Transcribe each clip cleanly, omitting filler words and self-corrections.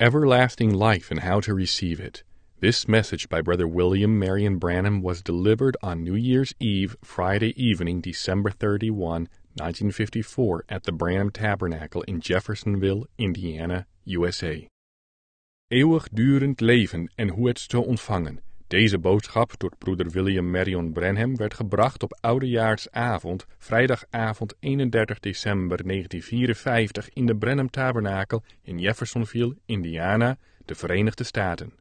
Everlasting life and how to receive it. This message by Brother William Marion Branham was delivered on New Year's Eve, Friday evening, December 31, 1954, at the Branham Tabernacle in Jeffersonville, Indiana, USA. Eeuwigdurend leven en hoe het te ontvangen. Deze boodschap door broeder William Marion Branham werd gebracht op Oudejaarsavond, vrijdagavond 31 december 1954 in de Branham Tabernakel in Jeffersonville, Indiana, de Verenigde Staten.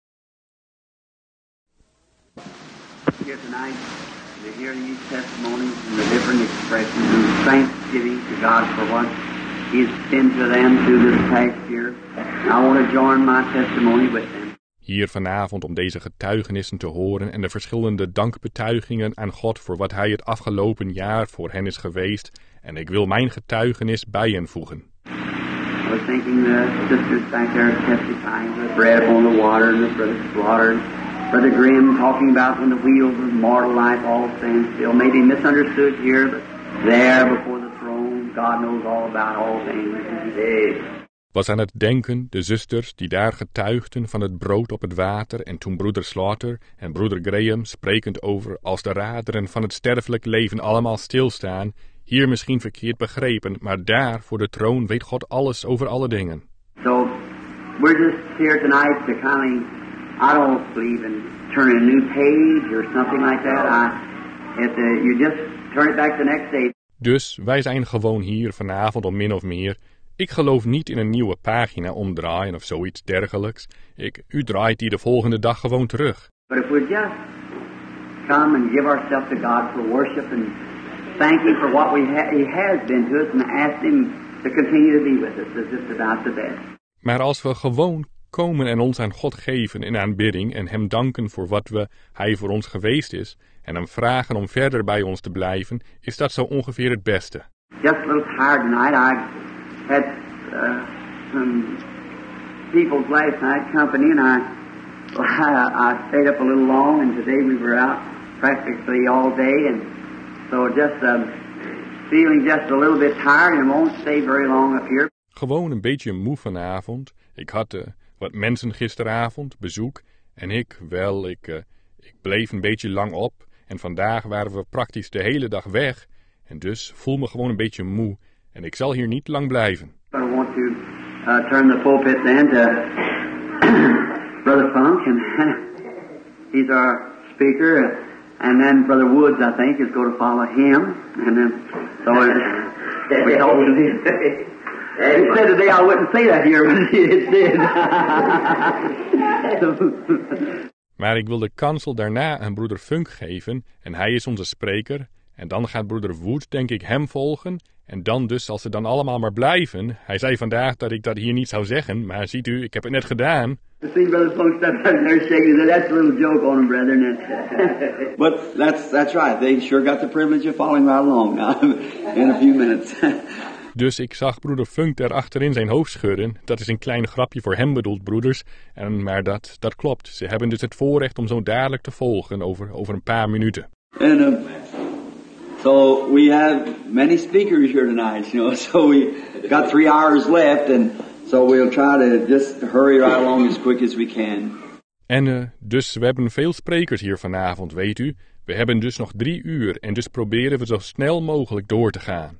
Here tonight to hear these testimonies and the different expressions of thanksgiving to God for what He has been to them through this past year. I want to join my testimony with them. Hier vanavond om deze getuigenissen te horen en de verschillende dankbetuigingen aan God voor wat Hij het afgelopen jaar voor hen is geweest. En ik wil mijn getuigenis bij hen voegen. I was thinking the sisters back there testifying, the bread upon the water and the brother Slaughter, Brother Grimm talking about when the wheels of mortal life all stand still. Maybe misunderstood here, but there before the throne, God knows all about all things. Was aan het denken, de zusters die daar getuigden van het brood op het water en toen broeder Slaughter en broeder Graham sprekend over als de raderen van het sterfelijk leven allemaal stilstaan, hier misschien verkeerd begrepen, maar daar voor de troon weet God alles over alle dingen. So, we're just here tonight to kind of, I don't believe in turning a new page or something like that. You just turn it back the next day. Dus wij zijn gewoon hier vanavond om min of meer. Ik geloof niet in een nieuwe pagina omdraaien of zoiets dergelijks. U draait die de volgende dag gewoon terug. But if we just come and give ourselves to God for worship and thank Him for what He has been to us and ask Him to continue to be with us, is just about the best. Maar als we gewoon komen en ons aan God geven in aanbidding en Hem danken voor wat Hij voor ons geweest is en Hem vragen om verder bij ons te blijven, is dat zo ongeveer het beste. Just a little tired tonight. I had some people's last night company, and I stayed up a little long, and today we were out practically all day, and so just feeling just a little bit tired and won't stay very long up here. Gewoon een beetje moe vanavond. Ik had wat mensen gisteravond, bezoek, en ik bleef een beetje lang op, en vandaag waren we praktisch de hele dag weg, en dus voel me gewoon een beetje moe. En ik zal hier niet lang blijven. I want to turn the pulpit then to Brother Funk, and he's our speaker, and then Brother Woods, I think, is going to follow him, and then so we told him. He said today I wouldn't say that here, but it did. Maar ik wil de kansel daarna aan broeder Funk geven, en hij is onze spreker. En dan gaat broeder Wood, denk ik, hem volgen. En dan dus, als ze dan allemaal maar blijven. Hij zei vandaag dat ik dat hier niet zou zeggen, maar ziet u, ik heb het net gedaan. See Brother Funk stepped out there shaking. That's a little joke on him, brethren. But that's right. They sure got the privilege of following right along now in a few minutes. Dus ik zag broeder Funk daar achterin zijn hoofd schudden. Dat is een klein grapje voor hem bedoeld, broeders. Maar dat klopt. Ze hebben dus het voorrecht om zo dadelijk te volgen over een paar minuten. And so we have many speakers here tonight, so we got 3 hours left, and so we'll try to just hurry right along as quick as we can. En dus we hebben veel sprekers hier vanavond, weet u. We hebben dus nog 3 uur en dus proberen we zo snel mogelijk door te gaan.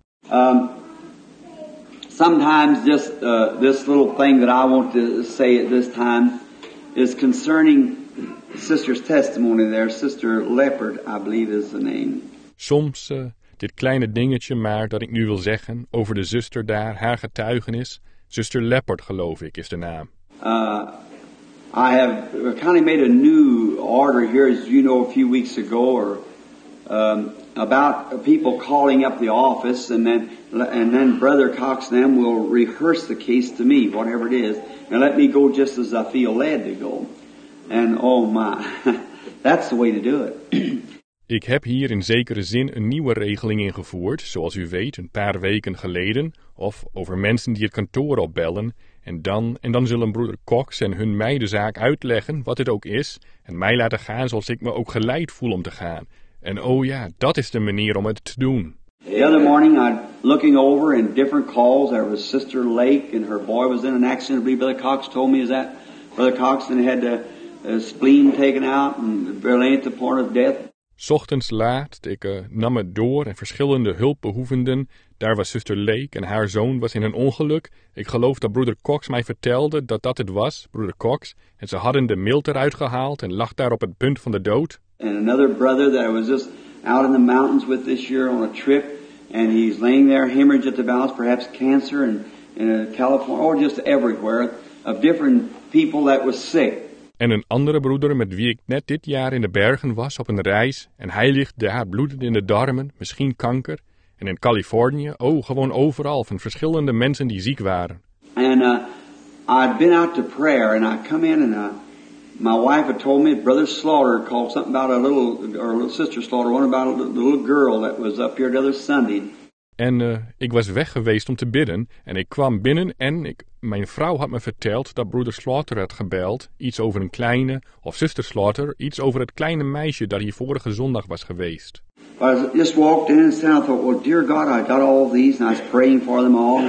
Sometimes just this little thing that I want to say at this time is concerning Sister's testimony there. Sister Leopard, I believe is the name. Soms dit kleine dingetje maar dat ik nu wil zeggen over de zuster daar, haar getuigenis. Zuster Leopard, geloof ik, is de naam. I have kind of made a new order here, as you know, a few weeks ago, about people calling up the office, and then Brother Cox and them will rehearse the case to me, whatever it is, and let me go just as I feel led to go. And oh my, that's the way to do it. Ik heb hier in zekere zin een nieuwe regeling ingevoerd, zoals u weet, een paar weken geleden, of over mensen die het kantoor opbellen, en dan zullen broeder Cox en hun mij de zaak uitleggen, wat het ook is, en mij laten gaan zoals ik me ook geleid voel om te gaan. En oh ja, dat is de manier om het te doen. The other morning, I'm looking over in different calls. There was Sister Lake, and her boy was in an accident. I believe Brother Cox told me is that Brother Cox, and had the spleen taken out and barely at the point of death. 's Ochtends laat, ik nam het door en verschillende hulpbehoevenden. Daar was zuster Lake en haar zoon was in een ongeluk. Ik geloof dat broeder Cox mij vertelde dat dat het was, broeder Cox. En ze hadden de milt eruit gehaald en lag daar op het punt van de dood. And another brother that I was just out in the mountains with this year on a trip. And he's laying there, hemorrhage at the bowels, perhaps cancer in California, or just everywhere, of different people that was sick. En een andere broeder met wie ik net dit jaar in de bergen was op een reis. En hij ligt daar bloedend in de darmen, misschien kanker. En in Californië, gewoon overal, van verschillende mensen die ziek waren. And I'd been out to prayer, and I come in, and my wife had told me Brother Slaughter called something about or Sister Slaughter, one about the little girl that was up here the other Sunday. En ik was weg geweest om te bidden en ik kwam binnen en mijn vrouw had me verteld dat broeder Slaughter had gebeld, iets over een kleine, of zuster Slaughter, iets over het kleine meisje dat hier vorige zondag was geweest. I just walked in and I thought, well, dear God, I got all of these, and I was praying for them all,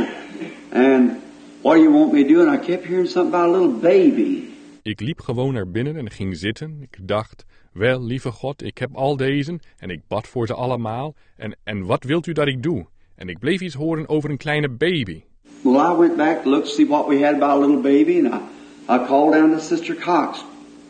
and what do you want me to do? And I kept hearing something about a little baby. Ik liep gewoon naar binnen en ging zitten. Ik dacht, wel, lieve God, ik heb al deze en ik bad voor ze allemaal. En wat wilt u dat ik doe? En ik bleef iets horen over een kleine baby. Well, I went back to look to see what we had about a little baby, and I called down to Sister Cox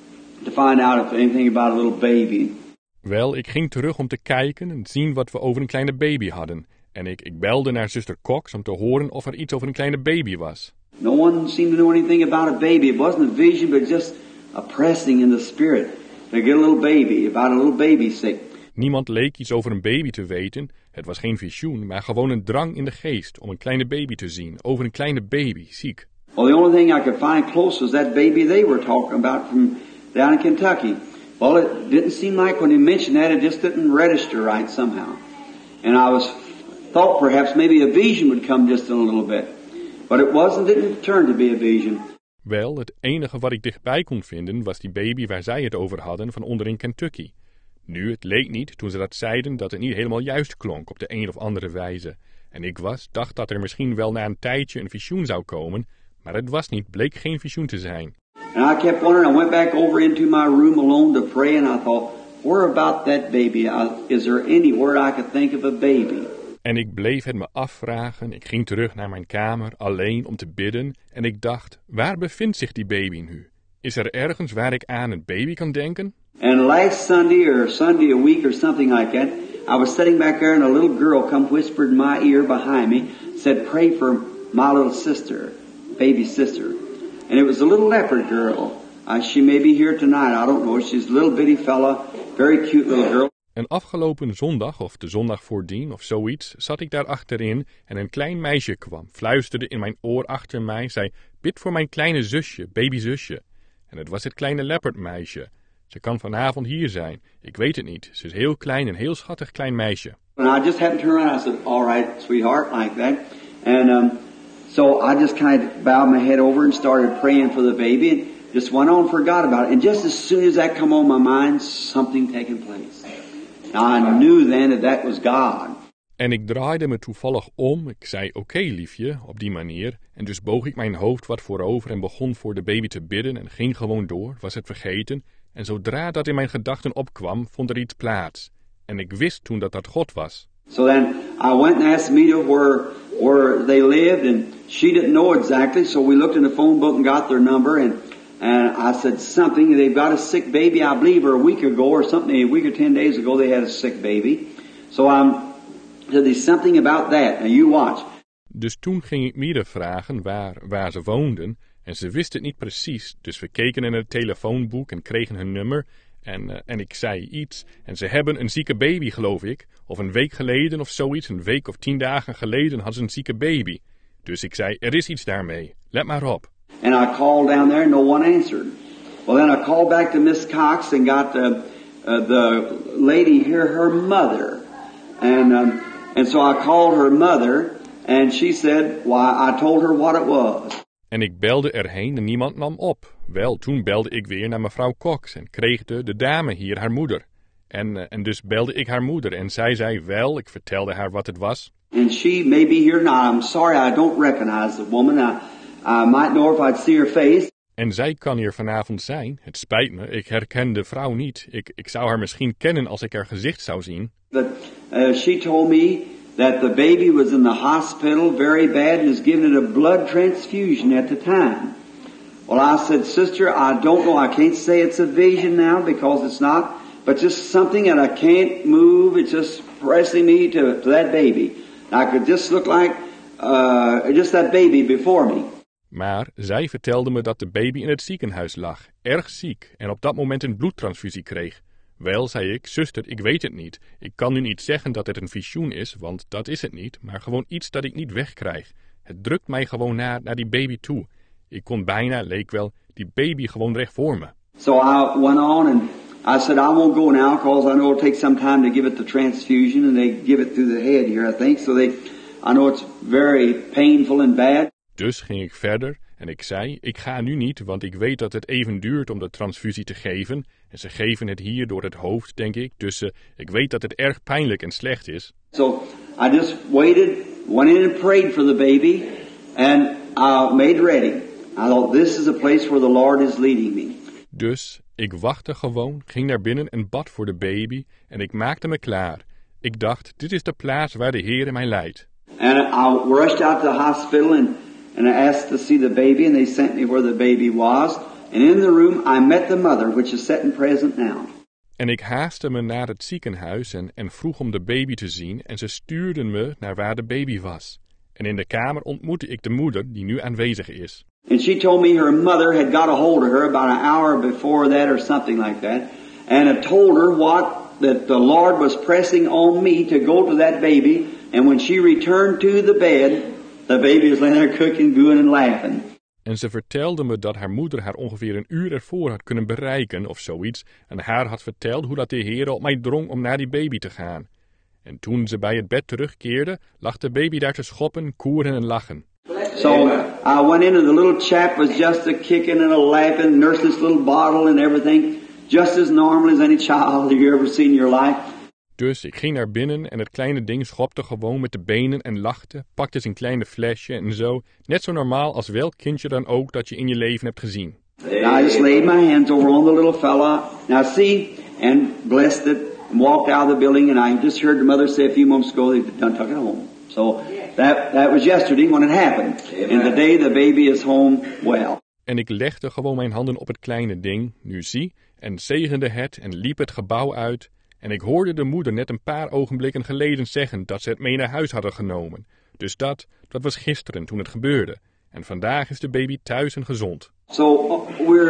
to find out if anything about a little baby. Wel, ik ging terug om te kijken en zien wat we over een kleine baby hadden. En ik belde naar zuster Cox om te horen of er iets over een kleine baby was. No one seemed to know anything about a baby. It wasn't a vision, but just a pressing in the spirit to get a little baby, about a little baby sick. Niemand leek iets over een baby te weten. Het was geen visioen, maar gewoon een drang in de geest om een kleine baby te zien, over een kleine baby, ziek. Well, the only thing I could find close was that baby they were talking about from down in Kentucky. Well, it didn't seem like when he mentioned that, it just didn't register right somehow. And I thought perhaps maybe a vision would come just in a little bit. But it didn't turn to be a vision. Wel, het enige wat ik dichtbij kon vinden was die baby waar zij het over hadden van onder in Kentucky. Nu, het leek niet, toen ze dat zeiden, dat het niet helemaal juist klonk op de een of andere wijze. En ik dacht dat er misschien wel na een tijdje een visioen zou komen, maar het was niet, bleek geen visioen te zijn. And I kept wondering, I went back over into my room alone to pray, and I thought, where about that baby? Is there any word I could think of a baby? En ik bleef het me afvragen, ik ging terug naar mijn kamer, alleen om te bidden, en ik dacht, waar bevindt zich die baby nu? Is er ergens waar ik aan een baby kan denken? And last Sunday or Sunday a week or something like that, I was sitting back there and a little girl come whispered in my ear behind me, said, pray for my little sister, baby sister. And it was a little leopard girl. She may be here tonight, I don't know. She's a little bitty fella, very cute little girl. En afgelopen zondag, of de zondag voordien, of zoiets, zat ik daar achterin en een klein meisje kwam, fluisterde in mijn oor achter mij, zei, bid voor mijn kleine zusje, babyzusje. En het was het kleine leopardmeisje. Ze kan vanavond hier zijn. Ik weet het niet. Ze is heel klein, een heel schattig klein meisje. And I just happened to turn around and I said, all right, sweetheart, like that. And so I just kind of bowed my head over and started praying for the baby and just went on and forgot about it. And just as soon as that come on my mind, something taking place. Now I knew then that was God. En ik draaide me toevallig om. Ik zei, oké, liefje, op die manier. En dus boog ik mijn hoofd wat voorover en begon voor de baby te bidden en ging gewoon door, was het vergeten. En zodra dat in mijn gedachten opkwam, vond er iets plaats. En ik wist toen dat dat God was. So then I went and asked Mita where they lived, and she didn't know exactly, so we looked in the phone book and got their number, and I said something, they've got a sick baby, I believe, or a week ago or something, a week or 10 days ago they had a sick baby. So said there's something about that, now you watch. Dus toen ging ik Mita vragen waar ze woonden, en ze wist het niet precies, dus we keken in het telefoonboek en kregen hun nummer, en ik zei iets, en ze hebben een zieke baby, geloof ik, of een week geleden of zoiets, een week of 10 dagen geleden hadden ze een zieke baby. Dus ik zei, er is iets daarmee, let maar op. And I called down there, no one answered. Well, then I called back to Miss Cox and got the lady here, her mother. And so I called her mother, and she said, why, I told her what it was. En ik belde erheen en niemand nam op. Wel, toen belde ik weer naar mevrouw Cox en kreeg de dame hier haar moeder. En dus belde ik haar moeder en zij zei wel, ik vertelde haar wat het was. And she may be here now. I'm sorry I don't recognize the woman. I might know her if I'd see her face. En zij kan hier vanavond zijn. Het spijt me, ik herken de vrouw niet. Ik zou haar misschien kennen als ik haar gezicht zou zien. But she told me that the baby was in the hospital very bad and was given it a blood transfusion at the time. Well, I said, Sister, I don't know. I can't say it's a vision now because it's not. But just something that I can't move. It's just pressing me to that baby. I could just look like just that baby before me. Maar zij vertelde me dat de baby in het ziekenhuis lag, erg ziek, en op dat moment een bloedtransfusie kreeg. Wel, zei ik, zuster, ik weet het niet. Ik kan nu niet zeggen dat het een visioen is, want dat is het niet, maar gewoon iets dat ik niet wegkrijg. Het drukt mij gewoon naar die baby toe. Ik kon bijna, leek wel, die baby gewoon recht voor me. So I went on and I said, I won't go now because I know it'll take some time to give it the transfusion, and they give it through the head here, I think. So I know it's very painful and bad. Dus ging ik verder en ik zei, ik ga nu niet, want ik weet dat het even duurt om de transfusie te geven. En ze geven het hier door het hoofd, denk ik. Dus ik weet dat het erg pijnlijk en slecht is. So I just waited, went in and prayed for the baby, and I made ready. I thought, this is a place where the Lord is leading me. Dus ik wachtte gewoon, ging naar binnen en bad voor de baby en ik maakte me klaar. Ik dacht, dit is de plaats waar de Heer mij leidt. And I rushed out to the hospital and I asked to see the baby, and they sent me where the baby was. And in the room I met the mother, which is sitting present now. En ik haastte me naar het ziekenhuis en vroeg om de baby te zien en ze stuurden me naar waar de baby was. En in de kamer ontmoette ik de moeder die nu aanwezig is. And she told me her mother had got a hold of her about an hour before that or something like that, and had told her that the Lord was pressing on me to go to that baby, and when she returned to the bed, the baby was laying there cooking, gooing and laughing. En ze vertelde me dat haar moeder haar ongeveer een uur ervoor had kunnen bereiken of zoiets, en haar had verteld hoe dat de Heer op mij drong om naar die baby te gaan. En toen ze bij het bed terugkeerde, lag de baby daar te schoppen, koeren en lachen. So I went in and the little chap was just a kicking and a laughing, nursed this little bottle and everything, just as normal as any child you ever seen in your life. Dus ik ging naar binnen en het kleine ding schopte gewoon met de benen en lachte, pakte zijn kleine flesje en zo, net zo normaal als welk kindje dan ook dat je in je leven hebt gezien. And I just laid my hands over on the little fella, now see, and blessed it, and walked out of the building, and I just heard the mother say a few moments ago they done took it home. So that was yesterday when it happened. And today the baby is home well. En ik legde gewoon mijn handen op het kleine ding, nu zie, en zegende het en liep het gebouw uit. En ik hoorde de moeder net een paar ogenblikken geleden zeggen dat ze het mee naar huis hadden genomen. Dus dat was gisteren toen het gebeurde. En vandaag is de baby thuis en gezond. So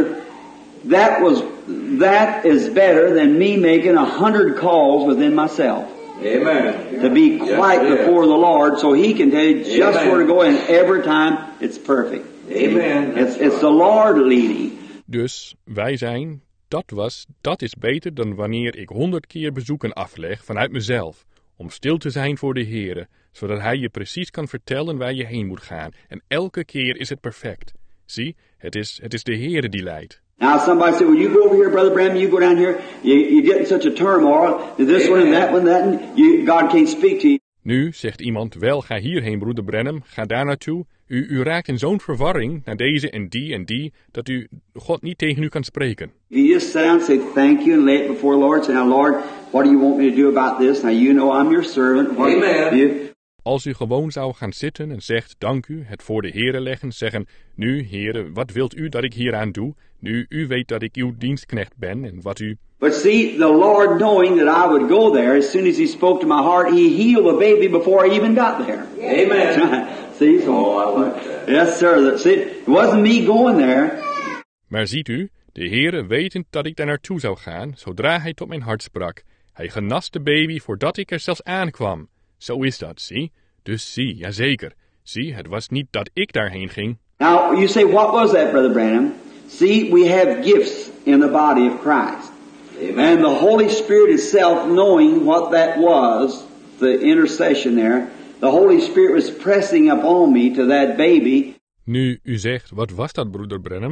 that is better than me making 100 calls within myself. Amen. To be quiet before the Lord so He can tell you just where to go, and every time it's perfect. Amen. It's the Lord leading. Dus wij zijn, dat is beter dan wanneer ik 100 keer bezoeken afleg vanuit mezelf. Om stil te zijn voor de Heere, zodat Hij je precies kan vertellen waar je heen moet gaan. En elke keer is het perfect. Zie, het is de Heere die leidt. Now somebody said, well, you go over here, Brother Branham, you go down here, you get in such a turmoil, this one and that one, and God can't speak to you. Nu zegt iemand, wel, ga hierheen, broeder Branham, ga daar naartoe. U raakt in zo'n verwarring naar deze en die, dat u God niet tegen u kan spreken. You just sit down and say thank you and lay it before the Lord. Say, now Lord, what do you want me to do about this? Now you know I'm your servant. Amen. Als u gewoon zou gaan zitten en zegt dank u, het voor de Heere leggen, zeggen, nu Heere, wat wilt u dat ik hieraan doe? Nu, u weet dat ik uw dienstknecht ben en wat u... But see, the Lord knowing that I would go there, as soon as He spoke to my heart, He healed the baby before I even got there. Amen. See, so, I like that. Yes, sir. See, it wasn't me going there. Maar ziet u, de Heere wetend dat ik daar naartoe zou gaan, zodra Hij tot mijn hart sprak. Hij genas de baby voordat ik er zelfs aankwam. Zo is dat, zie. Dus zie, jazeker. Zie, het was niet dat ik daarheen ging. Now, you say, what was that, Brother Branham? See, we have gifts in the body of Christ. Amen. And the Holy Spirit itself, knowing what that was, the intercession there, the Holy Spirit was pressing upon me to that baby. Nu, u zegt, wat was dat, broeder Branham?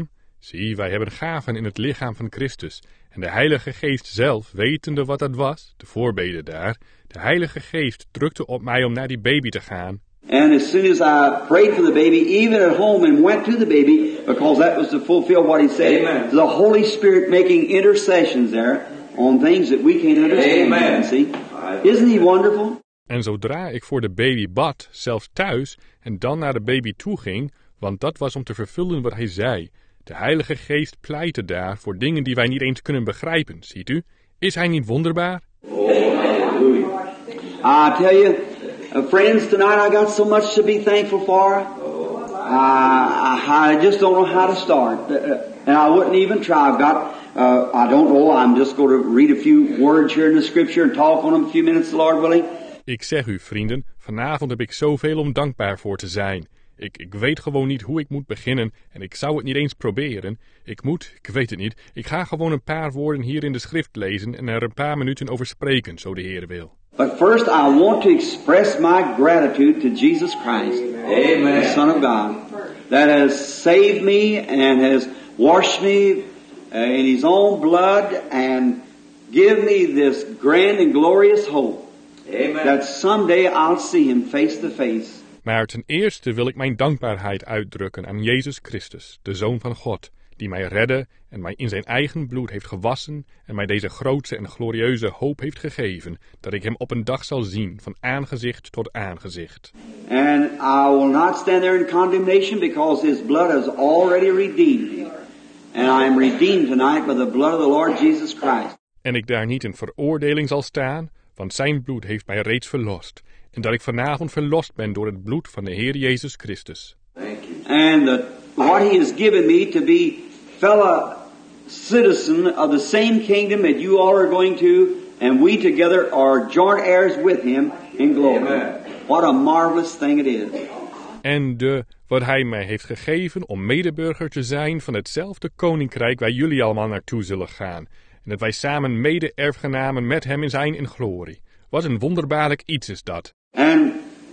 Zie, wij hebben gaven in het lichaam van Christus. En de Heilige Geest zelf, wetende wat dat was, de voorbeden daar, de Heilige Geest drukte op mij om naar die baby te gaan. And as soon as I prayed for the baby, even at home, and went to the baby, because that was to fulfill what he said, Amen. the Holy Spirit making intercessions there on things that we can't understand. Amen. See? Isn't he wonderful? En zodra ik voor de baby bad, zelfs thuis, en dan naar de baby toe ging, want dat was om te vervullen wat hij zei. De Heilige Geest pleitte daar voor dingen die wij niet eens kunnen begrijpen, ziet u? Is hij niet wonderbaar? I tell you, friends, tonight I got so much to be thankful for. I just don't know how to start. And I wouldn't even try. I don't know, I'm just going to read a few words here in the scripture and talk on them a few minutes, Lord willing. Ik zeg u, vrienden, vanavond heb ik zoveel om dankbaar voor te zijn. Ik weet gewoon niet hoe ik moet beginnen en ik zou het niet eens proberen. Ik weet het niet, ik ga gewoon een paar woorden hier in de schrift lezen en er een paar minuten over spreken, zo de Heer wil. But first I want to express my gratitude to Jesus Christ, Amen. the Son of God, that has saved me and has washed me in His own blood and give me this grand and glorious hope. Amen. That someday I'll see Him face to face. Maar ten eerste wil ik mijn dankbaarheid uitdrukken aan Jezus Christus, de Zoon van God, die mij redde en mij in zijn eigen bloed heeft gewassen en mij deze grootse en glorieuze hoop heeft gegeven, dat ik hem op een dag zal zien, van aangezicht tot aangezicht. And I will not stand there in condemnation because His blood has already redeemed me. And I am redeemed tonight by the blood of the Lord Jesus Christ. En ik daar niet in veroordeling zal staan, want zijn bloed heeft mij reeds verlost. En dat ik vanavond verlost ben door het bloed van de Heer Jezus Christus. Thank you. And what He has given me to be fellow citizen of the same kingdom that you all are going to, and we together are joint heirs with Him in glory. Amen. What a marvelous thing it is. En wat hij mij heeft gegeven om medeburger te zijn van hetzelfde koninkrijk waar jullie allemaal naartoe zullen gaan. En dat wij samen mede-erfgenamen met hem zijn in glorie. Wat een wonderbaarlijk iets is dat. And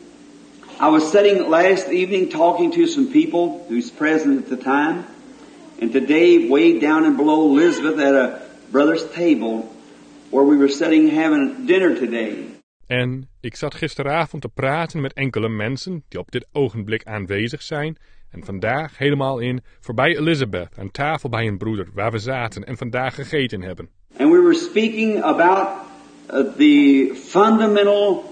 I was sitting last evening talking to some people who's present at the time. And today, way down and below Elizabeth at a brother's table where we were sitting having dinner today. En ik zat gisteravond te praten met enkele mensen die op dit ogenblik aanwezig zijn. En vandaag helemaal voorbij Elizabeth aan tafel bij een broeder waar we zaten en vandaag gegeten hebben. And we were speaking about the fundamental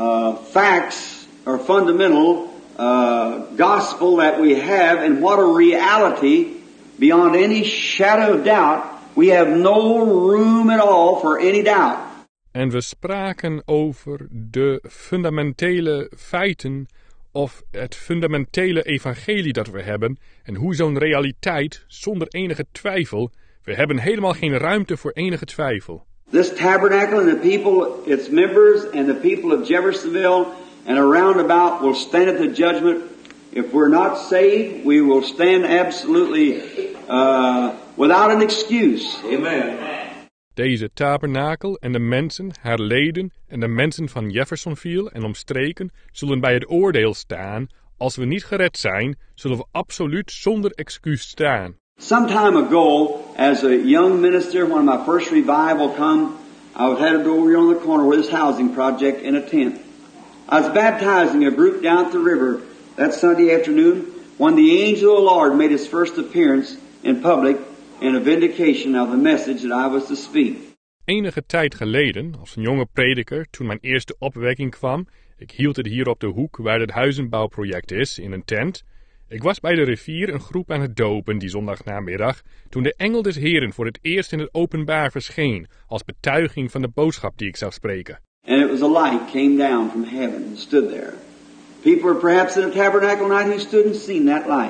facts or fundamental gospel that we have, and what a reality beyond any shadow of doubt. We have no room at all for any doubt. En we spraken over de fundamentele feiten of het fundamentele evangelie dat we hebben en hoe zo'n realiteit zonder enige twijfel, we hebben helemaal geen ruimte voor enige twijfel. This tabernacle and the people, its members and the people of Jeffersonville and around about will stand at the judgment. If we're not saved, we will stand absolutely without an excuse. Amen. Deze tabernakel en de mensen, haar leden en de mensen van Jeffersonville en omstreken zullen bij het oordeel staan. Als we niet gered zijn, zullen we absoluut zonder excuus staan. Some time ago, as a young minister, when my first revival come, I was headed over here on the corner with this housing project in a tent. I was baptizing a group down at the river that Sunday afternoon when the angel of the Lord made his first appearance in public in a vindication of the message that I was to speak. Enige tijd geleden, als een jonge prediker, toen mijn eerste opwekking kwam, ik hield het hier op de hoek waar het huizenbouwproject is, in een tent. Ik was bij de rivier een groep aan het dopen die zondagnamiddag, toen de engel des Heren voor het eerst in het openbaar verscheen, als betuiging van de boodschap die ik zou spreken. And it was a light came down from heaven and stood there. People were perhaps in a tabernacle night who stood and seen that light.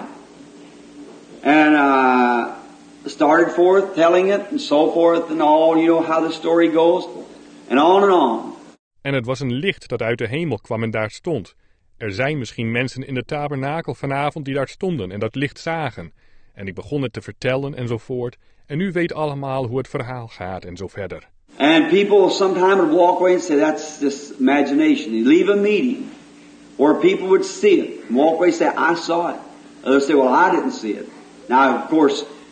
And started forth telling it and so forth and all, you know how the story goes. And on. En het was een licht dat uit de hemel kwam en daar stond. Er zijn misschien mensen in de tabernakel vanavond die daar stonden en dat licht zagen. En ik begon het te vertellen enzovoort. En u weet allemaal hoe het verhaal gaat en zo verder. And people sometimes would walk away and say, that's just imagination. They leave a meeting where people would see it and walk away and say, I saw it. Others say, well, I didn't see it. Now, of course,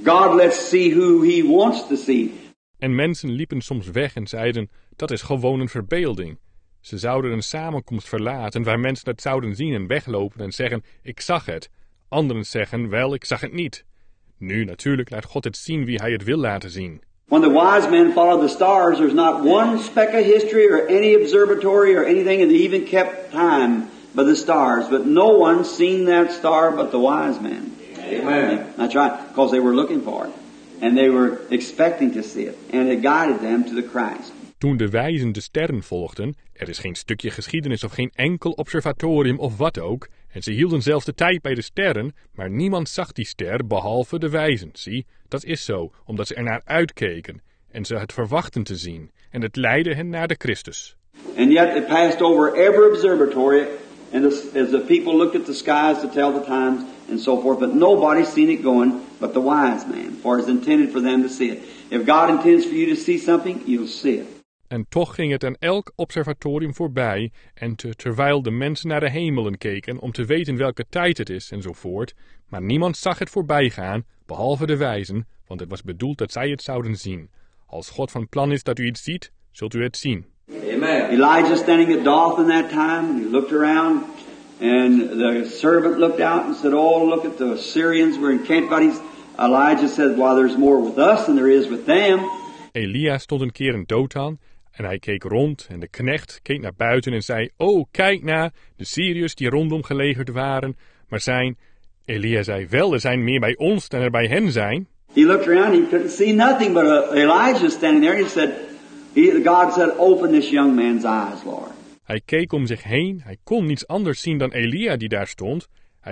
God lets see who he wants to see. En mensen liepen soms weg en zeiden, dat is gewoon een verbeelding. Ze zouden een samenkomst verlaten waar mensen het zouden zien en weglopen en zeggen, ik zag het. Anderen zeggen, wel, ik zag het niet. Nu, natuurlijk laat God het zien wie hij het wil laten zien. When the wise men followed the stars, there's not one speck of history or any observatory or anything, and they even kept time by the stars. But no one seen that star but the wise men. Amen. That's right, because they were looking for it. And they were expecting to see it. And it guided them to the Christ. Toen de wijzen de sterren volgden, er is geen stukje geschiedenis of geen enkel observatorium of wat ook, en ze hielden zelfs de tijd bij de sterren, maar niemand zag die ster behalve de wijzen. Zie, dat is zo, omdat ze ernaar uitkeken en ze het verwachten te zien, en het leidde hen naar de Christus. And yet it passed over every observatory, and as the people looked at the skies to tell the times and so forth, but nobody seen it going but the wise man, for it's intended for them to see it. If God intends for you to see something, you'll see it. En toch ging het aan elk observatorium voorbij, en terwijl de mensen naar de hemelen keken om te weten welke tijd het is enzovoort, maar niemand zag het voorbij gaan, behalve de wijzen, want het was bedoeld dat zij het zouden zien. Als God van plan is dat u iets ziet, zult u het zien. Amen. Elijah standing at Dothan that time, and he looked around, and the servant looked out and said, oh, look at the Syrians, we're encamped by these. Elijah said, well, there's more with us than there is with them. Elia stond een keer in Dothan, en hij keek rond, en de knecht keek naar buiten en zei, oh, kijk naar de Syriërs die rondom gelegerd waren. Maar Elia zei, wel, er zijn meer bij ons dan er bij hen zijn. He looked around, he couldn't see nothing but Elijah standing there, and he said, God said, open this young man's eyes, Lord. Hij keek om zich heen, hij kon niets anders zien dan Elia die daar stond.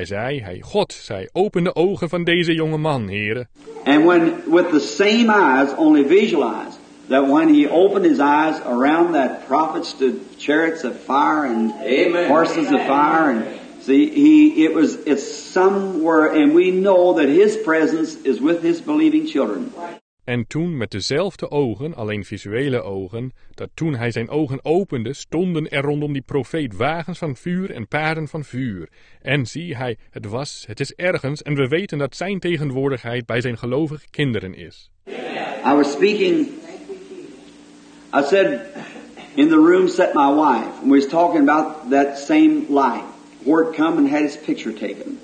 God zei, open de ogen van deze jonge man, heren. And when, with the same eyes, only visualize that when he opened his eyes, around that prophet stood chariots of fire and Amen. horses of fire, and see, it's somewhere, and we know that his presence is with his believing children. En toen met dezelfde ogen, alleen visuele ogen, dat toen hij zijn ogen opende, stonden er rondom die profeet wagens van vuur en paarden van vuur. En zie, het is ergens, en we weten dat zijn tegenwoordigheid bij zijn gelovige kinderen is. I was speaking, I said, in the room sat my wife, and we was talking about that same light, where it come and had his picture taken.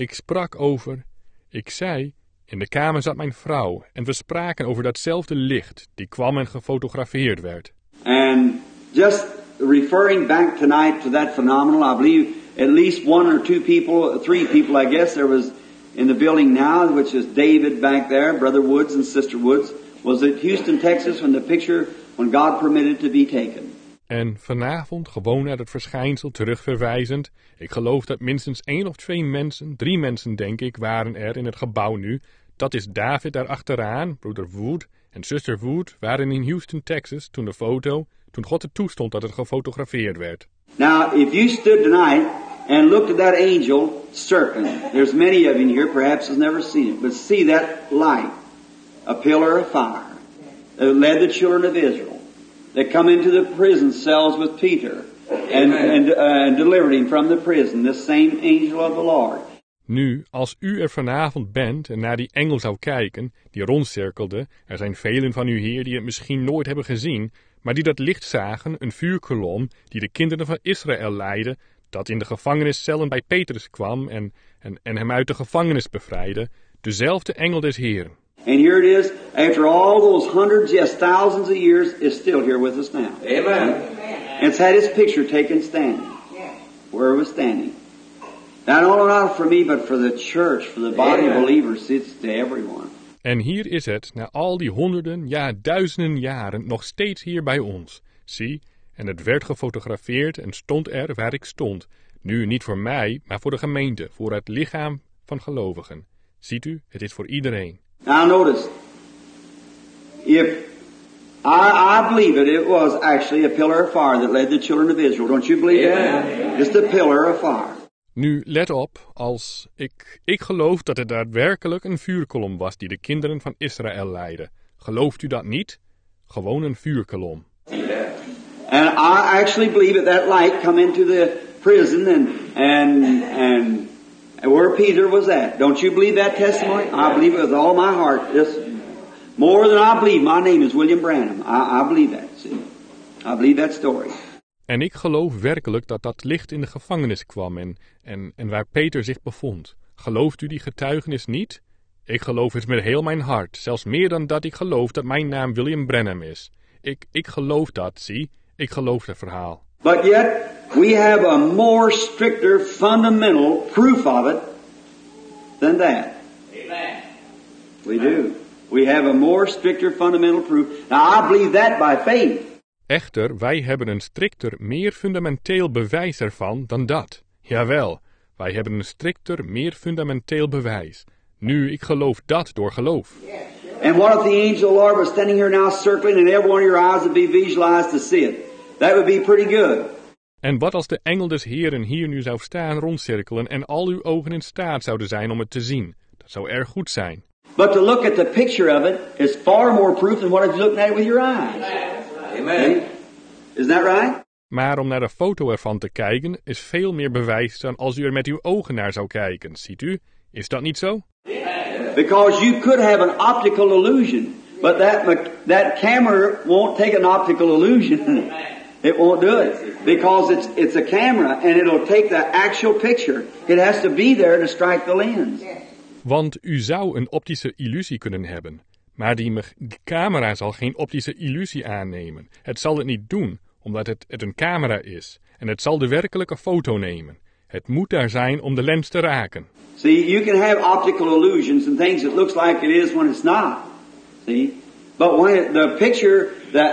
Ik zei, in de kamer zat mijn vrouw, en we spraken over datzelfde licht, die kwam en gefotografeerd werd. And just referring back tonight to that phenomenon, I believe at least one or two people, three people I guess, there was in the building now, which is David back there, Brother Woods and Sister Woods, was at Houston, Texas, when God permitted it to be taken. En vanavond, gewoon naar het verschijnsel terugverwijzend, ik geloof dat minstens 1 of 2 mensen, 3 mensen denk ik, waren er in het gebouw nu. Dat is David daar achteraan, broeder Wood en zuster Wood waren in Houston, Texas, toen God het toestond dat het gefotografeerd werd. Now, if you stood tonight and looked at that angel circling, there's many of you in here perhaps has never seen it, but see that light, a pillar of fire, that led the children of Israel. They come into the prison cells with Peter and delivered him from the prison, this same angel of the Lord. Nu, als u er vanavond bent en naar die engel zou kijken, die rondcirkelde, er zijn velen van u hier die het misschien nooit hebben gezien, maar die dat licht zagen, een vuurkolom, die de kinderen van Israël leidde, dat in de gevangeniscellen bij Petrus kwam en hem uit de gevangenis bevrijdde, dezelfde engel des Heeren. And here it is, after all those hundreds, yes, thousands of years, is still here with us now. Amen. And it's had his picture taken standing, where it was standing. Not only for me, but for the church, for the body of believers, it's to everyone. En hier is het, na al die honderden, ja duizenden jaren, nog steeds hier bij ons. Zie, en het werd gefotografeerd en stond er waar ik stond. Nu niet voor mij, maar voor de gemeente, voor het lichaam van gelovigen. Ziet u, het is voor iedereen. Now notice, if I believe it was actually a pillar of fire that led the children of Israel. Don't you believe it? Just a pillar of fire. Nu, let op, als ik geloof dat het daadwerkelijk een vuurkolom was die de kinderen van Israël leidde. Gelooft u dat niet? Gewoon een vuurkolom. And I actually believe that light come into the prison And where Peter was at. Don't you believe that testimony? I believe it with all my heart. Just more than I believe. My name is William Branham. I believe that. See? I believe that story. En ik geloof werkelijk dat dat licht in de gevangenis kwam en waar Peter zich bevond. Gelooft u die getuigenis niet? Ik geloof het met heel mijn hart, zelfs meer dan dat ik geloof dat mijn naam William Branham is. Ik geloof dat, zie. Ik geloof het verhaal. But yet, we have a more stricter fundamental proof of it than that. Amen. We do. We have a more stricter fundamental proof. Now, I believe that by faith. Echter, wij hebben een strikter, meer fundamenteel bewijs ervan dan dat. Jawel, wij hebben een strikter, meer fundamenteel bewijs. Nu, ik geloof dat door geloof. And what if the angel of the Lord was standing here now circling and every one of your eyes would be visualized to see it? That would be pretty good. En wat als de engel des Heeren hier nu zou staan rondcirkelen en al uw ogen in staat zouden zijn om het te zien? Dat zou erg goed zijn. But to look at the picture of it is far more proof than what if you looked at it with your eyes. Amen. Isn't that right? Maar om naar de foto ervan te kijken is veel meer bewijs dan als u er met uw ogen naar zou kijken, ziet u? Is dat niet zo? Because you could have an optical illusion, but that camera won't take an optical illusion. It won't do it because it's a camera and it'll take the actual picture. It has to be there to strike the lens. Want u zou een optische illusie kunnen hebben, maar die camera zal geen optische illusie aannemen. Het zal het niet doen, omdat het een camera is en het zal de werkelijke foto nemen. Het moet daar zijn om de lens te raken. See, you can have optical illusions and things that looks like it is when it's not. See? But when the picture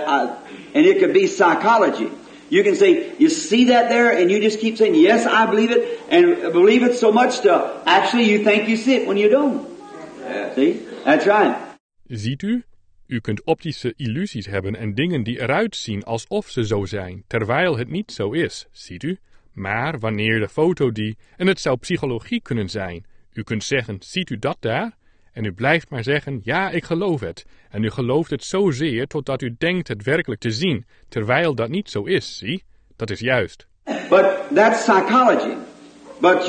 and it could be psychology. You can say, you see that there and you just keep saying, yes, I believe it. And believe it so much to actually you think you see it when you don't. See? That's right. Ziet u? U kunt optische illusies hebben en dingen die eruit zien alsof ze zo zijn, terwijl het niet zo is, ziet u? Maar wanneer de foto en het zou psychologie kunnen zijn, u kunt zeggen, ziet u dat daar? En u blijft maar zeggen, ja, ik geloof het. En u gelooft het zozeer totdat u denkt het werkelijk te zien, terwijl dat niet zo is, zie? Dat is juist. But that's psychology. But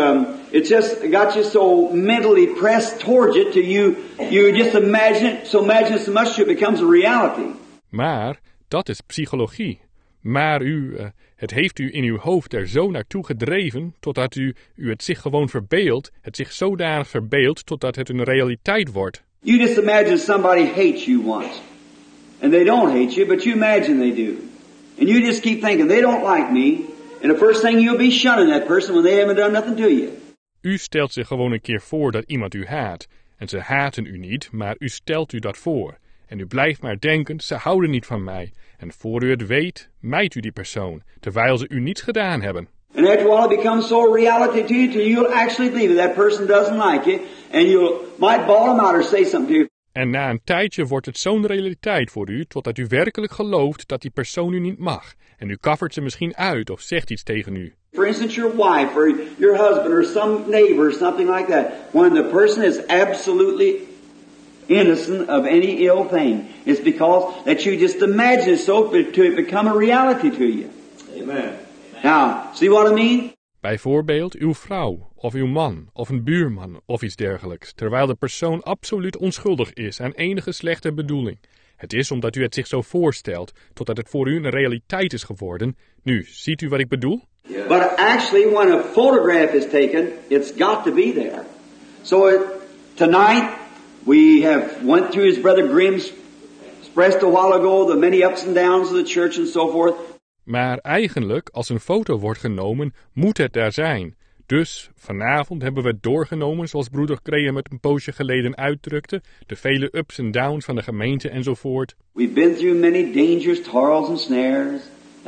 it just got you so mentally pressed towards it till you just imagine it so much it becomes a reality. Maar dat is psychologie. Maar het heeft u in uw hoofd er zo naartoe gedreven, totdat u het zich gewoon verbeeldt, het zich zodanig verbeeldt, totdat het een realiteit wordt. You just imagine somebody hates you once. And they don't hate you, but you imagine they do. And you just keep thinking, they don't like me. And the first thing you'll be shunning that person when they haven't done nothing to you. U stelt zich gewoon een keer voor dat iemand u haat. En ze haten u niet, maar u stelt u dat voor. En u blijft maar denken, ze houden niet van mij. En voor u het weet, mijt u die persoon, terwijl ze u niets gedaan hebben. And after a while it becomes so a reality to you till you'll actually believe that person doesn't like you. And you might bawl him out or say something to you. En na een tijdje wordt het zo'n realiteit voor u, totdat u werkelijk gelooft dat die persoon u niet mag. En u kaffert ze misschien uit of zegt iets tegen u. For instance, your wife or your husband or some neighbor or something like that. When the person is absolutely innocent of any ill thing, it's because that you just imagine it so to it become a reality to you. Amen. Now, see what I mean? Bijvoorbeeld uw vrouw, of uw man, of een buurman, of iets dergelijks, terwijl de persoon absoluut onschuldig is aan enige slechte bedoeling. Het is omdat u het zich zo voorstelt, totdat het voor u een realiteit is geworden. Nu, ziet u wat ik bedoel? Yeah. But actually, when a photograph is taken, it's got to be there. So tonight, we have went through his brother Grimm's expressed a while ago, the many ups and downs of the church and so forth. Maar eigenlijk, als een foto wordt genomen, moet het daar zijn. Dus vanavond hebben we het doorgenomen, zoals broeder Graham het een poosje geleden uitdrukte, de vele ups en downs van de gemeente enzovoort. We've been through many dangers, toils and snares.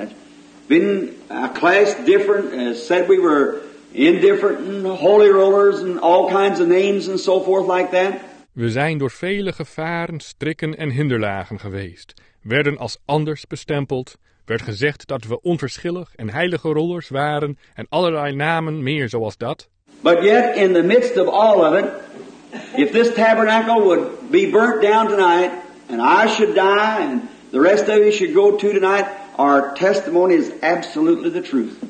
Been a class different, said we were indifferent and holy rollers and all kinds of names and so forth like that. We zijn door vele gevaren, strikken en hinderlagen geweest, werden als anders bestempeld, werd gezegd dat we onverschillig en heilige rollers waren en allerlei namen meer zoals dat. But yet in the midst of all of it, if this tabernacle would be burnt down tonight and I should die and the rest of you should go too tonight, our testimony is absolutely the truth.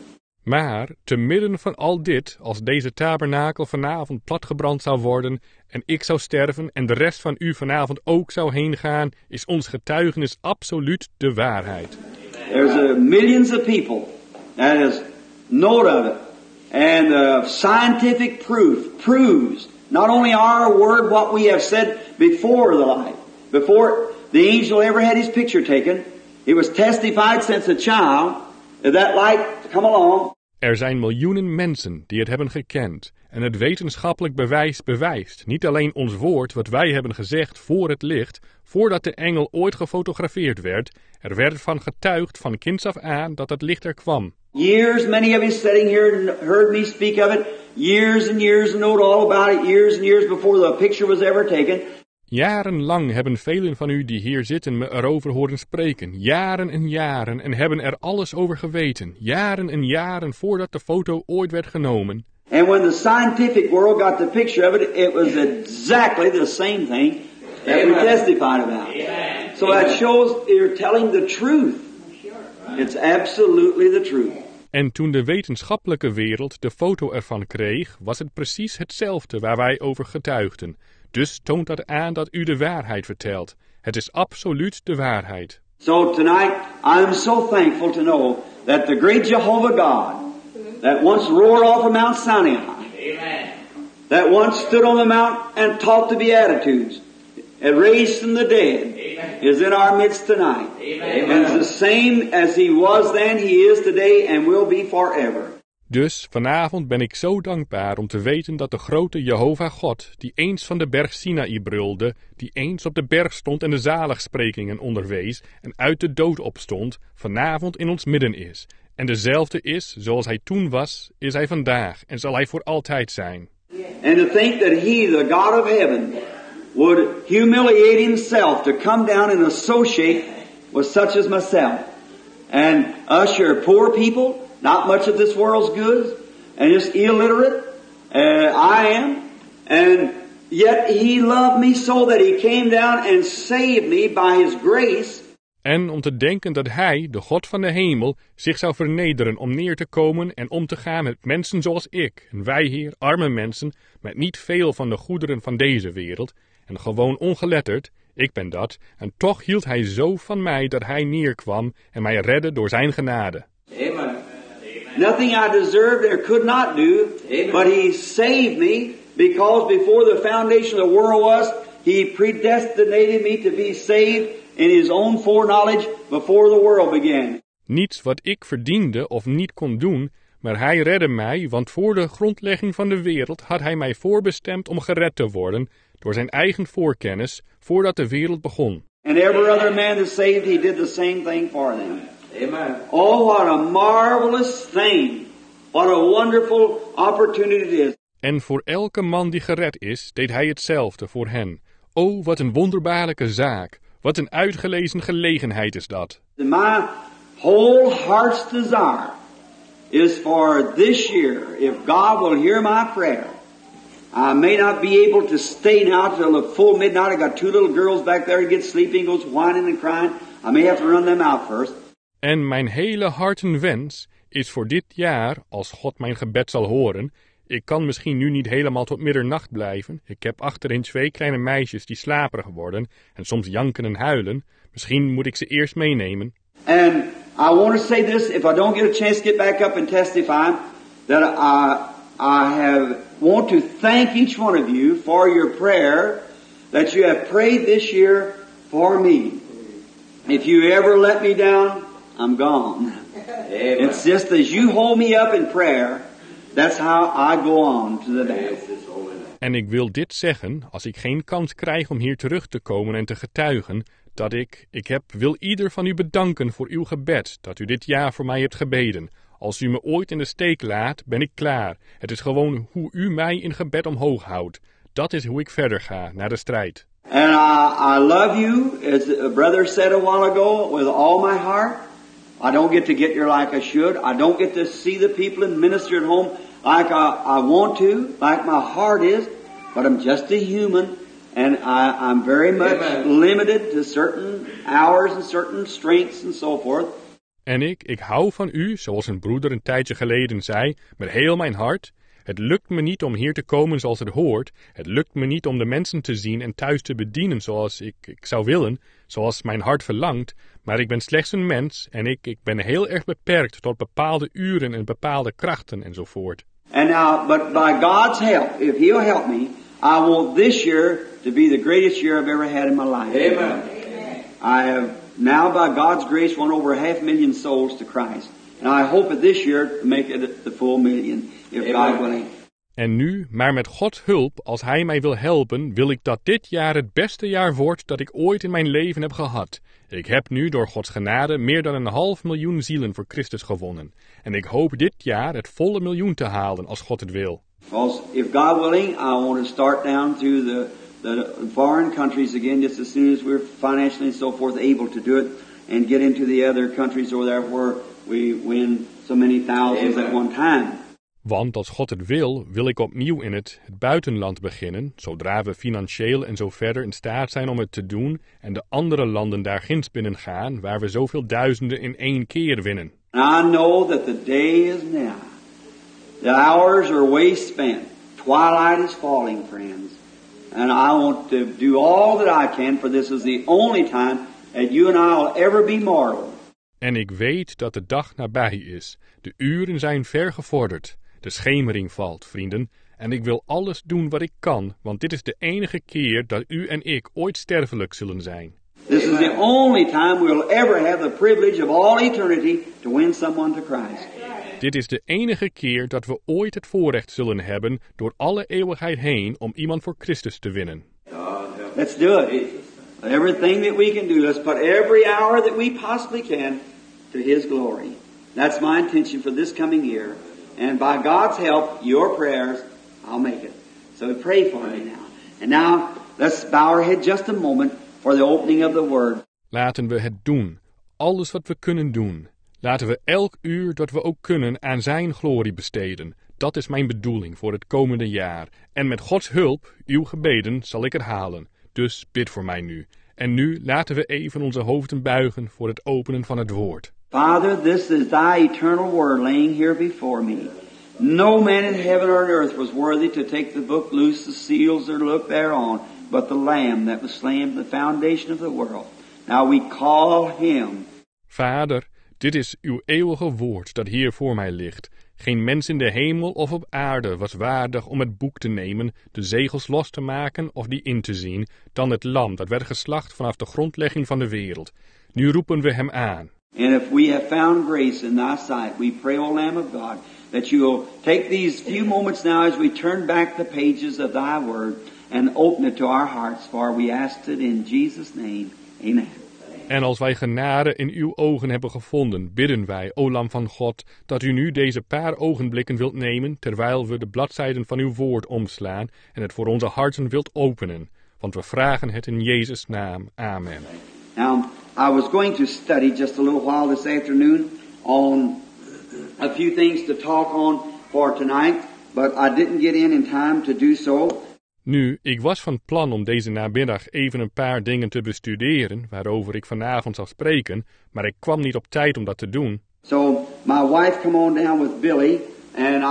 Maar te midden van al dit, als deze tabernakel vanavond platgebrand zou worden en ik zou sterven en de rest van u vanavond ook zou heen gaan, is ons getuigenis absoluut de waarheid. There's millions of people that has note of it. And scientific proof proves not only our word, what we have said before the light, before the angel ever had his picture taken. It was testified since a child that light come along. Er zijn miljoenen mensen die het hebben gekend en het wetenschappelijk bewijs bewijst. Niet alleen ons woord wat wij hebben gezegd voor het licht, voordat de engel ooit gefotografeerd werd. Er werd van getuigd van kinds af aan dat het licht er kwam. Years, many of you sitting here and heard me speak of it. Years and years and know all about it. Years and years before the picture was ever taken. Jarenlang hebben velen van u die hier zitten me erover horen spreken. Jaren en hebben er alles over geweten. Jaren en jaren voordat de foto ooit werd genomen. And when the scientific world got the picture of it, it was exactly the same thing that we testified about. So that shows you're telling the truth. It's absolutely the truth. En toen de wetenschappelijke wereld de foto ervan kreeg, was het precies hetzelfde waar wij over getuigden. Dus toont dat aan dat u de waarheid vertelt. Het is absoluut de waarheid. So tonight, I'm so thankful to know that the great Jehovah God, that once roared off of Mount Sinai, that once stood on the mount and taught the Beatitudes, and raised from the dead, is in our midst tonight. And it's the same as he was then, he is today, and will be forever. Dus vanavond ben ik zo dankbaar om te weten dat de grote Jehovah God, die eens van de berg Sinaï brulde, die eens op de berg stond en de zaligsprekingen onderwees en uit de dood opstond, vanavond in ons midden is. En dezelfde is, zoals hij toen was, is hij vandaag en zal hij voor altijd zijn. And to think that he, the God of heaven, would humiliate himself to come down and associate with such as myself. And us, your poor people, not much of this world's goods, and just illiterate, I am, and yet he loved me so that he came down and saved me by his grace. En om te denken dat hij, de God van de hemel, zich zou vernederen om neer te komen en om te gaan met mensen zoals ik, en wij hier, arme mensen, met niet veel van de goederen van deze wereld, en gewoon ongeletterd, ik ben dat, en toch hield hij zo van mij dat hij neerkwam en mij redde door zijn genade. Amen. Nothing I deserved or could not do, but he saved me because before the foundation of the world was, he predestinated me to be saved in his own foreknowledge before the world began. Niets wat ik verdiende of niet kon doen, maar hij redde mij, want voor de grondlegging van de wereld had hij mij voorbestemd om gered te worden, door zijn eigen voorkennis, voordat de wereld begon. And every other man that saved, he did the same thing for them. Amen. Oh, what a marvelous thing. What a wonderful opportunity it is. En voor elke man die gered is, deed hij hetzelfde voor hen. O, wat een wonderbaarlijke zaak. Wat een uitgelezen gelegenheid is dat. My whole heart's desire is for this year, if God will hear my prayer. I may not be able to stay now till the full midnight. I got two little girls back there to get sleeping, goes whining and crying. I may have to run them out first. En mijn hele hartenwens is voor dit jaar, als God mijn gebed zal horen. Ik kan misschien nu niet helemaal tot middernacht blijven. Ik heb achterin 2 kleine meisjes die slaperig worden en soms janken en huilen. Misschien moet ik ze eerst meenemen. And I want to say this, if I don't get a chance to get back up and testify, that I want to thank each one of you for your prayer that you have prayed this year for me. If you ever let me down, I'm gone. It's just as you hold me up in prayer, that's how I go on to the day. En ik wil dit zeggen, als ik geen kans krijg om hier terug te komen en te getuigen, dat wil ieder van u bedanken voor uw gebed, dat u dit jaar voor mij hebt gebeden. Als u me ooit in de steek laat, ben ik klaar. Het is gewoon hoe u mij in gebed omhoog houdt. Dat is hoe ik verder ga, naar de strijd. And I love you, as a brother said a while ago, with all my heart. I don't get to get here like I should. I don't get to see the people and minister at home like I want to, like my heart is. But I'm just a human, and I'm very much limited to certain hours and certain strengths and so forth. En ik hou van u, zoals een broeder een tijdje geleden zei, met heel mijn hart. Het lukt me niet om hier te komen zoals het hoort. Het lukt me niet om de mensen te zien en thuis te bedienen zoals ik zou willen, zoals mijn hart verlangt. Maar ik ben slechts een mens en ik ben heel erg beperkt tot bepaalde uren en bepaalde krachten enzovoort. And now, but by God's help, if He'll help me, I want this year to be the greatest year I've ever had in my life. Amen. I have now, by God's grace, won over 500,000 souls to Christ. And I hope that this year to make it the full million, if God willing. En nu, maar met Gods hulp, als Hij mij wil helpen, wil ik dat dit jaar het beste jaar wordt dat ik ooit in mijn leven heb gehad. Ik heb nu door Gods genade meer dan 500,000 zielen voor Christus gewonnen. En ik hoop dit jaar het volle miljoen te halen, als God het wil. Because if God willing, I want to start down to the foreign countries again, just as soon as we're financially and so forth able to do it, and get into the other countries over there where we win so many thousands at one time. Want als God het wil ik opnieuw in het buitenland beginnen, zodra we financieel en zo verder in staat zijn om het te doen, en de andere landen daar ginds binnen gaan, waar we zoveel duizenden in één keer winnen. And I know that the day is now. The hours are way spent. Twilight is falling, friends. And I want to do all that I can, for this is the only time that you and I will ever be mortal. En ik weet dat de dag nabij is. De uren zijn ver gevorderd. De schemering valt, vrienden. En ik wil alles doen wat ik kan, want dit is de enige keer dat u en ik ooit sterfelijk zullen zijn. This is the only time we'll ever have the privilege of all eternity to win someone to Christ. Dit is de enige keer dat we ooit het voorrecht zullen hebben door alle eeuwigheid heen om iemand voor Christus te winnen. Let's do it. Everything that we can do, let's put every hour that we possibly can to His glory. That's my intention for this coming year. And by God's help, your prayers, I'll make it. So pray for me now. And now, let's bow our head just a moment for the opening of the Word. Laten we het doen. Alles wat we kunnen doen. Laten we elk uur dat we ook kunnen aan zijn glorie besteden. Dat is mijn bedoeling voor het komende jaar. En met Gods hulp, uw gebeden, zal ik het halen. Dus bid voor mij nu. En nu laten we even onze hoofden buigen voor het openen van het woord. Father, this is thy eternal word laying here before me. No man in heaven or on earth was worthy to take the book, loose the seals, or look thereon, but the Lamb that was slain from the foundation of the world. Now we call him. Vader, dit is uw eeuwige woord dat hier voor mij ligt. Geen mens in de hemel of op aarde was waardig om het boek te nemen, de zegels los te maken of die in te zien, dan het lam dat werd geslacht vanaf de grondlegging van de wereld. Nu roepen we hem aan. And if we have found grace in thy sight, we pray, O Lamb of God, that you will take these few moments now as we turn back the pages of thy word and open it to our hearts, for we ask it in Jesus' name. Amen. En als wij genade in uw ogen hebben gevonden, bidden wij, o Lam van God, dat u nu deze paar ogenblikken wilt nemen, terwijl we de bladzijden van uw woord omslaan en het voor onze harten wilt openen. Want we vragen het in Jezus' naam. Amen. Now, I was going to study just a little while this afternoon on a few things to talk on for tonight, but I didn't get in time to do so. Nu, ik was van plan om deze namiddag even een paar dingen te bestuderen, waarover ik vanavond zal spreken, maar ik kwam niet op tijd om dat te doen. So, my wife come on down with Billy, and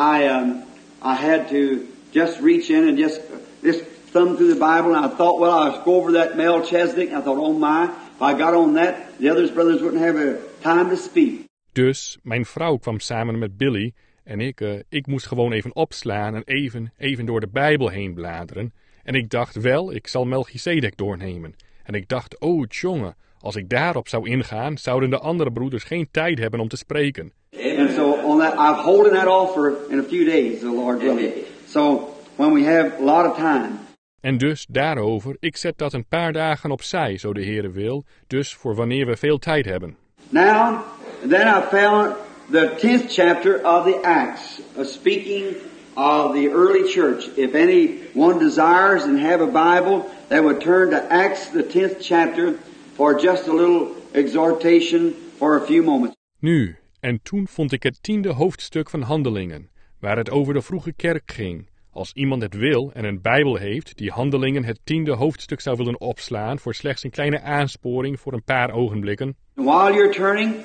I had to just reach in and just thumb through the Bible, and I thought, well, I'll go over that Melchizedek, and I thought, oh my, if I got on that, the other brothers wouldn't have a time to speak. Dus, mijn vrouw kwam samen met Billy, en ik moest gewoon even opslaan en even door de Bijbel heen bladeren. En ik dacht wel, ik zal Melchizedek doornemen. En ik dacht, oh jongen, als ik daarop zou ingaan, zouden de andere broeders geen tijd hebben om te spreken. And so on that, I'm holding that off for in a few days, the Lord willing. So when we have a lot of time. En dus daarover, ik zet dat een paar dagen opzij, zo de Heere wil, dus voor wanneer we veel tijd hebben. Now, then I found the 10th chapter of the Acts, speaking of the early church. If anyone desires and have a Bible, they would turn to Acts, the 10th chapter, for just a little exhortation for a few moments. Nu, en toen vond ik het 10e hoofdstuk van Handelingen, waar het over de vroege kerk ging. Als iemand het wil en een Bijbel heeft die Handelingen het 10e hoofdstuk zou willen opslaan voor slechts een kleine aansporing voor een paar ogenblikken. While you're turning,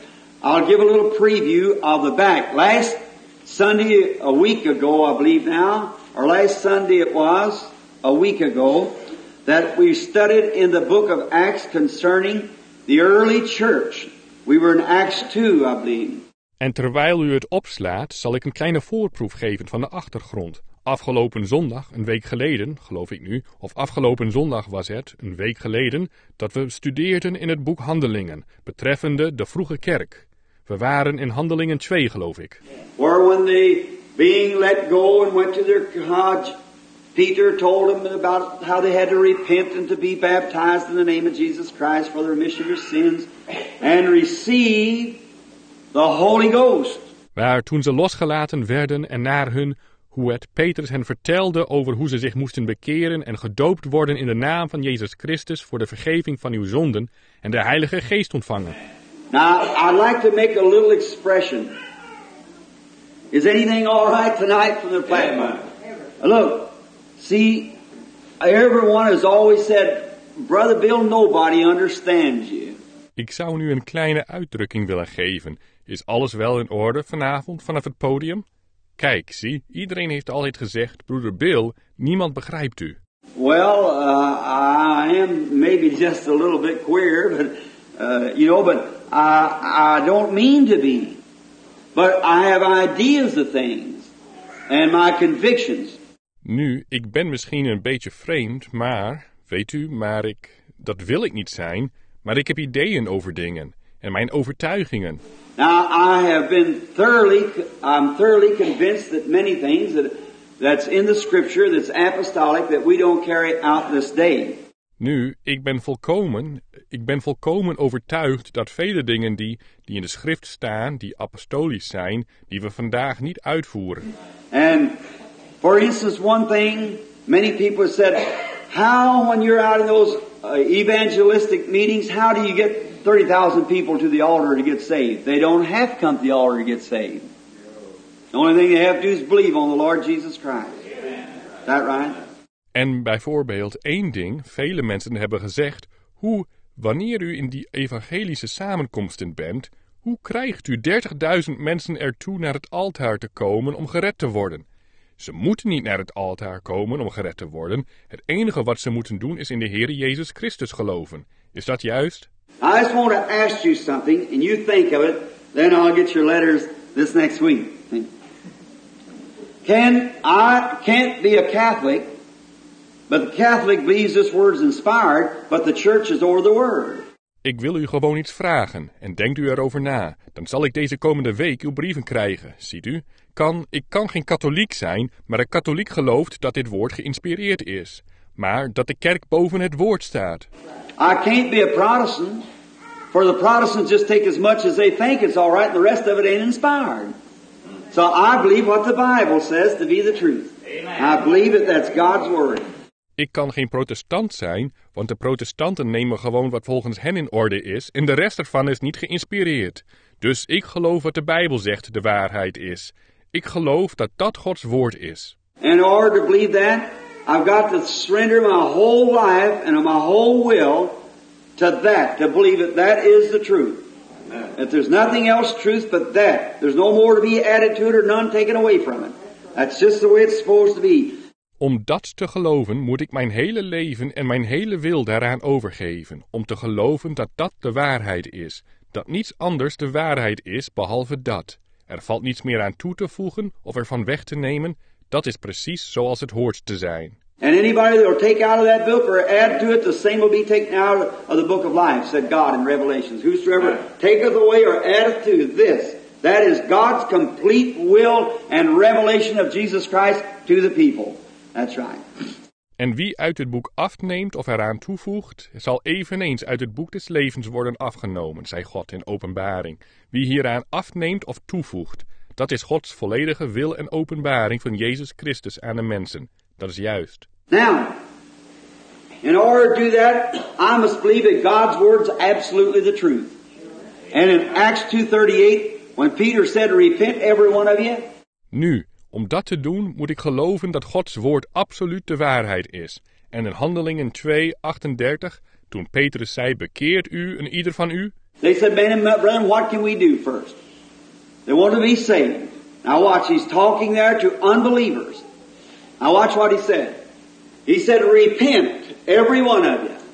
I'll give a little preview of the back. Last Sunday, a week ago, I believe now, or last Sunday it was, a week ago, that we studied in the book of Acts concerning the early church. We were in Acts 2, I believe. En terwijl u het opslaat, zal ik een kleine voorproef geven van de achtergrond. Afgelopen zondag, een week geleden, geloof ik nu, of afgelopen zondag was het, een week geleden, dat we studeerden in het boek Handelingen, betreffende de vroege kerk. We waren in Handelingen 2, geloof ik. Where when they, being let go and went to their cottage, Peter told them about how they had to repent and to be baptized in the name of Jesus Christ for the remission of their sins and receive the Holy Ghost. Waar toen ze losgelaten werden en naar hun, hoe het Petrus hen vertelde over hoe ze zich moesten bekeren en gedoopt worden in de naam van Jezus Christus voor de vergeving van uw zonden en de Heilige Geest ontvangen. Now, I'd like to make a little expression. Is anything all right tonight from the platform? Look, see, everyone has always said, Brother Bill, nobody understands you. Ik zou nu een kleine uitdrukking willen geven. Is alles wel in orde vanavond vanaf het podium? Kijk, zie, iedereen heeft altijd gezegd, broeder Bill, niemand begrijpt u. Well, I am maybe just a little bit queer, but, but I don't mean to be. But I have ideas of things and my convictions. Nu, ik ben misschien een beetje vreemd, maar, weet u, dat wil ik niet zijn, maar ik heb ideeën over dingen en mijn overtuigingen. Now, I'm thoroughly convinced that many things that's in the Scripture, that's apostolic, that we don't carry out this day. Nu, ik ben volkomen overtuigd dat vele dingen die in de schrift staan, die apostolisch zijn, die we vandaag niet uitvoeren. And, for instance, one thing, many people have said, how when you're out in those evangelistic meetings, how do you get 30,000 people to the altar to get saved? They don't have to come to the altar to get saved. The only thing they have to do is believe on the Lord Jesus Christ. Is that right? En bijvoorbeeld één ding, vele mensen hebben gezegd, wanneer u in die evangelische samenkomsten bent, hoe krijgt u 30.000 mensen ertoe naar het altaar te komen om gered te worden? Ze moeten niet naar het altaar komen om gered te worden. Het enige wat ze moeten doen is in de Heer Jezus Christus geloven. Is dat juist? I just want to ask you something, and you think of it, then I'll get your letters this next week. I can't be a Catholic, but the Catholic believes this word is inspired, but the church is over the word. Ik wil u gewoon iets vragen, en denkt u erover na. Dan zal ik deze komende week uw brieven krijgen, ziet u. Ik kan geen katholiek zijn, maar een katholiek gelooft dat dit woord geïnspireerd is. Maar dat de kerk boven het woord staat. I can't be a Protestant, for the Protestants just take as much as they think it's all right, and the rest of it ain't inspired. So I believe what the Bible says to be the truth. I believe that's God's word. Ik kan geen protestant zijn, want de protestanten nemen gewoon wat volgens hen in orde is en de rest ervan is niet geïnspireerd. Dus ik geloof wat de Bijbel zegt de waarheid is. Ik geloof dat dat Gods woord is. In order to believe that, I've got to surrender my whole life and my whole will to that, to believe that is the truth. That there's nothing else truth but that. There's no more to be added to it or none taken away from it. That's just the way it's supposed to be. Om dat te geloven moet ik mijn hele leven en mijn hele wil daaraan overgeven. Om te geloven dat dat de waarheid is. Dat niets anders de waarheid is behalve dat. Er valt niets meer aan toe te voegen of ervan weg te nemen. Dat is precies zoals het hoort te zijn. And anybody that will take out of that book or add to it, the same will be taken out of the book of life, said God in Revelations. Whosoever taketh away or addeth to this, that is God's complete will and revelation of Jesus Christ to the people. That's right. En wie uit het boek afneemt of eraan toevoegt, zal eveneens uit het boek des levens worden afgenomen, zei God in Openbaring. Wie hieraan afneemt of toevoegt, dat is Gods volledige wil en openbaring van Jezus Christus aan de mensen. Dat is juist. Now, in order to do that, I must believe that God's word is absolutely the truth. And in Acts 2:38, when Peter said, "Repent, every one of you." Nu, om dat te doen moet ik geloven dat Gods woord absoluut de waarheid is. En in Handelingen 2:38, toen Petrus zei, bekeert u en ieder van u, They said, man, brethren, what can we do first? They want to be saved. Now watch, he's talking there to unbelievers. Now watch what he said. He said, repent, every one of you.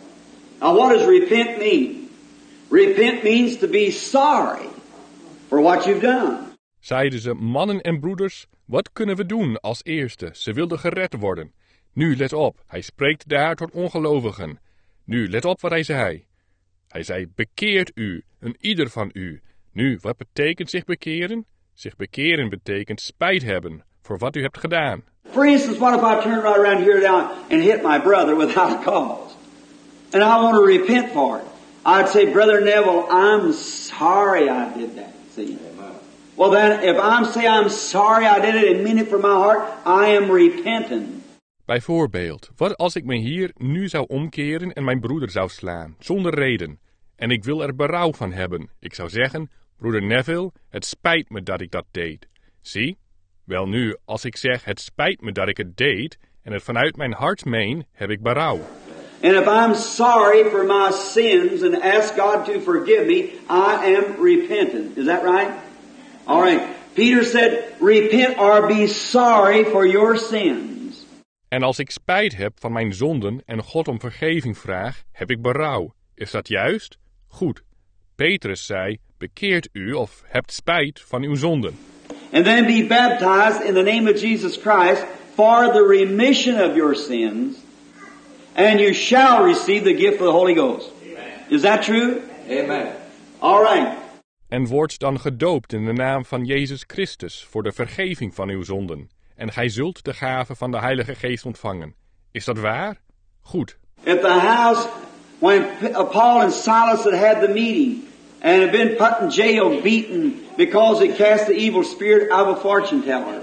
Now what does repent mean? Repent means to be sorry for what you've done. Zeiden ze, mannen en broeders, wat kunnen we doen als eerste? Ze wilden gered worden. Nu, let op, hij spreekt daar tot ongelovigen. Nu, let op wat hij zei. Hij zei, bekeert u, een ieder van u. Nu, wat betekent zich bekeren? Zich bekeren betekent spijt hebben voor wat u hebt gedaan. For instance, what if I turn right around here now and hit my brother without a cause? And I want to repent for it. I'd say, Brother Neville, I'm sorry I did that. See? Well then, if I'm sorry I did it and mean it from my heart, I am repentant. Bijvoorbeeld, wat als ik me hier nu zou omkeren en mijn broeder zou slaan, zonder reden, en ik wil er berouw van hebben. Ik zou zeggen, broeder Neville, het spijt me dat ik dat deed. Zie? Wel nu, als ik zeg, het spijt me dat ik het deed, en het vanuit mijn hart meen, heb ik berouw. And if I'm sorry for my sins and ask God to forgive me, I am repentant. Is that right? All right. Peter said, repent or be sorry for your sins. En als ik spijt heb van mijn zonden en God om vergeving vraag, heb ik berouw. Is dat juist? Goed. Petrus zei, bekeert u of hebt spijt van uw zonden. And then be baptized in the name of Jesus Christ for the remission of your sins, and you shall receive the gift of the Holy Ghost. Amen. Is that true? Amen. All right. En wordt dan gedoopt in de naam van Jezus Christus voor de vergeving van uw zonden. En gij zult de gave van de Heilige Geest ontvangen. Is dat waar? Goed. At the house, when Paul and Silas had the meeting, and had been put in jail, beaten, because it cast the evil spirit out of a fortune teller.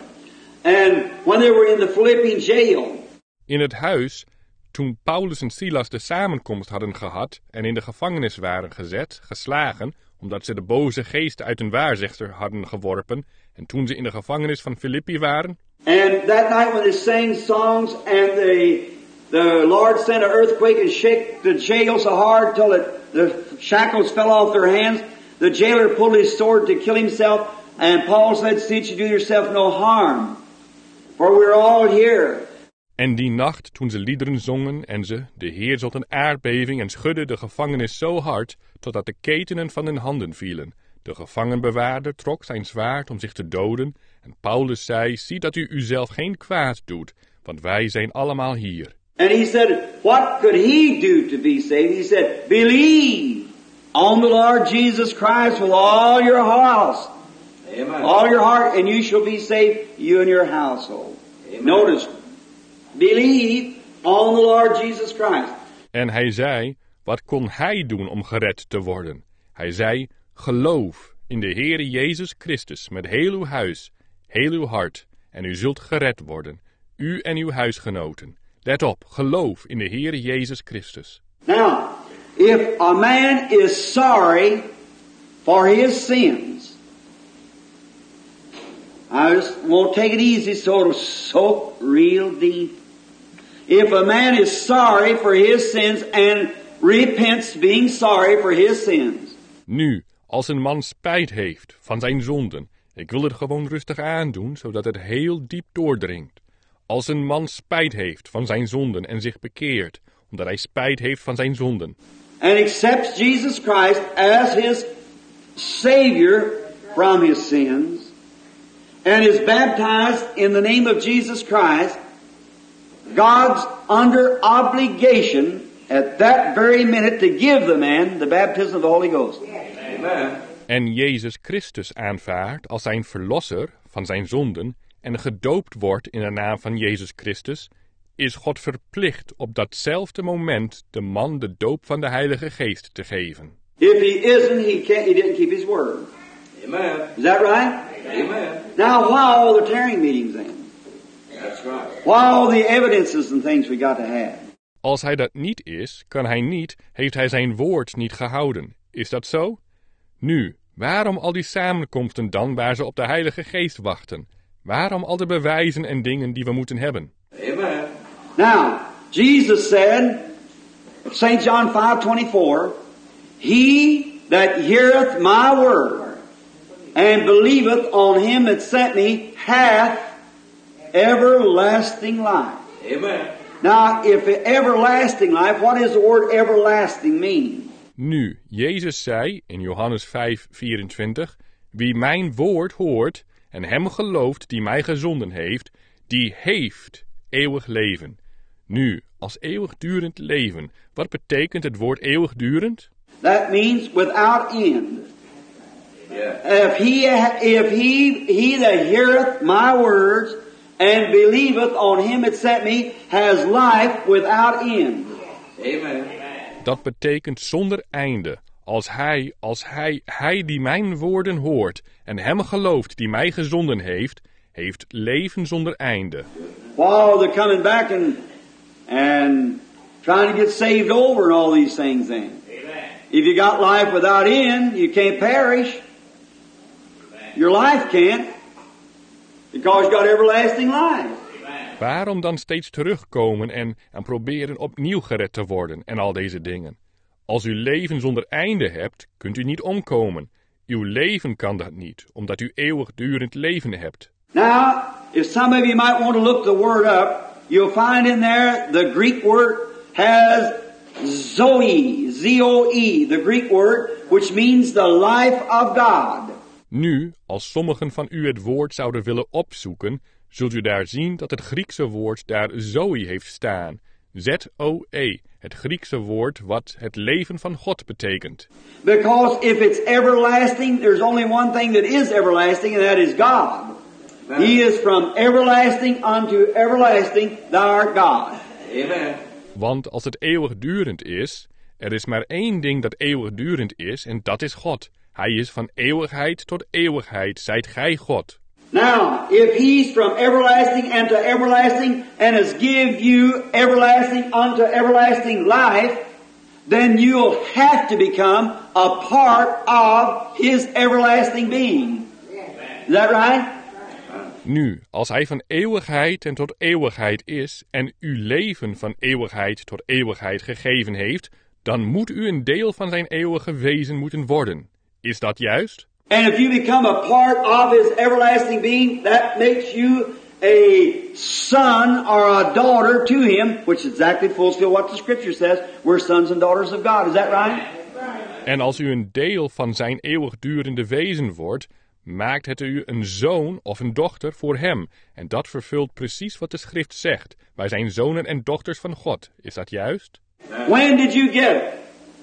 And when they were in the Philippian jail. In het huis, toen Paulus en Silas de samenkomst hadden gehad en in de gevangenis waren gezet, geslagen, omdat ze de boze geesten uit een waarzegster hadden geworpen, en toen ze in de gevangenis van Filippi waren. And that night when they sang songs and the Lord sent an earthquake and shook the jail so hard till the shackles fell off their hands, the jailer pulled his sword to kill himself, and Paul said, see that you do yourself no harm, for we're all here. En die nacht, toen ze liederen zongen en ze, de Heer zond een aardbeving en schudde de gevangenis zo hard, totdat de ketenen van hun handen vielen. De gevangenbewaarder trok zijn zwaard om zich te doden, en Paulus zei, zie dat u uzelf geen kwaad doet, want wij zijn allemaal hier. And he said, what could he do to be saved? He said, believe on the Lord Jesus Christ with all your house, Amen. all your heart, and you shall be saved, you and your household. Amen. Notice, believe on the Lord Jesus Christ. En hij zei, wat kon hij doen om gered te worden? Hij zei, geloof in de Heere Jezus Christus met heel uw huis, heel uw hart, en u zult gered worden, u en uw huisgenoten. Let op, geloof in de Heere Jezus Christus. Now, if a man is sorry for his sins, I just won't take it easy so it'll soak real deep. If a man is sorry for his sins and repents being sorry for his sins. Nu, als een man spijt heeft van zijn zonden, ik wil het gewoon rustig aandoen, zodat het heel diep doordringt. Als een man spijt heeft van zijn zonden en zich bekeert, omdat hij spijt heeft van zijn zonden. And accepts Jesus Christ as his Savior from his sins, and is baptized in the name of Jesus Christ, God's under obligation at that very minute to give the man the baptism of the Holy Ghost. Amen. En Jezus Christus aanvaardt als zijn verlosser van zijn zonden en gedoopt wordt in de naam van Jezus Christus, is God verplicht op datzelfde moment de man de doop van de Heilige Geest te geven. If he isn't, he didn't keep his word. Amen. Is that right? Amen. Now, why all the tearing meetings then? That's right. Why all the evidences and things we got to have? Als hij dat niet is, heeft hij zijn woord niet gehouden. Is dat zo? Nu, waarom al die samenkomsten dan waar ze op de Heilige Geest wachten? Waarom al de bewijzen en dingen die we moeten hebben? Amen. Now, Jesus said, St. John 5:24, he that heareth my word and believeth on him that sent me hath everlasting life. Amen. Now, if everlasting life, what does the word everlasting mean? Nu, Jezus zei in Johannes 5:24, wie mijn woord hoort en hem gelooft die mij gezonden heeft, die heeft eeuwig leven. Nu, als eeuwigdurend leven, wat betekent het woord eeuwigdurend? That means without end. Yeah. If he that heareth my words and believeth on him that sent me has life without end. Amen. Dat betekent zonder einde. Als hij die mijn woorden hoort en hem gelooft die mij gezonden heeft, heeft leven zonder einde. While they're coming back and trying to get saved over and all these things then. If you got life without end, you can't perish. Your life can't, because you got everlasting life. Waarom dan steeds terugkomen en proberen opnieuw gered te worden en al deze dingen? Als u leven zonder einde hebt, kunt u niet omkomen. Uw leven kan dat niet, omdat u eeuwigdurend leven hebt. Now, if some of you might want to look the word up, you'll find in there the Greek word has Zoe, Z-O-E, the Greek word, which means the life of God. Nu, als sommigen van u het woord zouden willen opzoeken, zult u daar zien dat het Griekse woord daar Zoe heeft staan. Z-O-E, het Griekse woord wat het leven van God betekent. Because if it's everlasting, there's only one thing that is everlasting, and that is God. He is from everlasting unto everlasting, thou art God. Amen. Want als het eeuwigdurend is, er is maar één ding dat eeuwigdurend is, en dat is God. Hij is van eeuwigheid tot eeuwigheid, zijt gij God. Now, if he's from everlasting unto everlasting and has give you everlasting unto everlasting life, then you'll have to become a part of his everlasting being. Is that right? Nu, als hij van eeuwigheid en tot eeuwigheid is en uw leven van eeuwigheid tot eeuwigheid gegeven heeft, dan moet u een deel van zijn eeuwige wezen moeten worden. Is dat juist? And if you become a part of his everlasting being, that makes you a son or a daughter to him, which exactly fulfills what the scripture says. We're sons and daughters of God. Is that right? En als u een deel van zijn eeuwigdurende wezen wordt, maakt het u een zoon of een dochter voor hem. En dat vervult precies wat de schrift zegt. Wij zijn zonen en dochters van God. Is dat juist? When did you get it?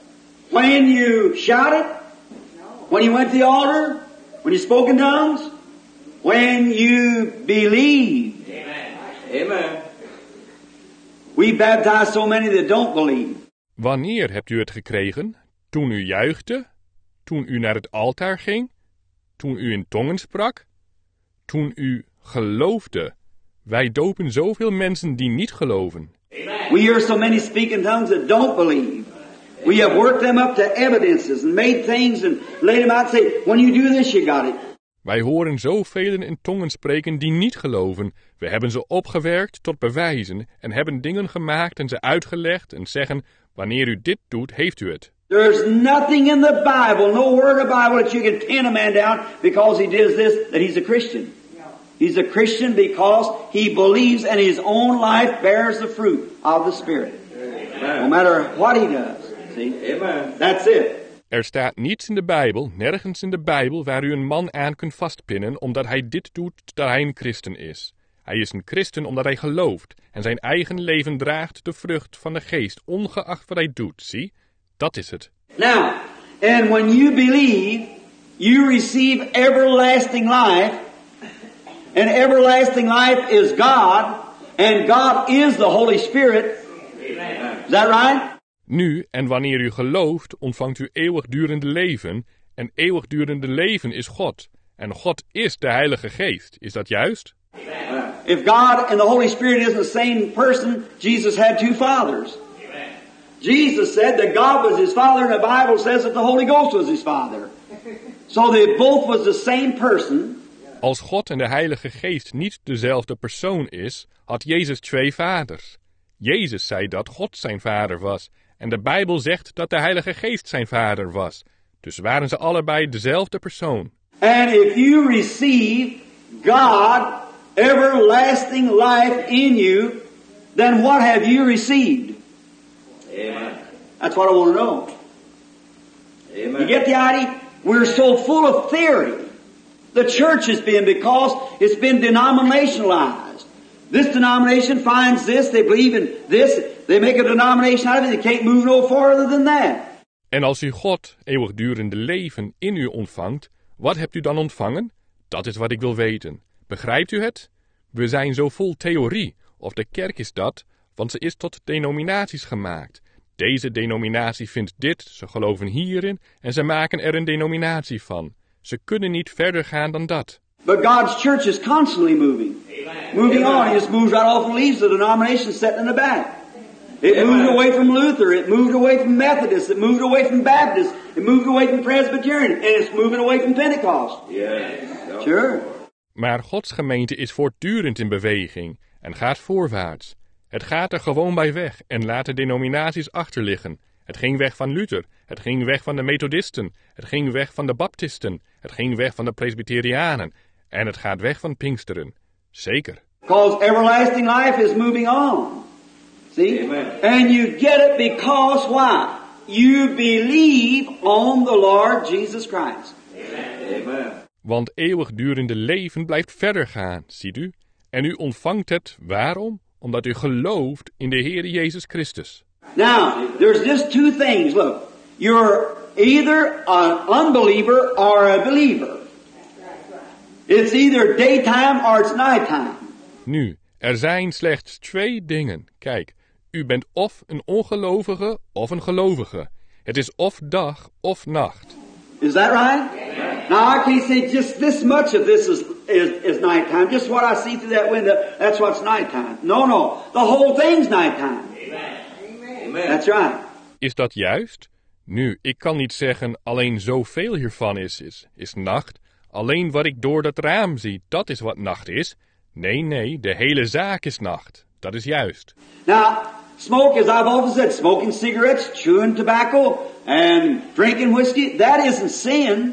When you shouted? When you went to the altar? When you spoke in tongues? When you believed? Amen. We baptize so many that don't believe. Wanneer hebt u het gekregen? Toen u juichte? Toen u naar het altaar ging? Toen u in tongen sprak? Toen u geloofde? Wij dopen zoveel mensen die niet geloven. We hear so many speak in tongues that don't believe. We have worked them up to evidences and made things and laid them out and say, when you do this, you got it. Wij horen zoveel in tongen spreken die niet geloven. We hebben ze opgewerkt tot bewijzen en hebben dingen gemaakt en ze uitgelegd en zeggen, wanneer u dit doet, heeft u het. There's nothing in the Bible, no word of the Bible that you can pin a man down because he does this, that he's a Christian. He's a Christian because he believes and his own life bears the fruit of the Spirit. No matter what he does. See? Amen. That's it. Er staat niets in de Bijbel, nergens in de Bijbel, waar u een man aan kunt vastpinnen omdat hij dit doet, dat hij een christen is. Hij is een christen omdat hij gelooft en zijn eigen leven draagt de vrucht van de geest, ongeacht wat hij doet, zie? Dat is het. Now, and when you believe, you receive everlasting life, and everlasting life is God, and God is the Holy Spirit. Amen. Is that right? Nu, en wanneer u gelooft, ontvangt u eeuwigdurende leven, en eeuwigdurende leven is God. En God is de Heilige Geest. Is dat juist? Amen. If God and the Holy Spirit isn't the same person, Jesus had two fathers. Amen. Jesus said that God was his father, and the Bible says that the Holy Ghost was his father. So they both was the same person. Als God en de Heilige Geest niet dezelfde persoon is, had Jezus twee vaders. Jezus zei dat God zijn vader was. En de Bijbel zegt dat de Heilige Geest zijn vader was. Dus waren ze allebei dezelfde persoon. And if you receive God, everlasting life in you, then what have you received? Amen. That's what I want to know. Amen. You get the idea? We're so full of theory. The church has been, because it's been denominationalized. This denomination finds this, they believe in this, they make a denomination out of it, they can't move no farther than that. En als u God eeuwigdurende leven in u ontvangt, wat hebt u dan ontvangen? Dat is wat ik wil weten. Begrijpt u het? We zijn zo vol theorie, of de kerk is dat, want ze is tot denominaties gemaakt. Deze denominatie vindt dit, ze geloven hierin en ze maken er een denominatie van. Ze kunnen niet verder gaan dan dat. But God's church is constantly moving. Amen. Moving Amen. on. It just moves right off and leaves the denomination sitting in the back. It Amen. moved away from Luther. It moved away from Methodist. It moved away from Baptist. It moved away from Presbyterian. And it's moving away from Pentecost. Yes. Sure. Maar Gods gemeente is voortdurend in beweging en gaat voorwaarts. Het gaat er gewoon bij weg en laat de denominaties achterliggen. Het ging weg van Luther, het ging weg van de Methodisten, het ging weg van de Baptisten, het ging weg van de Presbyterianen en het gaat weg van Pinksteren. Zeker. Because everlasting life is moving on. See? Amen. And you get it because why? You believe on the Lord Jesus Christ. Amen. Want eeuwigdurende leven blijft verder gaan, ziet u? En u ontvangt het, waarom? Omdat u gelooft in de Heer Jezus Christus. Now, there's just two things. Look, you're either an unbeliever or a believer. It's either daytime or it's nighttime. Nu, er zijn slechts twee dingen. Kijk, u bent of een ongelovige of een gelovige. Het is of dag of nacht. Is that right? Now, I can't say just this much of this is nighttime. Just what I see through that window, that's what's nighttime. No. The whole thing's nighttime. Amen. That's right. Is dat juist? Nu, ik kan niet zeggen alleen zoveel hiervan is nacht. Alleen wat ik door dat raam zie, dat is wat nacht is. Nee, de hele zaak is nacht. Dat is juist. Now, smoke, as I've often said, smoking cigarettes, chewing tobacco, and drinking whiskey, that isn't sin.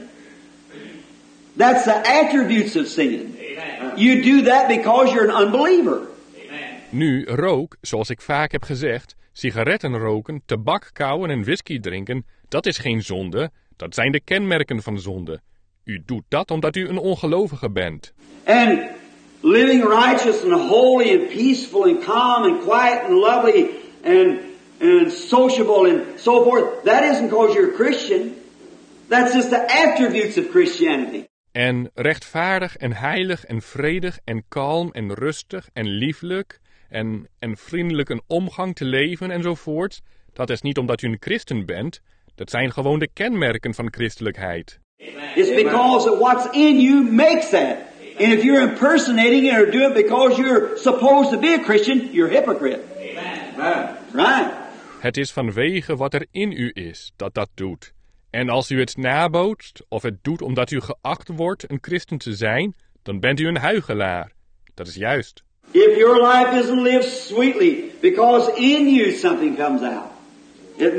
That's the attributes of sin. You do that because you're an unbeliever. Nu, rook, zoals ik vaak heb gezegd, sigaretten roken, tabak kauwen en whisky drinken, dat is geen zonde. Dat zijn de kenmerken van zonde. U doet dat omdat u een ongelovige bent. And living righteous and holy and peaceful and calm and quiet and lovely and sociable and so forth, that isn't because you're a Christian. That's just the attributes of Christianity. En rechtvaardig en heilig en vredig en kalm en rustig en lieflijk en vriendelijk een omgang te leven enzovoort, dat is niet omdat u een christen bent. Dat zijn gewoon de kenmerken van christelijkheid. It's because of what's in you makes that. And if you're impersonating it or do it because you're supposed to be a Christian, you're a hypocrite. Amen. Right. Het is vanwege wat er in u is dat doet. En als u het nabootst of het doet omdat u geacht wordt een christen te zijn, dan bent u een huichelaar. Dat is juist. If your life isn't lived sweetly because in you something comes out, it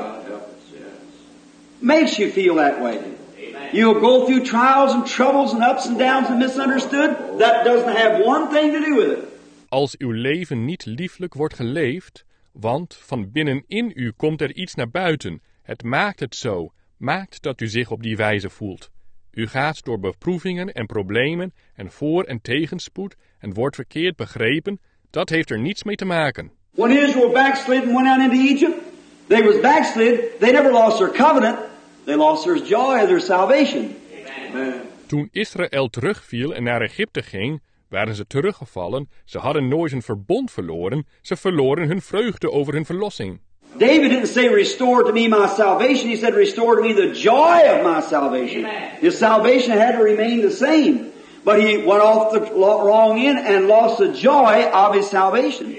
makes you feel that way. You'll go through trials and troubles and ups and downs and misunderstood. That doesn't have one thing to do with it. Als uw leven niet lieflijk wordt geleefd, want van binnenin u komt er iets naar buiten. Het maakt het zo, maakt dat u zich op die wijze voelt. U gaat door beproevingen en problemen en voor- en tegenspoed en wordt verkeerd begrepen. Dat heeft er niets mee te maken. When Israel backslid and went out into Egypt, they was backslid. They never lost their covenant. They lost their joy of their salvation. Amen. Toen Israël terugviel en naar Egypte ging, waren ze teruggevallen. Ze hadden nooit hun verbond verloren. Ze verloren hun vreugde over hun verlossing. David didn't say, restore to me my salvation. He said, restore to me the joy of my salvation. His salvation had to remain the same. But he went off the wrong end and lost the joy of his salvation.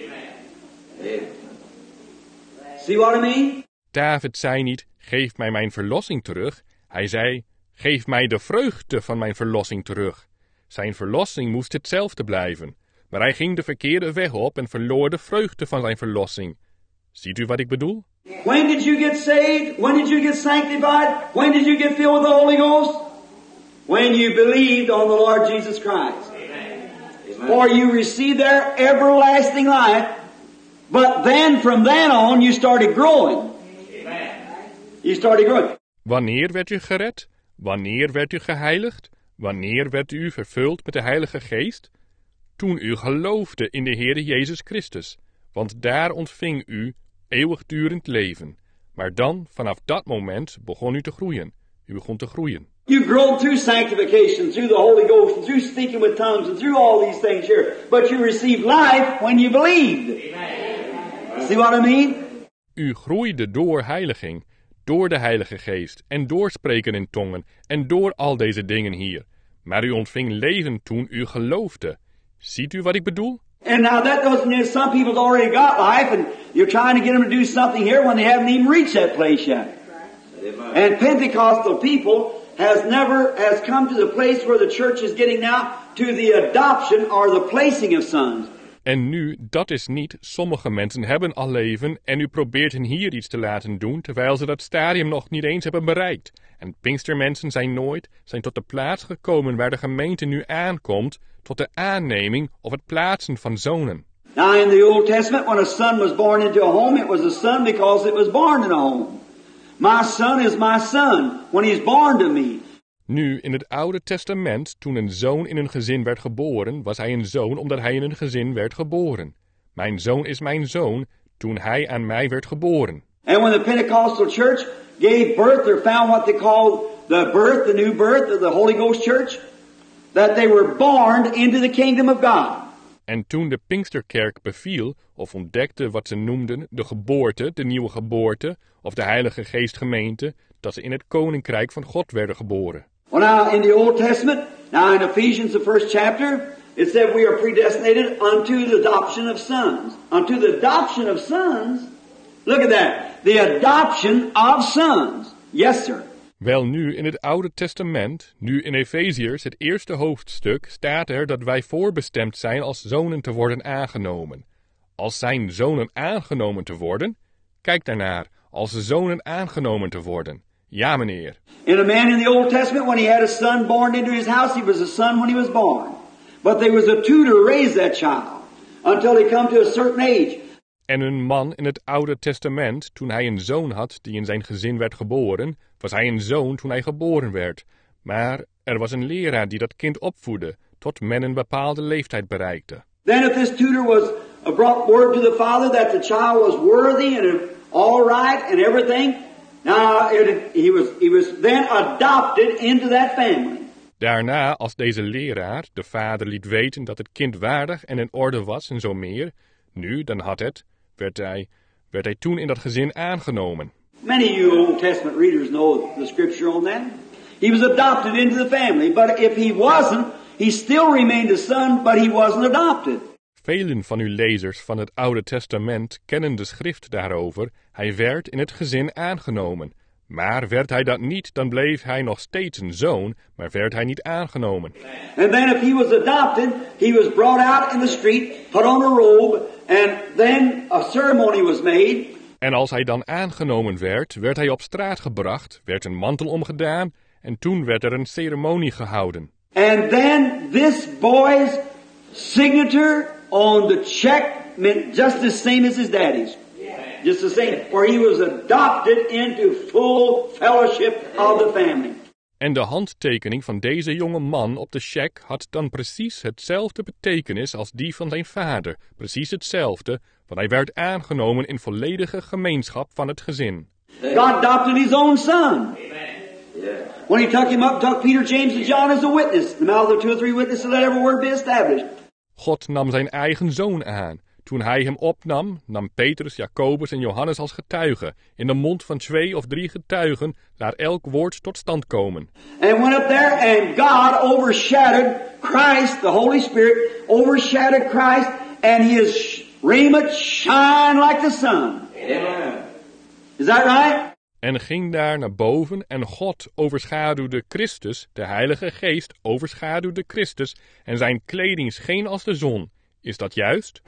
See what I mean? David zei niet, geef mij mijn verlossing terug. Hij zei, geef mij de vreugde van mijn verlossing terug. Zijn verlossing moest hetzelfde blijven. Maar hij ging de verkeerde weg op en verloor de vreugde van zijn verlossing. Ziet u wat ik bedoel? When did you get saved? When did you get sanctified? When did you get filled with the Holy Ghost? When you believed on the Lord Jesus Christ. Amen. For you received their everlasting life. But then from then on you started growing. Amen. You started growing. Wanneer werd u gered? Wanneer werd u geheiligd? Wanneer werd u vervuld met de Heilige Geest? Toen u geloofde in de Heere Jezus Christus, want daar ontving u eeuwigdurend leven. Maar dan, vanaf dat moment, begon u te groeien. U begon te groeien. You grow through sanctification, through the Holy Ghost, and through speaking with tongues, and through all these things here. But you received life when you believed. Amen. See what I mean? U groeide door heiliging, door de Heilige Geest en door spreken in tongen en door al deze dingen hier. Maar u ontving leven toen u geloofde. Ziet u wat ik bedoel? And now that doesn't mean some people's already got life, and you're trying to get them to do something here when they haven't even reached that place yet. Amen. And Pentecostal people has come to the place where the church is getting now to the adoption or the placing of sons. En nu, dat is niet, sommige mensen hebben al leven en u probeert hen hier iets te laten doen, terwijl ze dat stadium nog niet eens hebben bereikt. En Pinkstermensen zijn tot de plaats gekomen waar de gemeente nu aankomt, tot de aanneming of het plaatsen van zonen. Now in the Old Testament, when a son was born into a home, it was a son because it was born in a home. My son is my son when he's born to me. Nu, in het Oude Testament, toen een zoon in een gezin werd geboren, was hij een zoon omdat hij in een gezin werd geboren. Mijn zoon is mijn zoon toen hij aan mij werd geboren. And when the Pentecostal church gave birth or found what they called the new birth of the Holy Ghost church, that they were born into the kingdom of God. En toen de Pinksterkerk beviel, of ontdekte wat ze noemden de geboorte, de nieuwe geboorte, of de Heilige Geestgemeente, dat ze in het Koninkrijk van God werden geboren. Well, now in the Old Testament, now in Ephesians, the first chapter, it said we are predestinated unto the adoption of sons. Unto the adoption of sons. Look at that. The adoption of sons. Yes, sir. Wel nu, in het Oude Testament, nu in Efeziërs, het eerste hoofdstuk, staat er dat wij voorbestemd zijn als zonen te worden aangenomen. Als zijn zonen aangenomen te worden? Kijk daarnaar, als zonen aangenomen te worden. Ja, meneer. In a man in the Old Testament, when he had a son born into his house, he was a son when he was born. But there was a tutor to raise that child until he come to a certain age. En een man in het Oude Testament, toen hij een zoon had die in zijn gezin werd geboren, was hij een zoon toen hij geboren werd. Maar er was een leraar die dat kind opvoedde, tot men een bepaalde leeftijd bereikte. Then if this tutor was brought word to the father that the child was worthy and all right and everything, now he was then adopted into that family. Daarna, als deze leraar de vader liet weten dat het kind waardig en in orde was en zo meer, nu, dan werd hij toen in dat gezin aangenomen. Many of you Old Testament readers know the scripture on that. He was adopted into the family, but if he wasn't, he still remained a son, but he wasn't adopted. Velen van uw lezers van het Oude Testament kennen de schrift daarover. Hij werd in het gezin aangenomen. Maar werd hij dat niet, dan bleef hij nog steeds een zoon, maar werd hij niet aangenomen. And then if he was adopted, he was brought out in the street, put on a robe, and then a ceremony was made. En als hij dan aangenomen werd hij op straat gebracht, werd een mantel omgedaan en toen werd er een ceremonie gehouden. And then this boy's signature on the check meant just the same as his daddy's. Just the same, for he was adopted into full fellowship of the family. En de handtekening van deze jonge man op de cheque had dan precies hetzelfde betekenis als die van zijn vader. Precies hetzelfde, want hij werd aangenomen in volledige gemeenschap van het gezin. God adopted his own son. When he took him up, took Peter, James, and John as a witness. The mouth of 2 or 3 witnesses, let every word be established. God nam zijn eigen zoon aan. Toen hij hem opnam, nam Petrus, Jacobus en Johannes als getuigen. In de mond van 2 of 3 getuigen laat elk woord tot stand komen. And went up there and God overshadowed Christ, the Holy Spirit, overshadowed Christ, and his raiment shine like the sun. Amen. Is that right? En ging daar naar boven en God overschaduwde Christus, de Heilige Geest overschaduwde Christus en zijn kleding scheen als de zon. Is dat juist?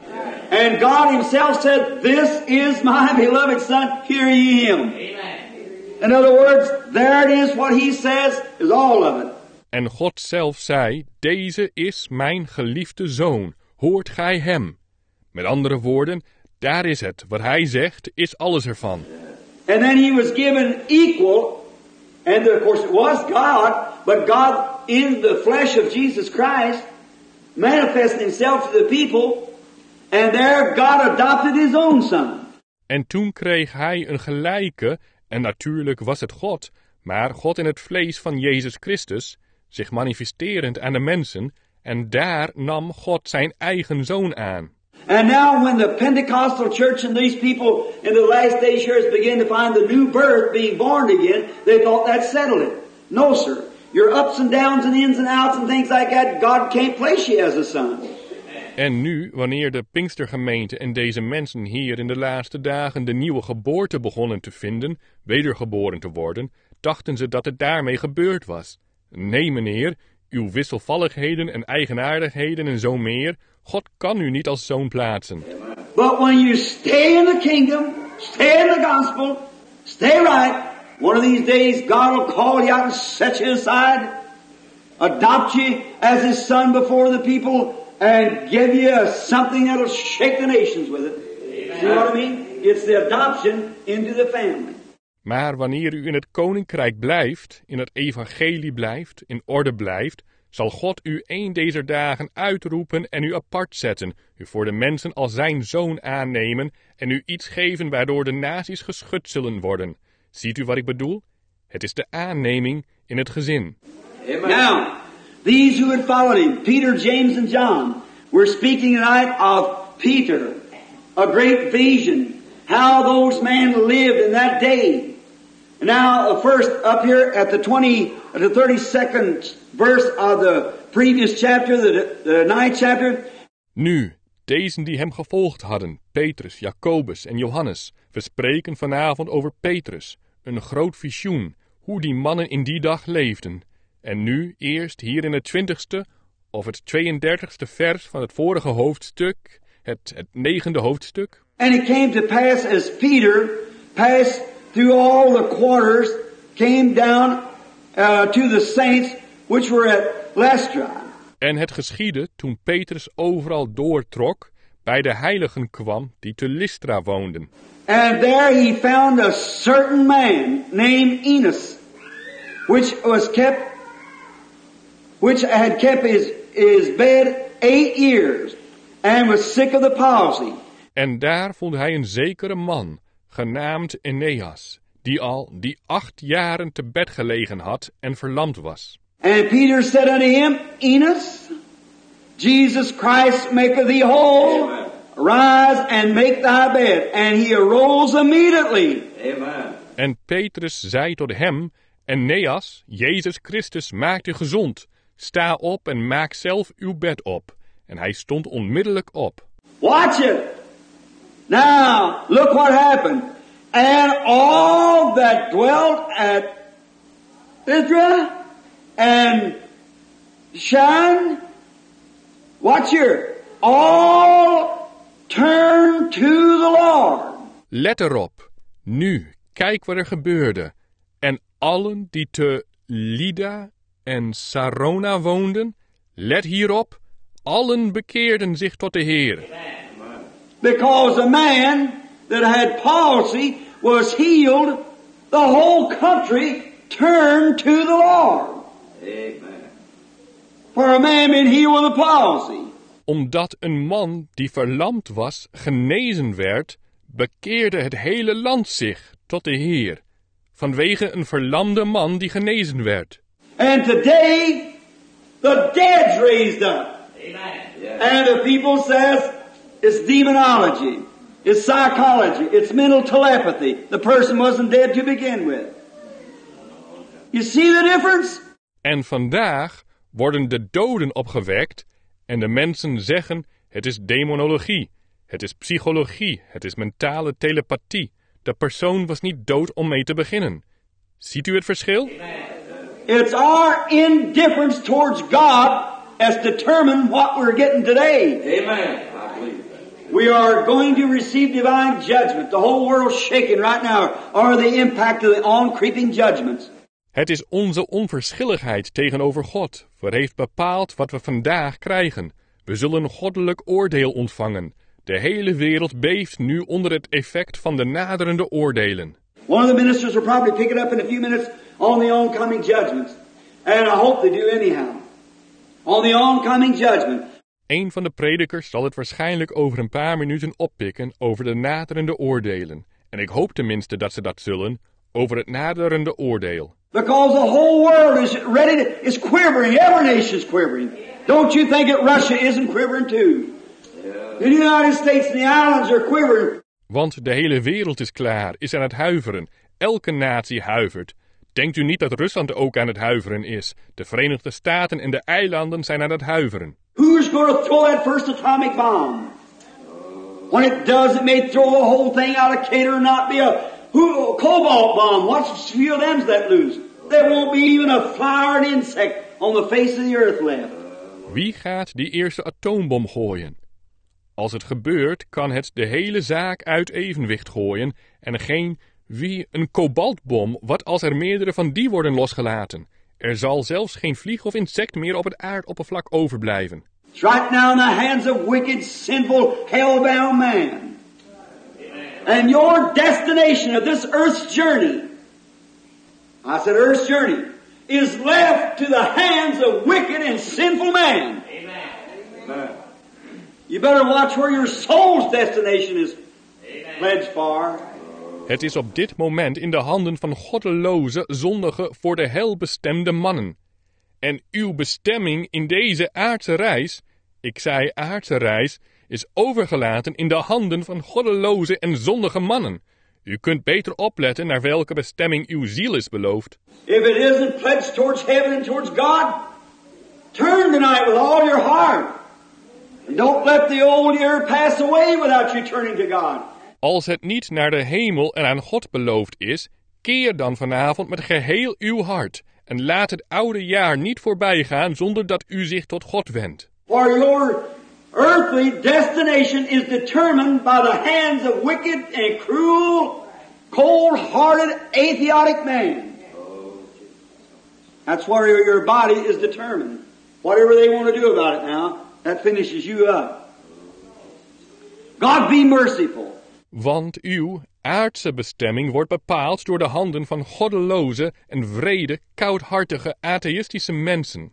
And God Himself said, "This is my beloved Son, hear ye Him." Amen. In other words, there it is, what He says is all of it. En God zelf zei, deze is mijn geliefde zoon, hoort gij hem. Met andere woorden, daar is het, wat hij zegt, is alles ervan. And then He was given equal, and of course it was God, but God in the flesh of Jesus Christ manifested Himself to the people, and there God adopted His own Son. En toen kreeg hij een gelijke, en natuurlijk was het God, maar God in het vlees van Jezus Christus, zich manifesterend aan de mensen, en daar nam God zijn eigen zoon aan. And now when the Pentecostal church and these people in the last days here begin to find the new birth, being born again, they thought that settled it. No, sir. Your ups and downs and ins and outs and things like that, God can't place you as a son. En nu, wanneer de Pinkstergemeente en deze mensen hier in de laatste dagen de nieuwe geboorte begonnen te vinden, wedergeboren te worden, dachten ze dat het daarmee gebeurd was. Nee, meneer, uw wisselvalligheden en eigenaardigheden en zo meer, God kan u niet als zoon plaatsen. But when you stay in the kingdom, stay in the gospel, stay right, one of these days God will call you out and set you aside, adopt you as His son before the people, and give you something that'll shake the nations with it. Amen. See what I mean? It's the adoption into the family. Maar wanneer u in het koninkrijk blijft, in het evangelie blijft, in orde blijft, zal God u een deze dagen uitroepen en u apart zetten, u voor de mensen als zijn zoon aannemen en u iets geven waardoor de naties geschud zullen worden. Ziet u wat ik bedoel? Het is de aanneming in het gezin. Amen. Now, these who had followed Him, Peter, James, and John, we're speaking tonight of Peter, a great vision, how those men lived in that day. Now, first up here at the 32nd verse of the previous chapter, the 9th chapter. Nu, deze die hem gevolgd hadden, Petrus, Jacobus en Johannes, we spreken vanavond over Petrus, een groot visioen, hoe die mannen in die dag leefden. En nu eerst hier in het 20ste of het 32ste vers van het vorige hoofdstuk, het 9e hoofdstuk. And it came to pass as Peter passed through all the quarters, came down to the saints which were at Lystra. En het geschiedde toen Petrus overal doortrok, bij de heiligen kwam die te Lystra woonden. And there he found a certain man named Enos, which had kept his bed 8 years, and was sick of the palsy. En daar vond hij een zekere man, genaamd Eneas, die 8 jaren te bed gelegen had en verlamd was. And Peter said unto him, Enos, Jesus Christ maketh thee whole. Rise and make thy bed. And he arose immediately. Amen. En Petrus zei tot hem, Eneas, Jezus Christus maakt u gezond. Sta op en maak zelf uw bed op. En hij stond onmiddellijk op. Watch it. Now, look what happened. And all that dwelt at Lystra and Sharon, watch here, all turned to the Lord. Let erop. Nu, kijk wat er gebeurde. En allen die te Lydda en Sarona woonden, let hierop, allen bekeerden zich tot de Heer. Because a man that had palsy was healed, the whole country turned to the Lord. Amen. For a man been healed with a palsy. Omdat een man die verlamd was genezen werd, bekeerde het hele land zich tot de Heer. Vanwege een verlamde man die genezen werd. And today, the dead's raised up. Amen. Yeah. And the people says, it's demonology, it's psychology, it's mental telepathy. The person wasn't dead to begin with. You see the difference? En vandaag worden de doden opgewekt en de mensen zeggen, het is demonologie, het is psychologie, het is mentale telepathie. De persoon was niet dood om mee te beginnen. Ziet u het verschil? It's our indifference towards God has determined what we're getting today. Amen. I believe that. We are going to receive divine judgment. The whole world shaking right now are the impact of the on-creeping judgments. Het is onze onverschilligheid tegenover God wat heeft bepaald wat we vandaag krijgen. We zullen een goddelijk oordeel ontvangen. De hele wereld beeft nu onder het effect van de naderende oordelen. One of the ministers will probably pick it up in a few minutes on the oncoming judgments. And I hope they do anyhow. On the oncoming judgment. Een van de predikers zal het waarschijnlijk over een paar minuten oppikken over de naderende oordelen. En ik hoop tenminste dat ze dat zullen, over het naderende oordeel. Because the whole world is ready to, is quivering. Every nation's quivering. Don't you think that Russia isn't quivering too? The United States and the islands are quivering. Want de hele wereld is klaar, is aan het huiveren. Elke natie huivert. Denkt u niet dat Rusland ook aan het huiveren is? De Verenigde Staten en de eilanden zijn aan het huiveren. Who's going to throw that first atomic bomb? When it does, it may throw the whole thing out of cater and not be a cobalt bomb. Watch a few of them let loose. There won't be even a flower and insect on the face of the earth left. Wie gaat die eerste atoombom gooien? Als het gebeurt, kan het de hele zaak uit evenwicht gooien en geen een kobaltbom, wat als er meerdere van die worden losgelaten. Er zal zelfs geen vlieg of insect meer op het aardoppervlak overblijven. It's right now in the hands of wicked, sinful, hell-bound man. And your destination of this earth's journey, I said earth's journey, is left to the hands of wicked and sinful man. Amen. You better watch where your soul's destination is pledged for. Het is op dit moment in de handen van goddeloze, zondige, voor de hel bestemde mannen. En uw bestemming in deze aardse reis, ik zei aardse reis, is overgelaten in de handen van goddeloze en zondige mannen. U kunt beter opletten naar welke bestemming uw ziel is beloofd. If it isn't pledged towards heaven and towards God, turn tonight with all your heart. And don't let the old year pass away without you turning to God. Als het niet naar de hemel en aan God beloofd is, keer dan vanavond met geheel uw hart. En laat het oude jaar niet voorbij gaan zonder dat u zich tot God wendt. For your earthly destination is determined by the hands of wicked and cruel, cold-hearted, atheistic man. That's where your body is determined. Whatever they want to do about it now, that finishes you up. God be merciful. Want uw aardse bestemming wordt bepaald door de handen van goddeloze en wrede, koudhartige, atheïstische mensen.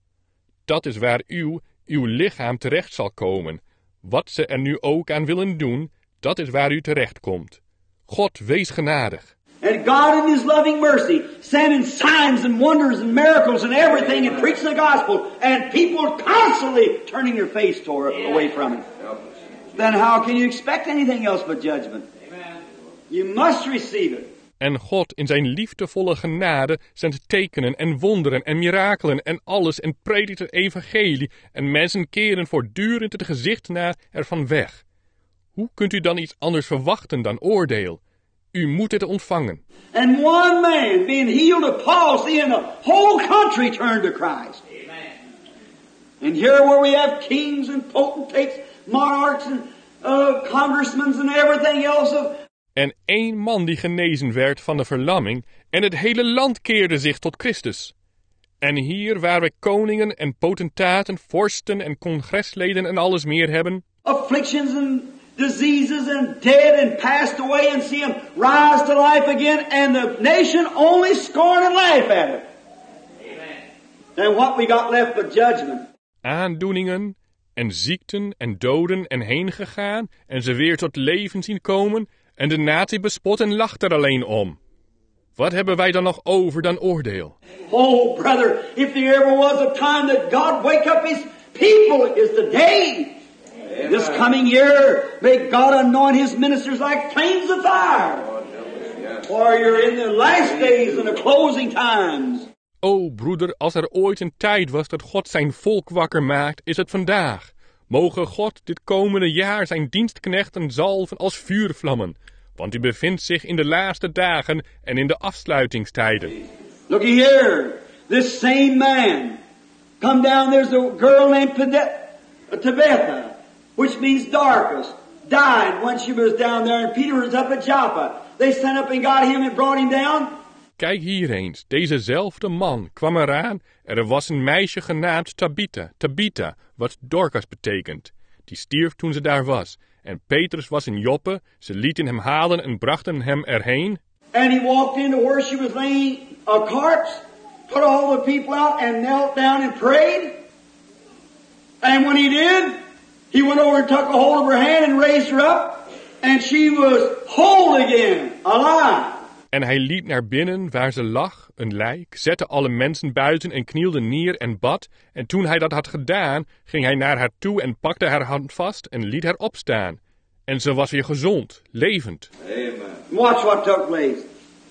Dat is waar uw lichaam terecht zal komen. Wat ze er nu ook aan willen doen, dat is waar u terecht komt. God, wees genadig. And God in His loving mercy, sending signs and wonders and miracles and everything and preaching the gospel, and people constantly turning their face away from it. Then how can you expect anything else but judgment? Amen. You must receive it. En God in zijn liefdevolle genade zendt tekenen en wonderen en mirakelen en alles en predikt het evangelie en mensen keren voortdurend het gezicht naar ervan weg. Hoe kunt u dan iets anders verwachten dan oordeel? U moet het ontvangen. And one man being healed of palsy and the whole country turned to Christ. Amen. And here where we have kings and potentates, monarchs and congressmen and everything else. En één man die genezen werd van de verlamming en het hele land keerde zich tot Christus. En hier waar we koningen en potentaten, vorsten en congresleden en alles meer hebben. Afflictions and diseases and dead and passed away and see them rise to life again and the nation only scorn and laugh at it. Amen. Then what we got left but judgment. Aandoeningen en ziekten en doden en heen gegaan en ze weer tot leven zien komen en de natie bespot en lacht er alleen om. Wat hebben wij dan nog over dan oordeel? Oh brother, if there ever was a time that God wake up His people, is the day. Amen. This coming year, may God anoint His ministers like flames of fire. For you're in the last days and the closing times. O broeder, als er ooit een tijd was dat God zijn volk wakker maakt, is het vandaag. Mogen God dit komende jaar zijn dienstknechten zalven als vuurvlammen. Want u bevindt zich in de laatste dagen en in de afsluitingstijden. Looky here, this same man. Come down, there's a girl named Tabitha. which means darkest, died when she was down there and Peter was up at Joppa. They sent up and got him and brought him down. Kijk hier eens, dezezelfde man kwam eraan. Er was een meisje genaamd Tabitha, wat Dorcas betekent. Die stierf toen ze daar was. En Petrus was in Joppe, ze lieten hem halen en brachten hem erheen. And he walked into where she was laying a corpse, put all the people out and knelt down and prayed. And when he did, he went over and took a hold of her hand and raised her up. And she was whole again, alive. En hij liep naar binnen waar ze lag, een lijk, zette alle mensen buiten en knielde neer en bad. En toen hij dat had gedaan, ging hij naar haar toe en pakte haar hand vast en liet haar opstaan. En ze was weer gezond, levend. Amen. Watch what took place.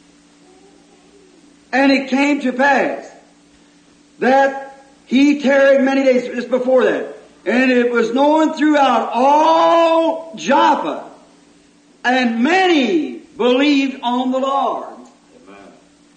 And it came to pass that he tarried many days just before that. And it was known throughout all Joppa. And many believed on the Lord. Amen.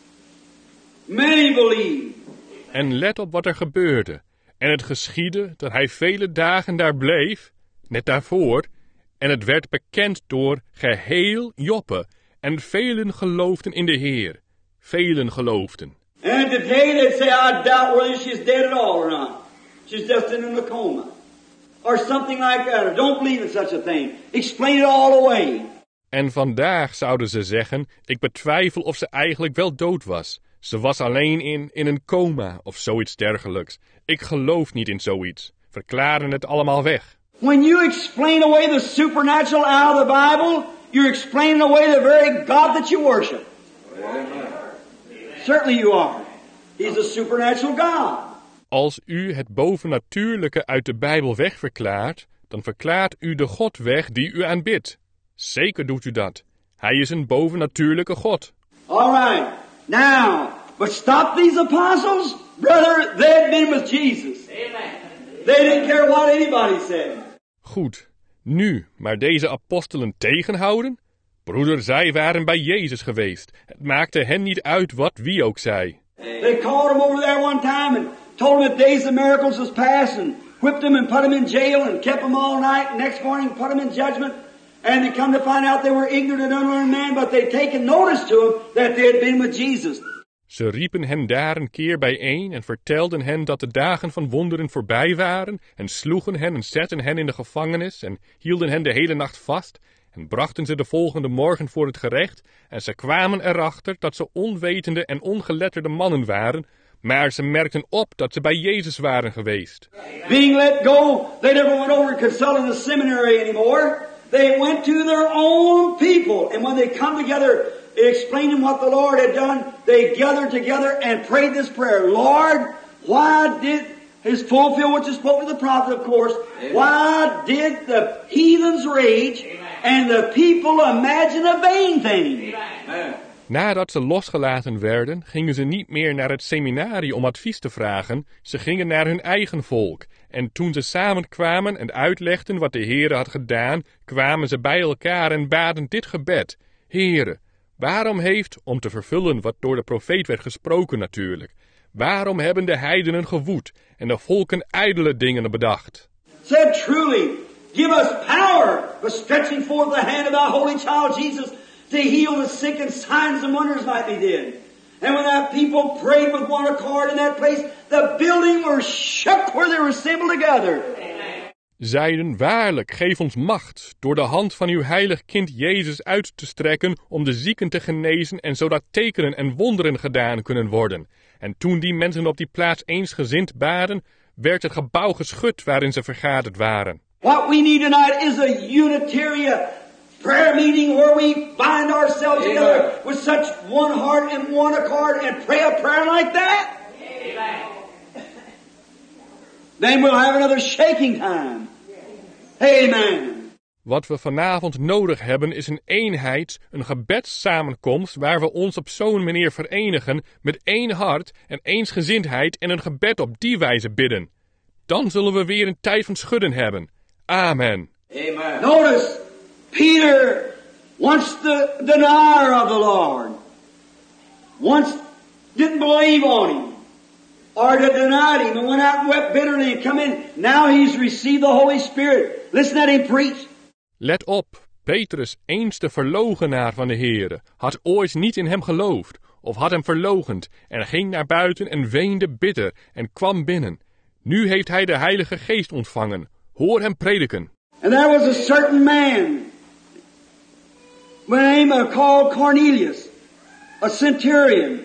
Many believed. En let op wat er gebeurde. En het geschiedde dat hij vele dagen daar bleef, net daarvoor, en het werd bekend door geheel Joppe. En velen geloofden in de Heer. Velen geloofden. And today they say, I doubt whether she's dead at all or not. She's just in a coma. Or something like that. Or don't believe in such a thing. Explain it all away. En vandaag zouden ze zeggen, ik betwijfel of ze eigenlijk wel dood was. Ze was alleen in een coma of zoiets dergelijks. Ik geloof niet in zoiets. Verklaren het allemaal weg. When you explain away the supernatural out of the Bible, you're explaining away the very God that you worship. Amen. Certainly you are. He's a supernatural God. Als u het bovennatuurlijke uit de Bijbel wegverklaart, dan verklaart u de God weg die u aanbidt. Zeker doet u dat. Hij is een bovennatuurlijke God. All right. Now, but stop these apostles, brother. They had been with Jesus. Amen. They didn't care what anybody said. Goed. Nu, maar deze apostelen tegenhouden? Broeder, zij waren bij Jezus geweest. Het maakte hen niet uit wat wie ook zei. They called him over there one time and told him that days of miracles was past and whipped him and put him in jail and kept him all night. And next morning put him in judgment. And they come to find out they were ignorant and unlearned men, but they'd taken notice to him that they had been with Jesus. Ze riepen hen daar een keer bijeen en vertelden hen dat de dagen van wonderen voorbij waren en sloegen hen en zetten hen in de gevangenis en hielden hen de hele nacht vast en brachten ze de volgende morgen voor het gerecht en ze kwamen erachter dat ze onwetende en ongeletterde mannen waren, maar ze merkten op dat ze bij Jezus waren geweest. Being let go, they never went over and consulted the seminary anymore. They went to their own people, and when they come together, explaining what the Lord had done, they gathered together and prayed this prayer. Lord, why did his fulfill which is spoken to the prophet, of course, Amen. Why did the heathens rage and the people imagine a vain thing? Amen. Nadat ze losgelaten werden, gingen ze niet meer naar het seminarie om advies te vragen, ze gingen naar hun eigen volk. En toen ze samenkwamen en uitlegden wat de Heere had gedaan, kwamen ze bij elkaar en baden dit gebed. Heere, waarom heeft, om te vervullen wat door de profeet werd gesproken natuurlijk, waarom hebben de heidenen gewoed en de volken ijdele dingen bedacht? Said truly, give us power for stretching forth the hand of thy holy child Jesus to heal the sick and signs and wonders might be did. And when that people prayed with one accord in that place, the building was shook where they were assembled together. Zeiden, waarlijk, geef ons macht door de hand van uw heilig kind Jezus uit te strekken om de zieken te genezen en zodat tekenen en wonderen gedaan kunnen worden. En toen die mensen op die plaats eensgezind baden, werd het gebouw geschud waarin ze vergaderd waren. What we need tonight is a Unitarian prayer meeting where we bind ourselves together with such one heart and one accord and pray a prayer like that. Amen. Then we'll have another shaking time. Amen. Wat we vanavond nodig hebben is een eenheid, een gebedssamenkomst waar we ons op zo'n manier verenigen met één hart en eensgezindheid en een gebed op die wijze bidden. Dan zullen we weer een tijd van schudden hebben. Amen. Amen. Notice, Peter, once the denier of the Lord, once didn't believe on him. or that denied him and went out and wept bitterly and come in. Now he's received the Holy Spirit. Listen at him preach. Let op, Petrus, eens de verloochenaar van de Heere, had ooit niet in hem geloofd, of had hem verloochend, en ging naar buiten en weende bitter, en kwam binnen. Nu heeft hij de Heilige Geest ontvangen. Hoor hem prediken. And there was a certain man, by the name called Cornelius, a centurion,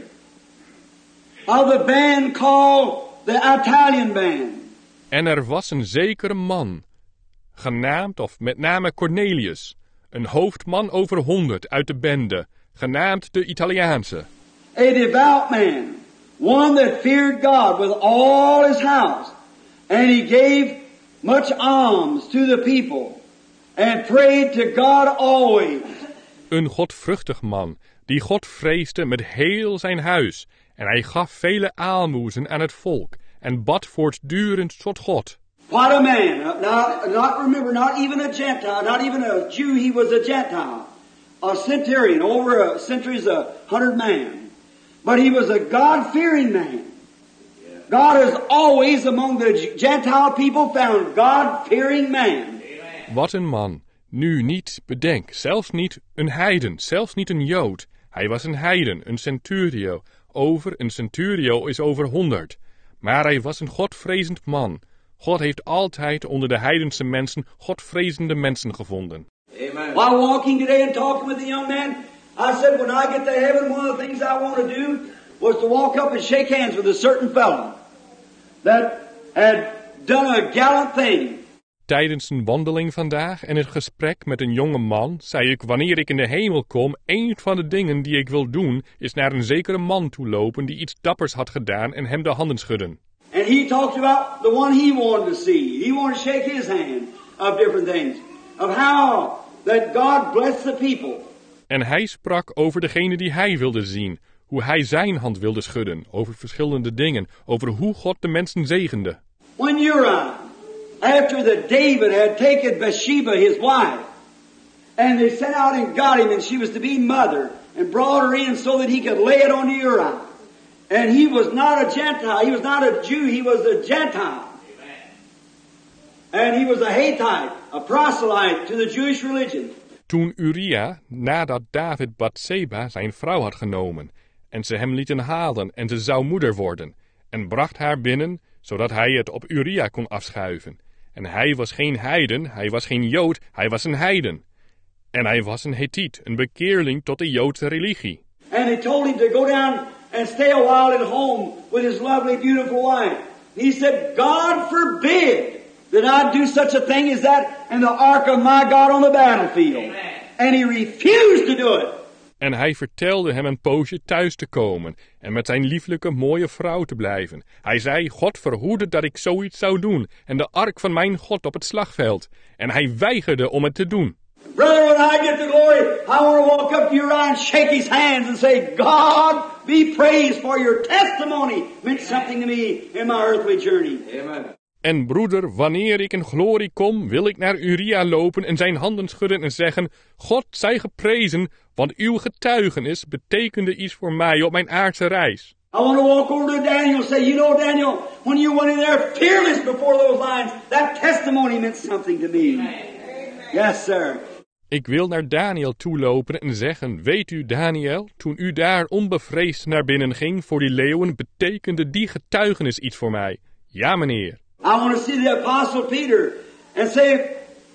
of the band called the Italian band. En er was een zekere man, genaamd of met name Cornelius, een hoofdman over 100 uit de bende, genaamd de Italiaanse. A devout man, one that feared God with all his house, and he gave much alms to the people, and prayed to God always. Een godvruchtig man, die God vreesde met heel zijn huis, en hij gaf vele aalmoezen aan het volk, en bad voortdurend tot God. What a man! Not even a Gentile, not even a Jew, he was a Gentile. A centurion, over a century is 100 men. But he was a God-fearing man. God has always among the Gentile people found God-fearing man. Wat een man. Nu niet, bedenk, zelfs niet een heiden, zelfs niet een Jood. Hij was een heiden, een centurio. Een centurio is over 100. Maar hij was een godvrezend man. God heeft altijd onder de heidense mensen godvrezende mensen gevonden. Amen. While walking today and talking with the young man, I said when I get to heaven, one of the things I want to do was to walk up and shake hands with a certain fellow that had done a gallant thing. Tijdens een wandeling vandaag en het gesprek met een jonge man, zei ik, wanneer ik in de hemel kom, een van de dingen die ik wil doen, is naar een zekere man toe lopen die iets dappers had gedaan en hem de handen schudden. And he talked about the one he wanted to see. He wanted to shake his hand of different things. Of how that God blessed the people. En hij sprak over degene die hij wilde zien, hoe hij zijn hand wilde schudden, over verschillende dingen, over hoe God de mensen zegende. When Uriah, after that David had taken Bathsheba, his wife, and they sent out and got him, and she was to be mother, and brought her in so that he could lay it on Uriah. And he was not a Gentile, he was not a Jew, he was a Gentile. And he was a Hittite, a proselyte to the Jewish religion. Toen Uria, nadat David Bathseba zijn vrouw had genomen, en ze hem lieten halen en ze zou moeder worden, en bracht haar binnen, zodat hij het op Uria kon afschuiven. En hij was geen heiden, hij was geen Jood, hij was een heiden. En hij was een Hethiet, een bekeerling tot de Joodse religie. And he told him to go down and stay a while at home with his lovely, beautiful wife. He said, God forbid that I do such a thing as that in the ark of my God on the battlefield. Amen. And he refused to do it. En hij vertelde hem een poosje thuis te komen en met zijn lieflijke mooie vrouw te blijven. Hij zei, God verhoede dat ik zoiets zou doen en de ark van mijn God op het slagveld. En hij weigerde om het te doen. Brother, when I get the glory, I want to walk up to Uriah and shake his hands and say, God be praised for your testimony meant something to me in my earthly journey. Amen. En broeder, wanneer ik in glorie kom, wil ik naar Uria lopen en zijn handen schudden en zeggen, God zij geprezen, want uw getuigenis betekende iets voor mij op mijn aardse reis. I want to walk over to Daniel and say, you know Daniel, when you went in there fearless before those lions, that testimony meant something to me. Yes, sir. Ik wil naar Daniel toelopen en zeggen, weet u Daniel, toen u daar onbevreesd naar binnen ging voor die leeuwen, betekende die getuigenis iets voor mij. Ja, meneer. I want to see the apostle Peter and say,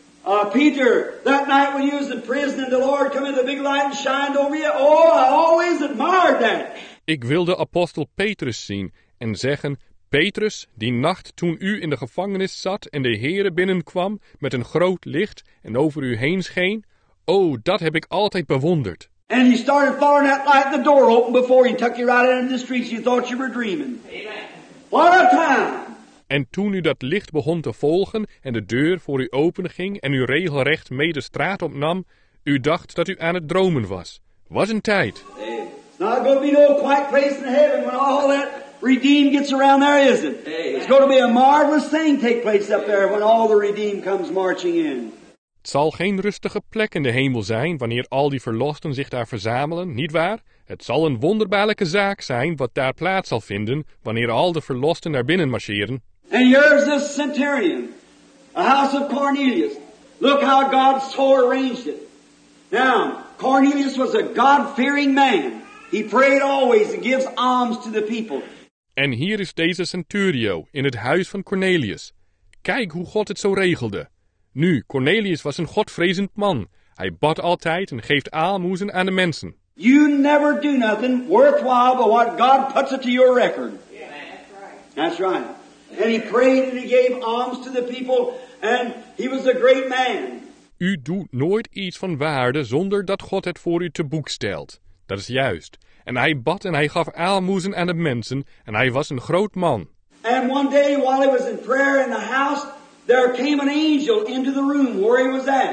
Peter, that night when you was in prison and the Lord come in the big light and shined over you, oh, I always admired that. Ik wil de apostel Petrus zien en zeggen, Petrus, die nacht toen u in de gevangenis zat en de Heere binnenkwam met een groot licht en over u heen scheen, oh, dat heb ik altijd bewonderd. And he started following that light and the door opened before you and took you right into the streets. You thought you were dreaming. Amen. What a time! En toen u dat licht begon te volgen en de deur voor u openging en u regelrecht mee de straat opnam, u dacht dat u aan het dromen was. Was een tijd. It's not going to be no quiet place in heaven when all that redeemed gets around there, is it? It's going to be a marvelous thing take place up there when all the redeemed comes marching in. Het zal geen rustige plek in de hemel zijn wanneer al die verlosten zich daar verzamelen, nietwaar? Het zal een wonderbaarlijke zaak zijn wat daar plaats zal vinden wanneer al de verlosten naar binnen marcheren. And here's this centurion, a house of Cornelius. Look how God so arranged it. Now, Cornelius was a God-fearing man. He prayed always and gives alms to the people. En hier is deze centurio in het huis van Cornelius. Kijk hoe God het zo regelde. Nu, Cornelius was een godvrezend man. Hij bad altijd en geeft aalmoezen aan de mensen. You never do nothing worthwhile but what God puts it to your record. Yeah, that's right. That's right. And he prayed and he gave alms to the people and he was a great man. U doet nooit iets van waarde zonder dat God het voor u te boek stelt. Dat is juist. En hij bad en hij gaf aalmoezen aan de mensen en hij was een groot man. And one day while he was in prayer in the house, there came an angel into the room where he was at.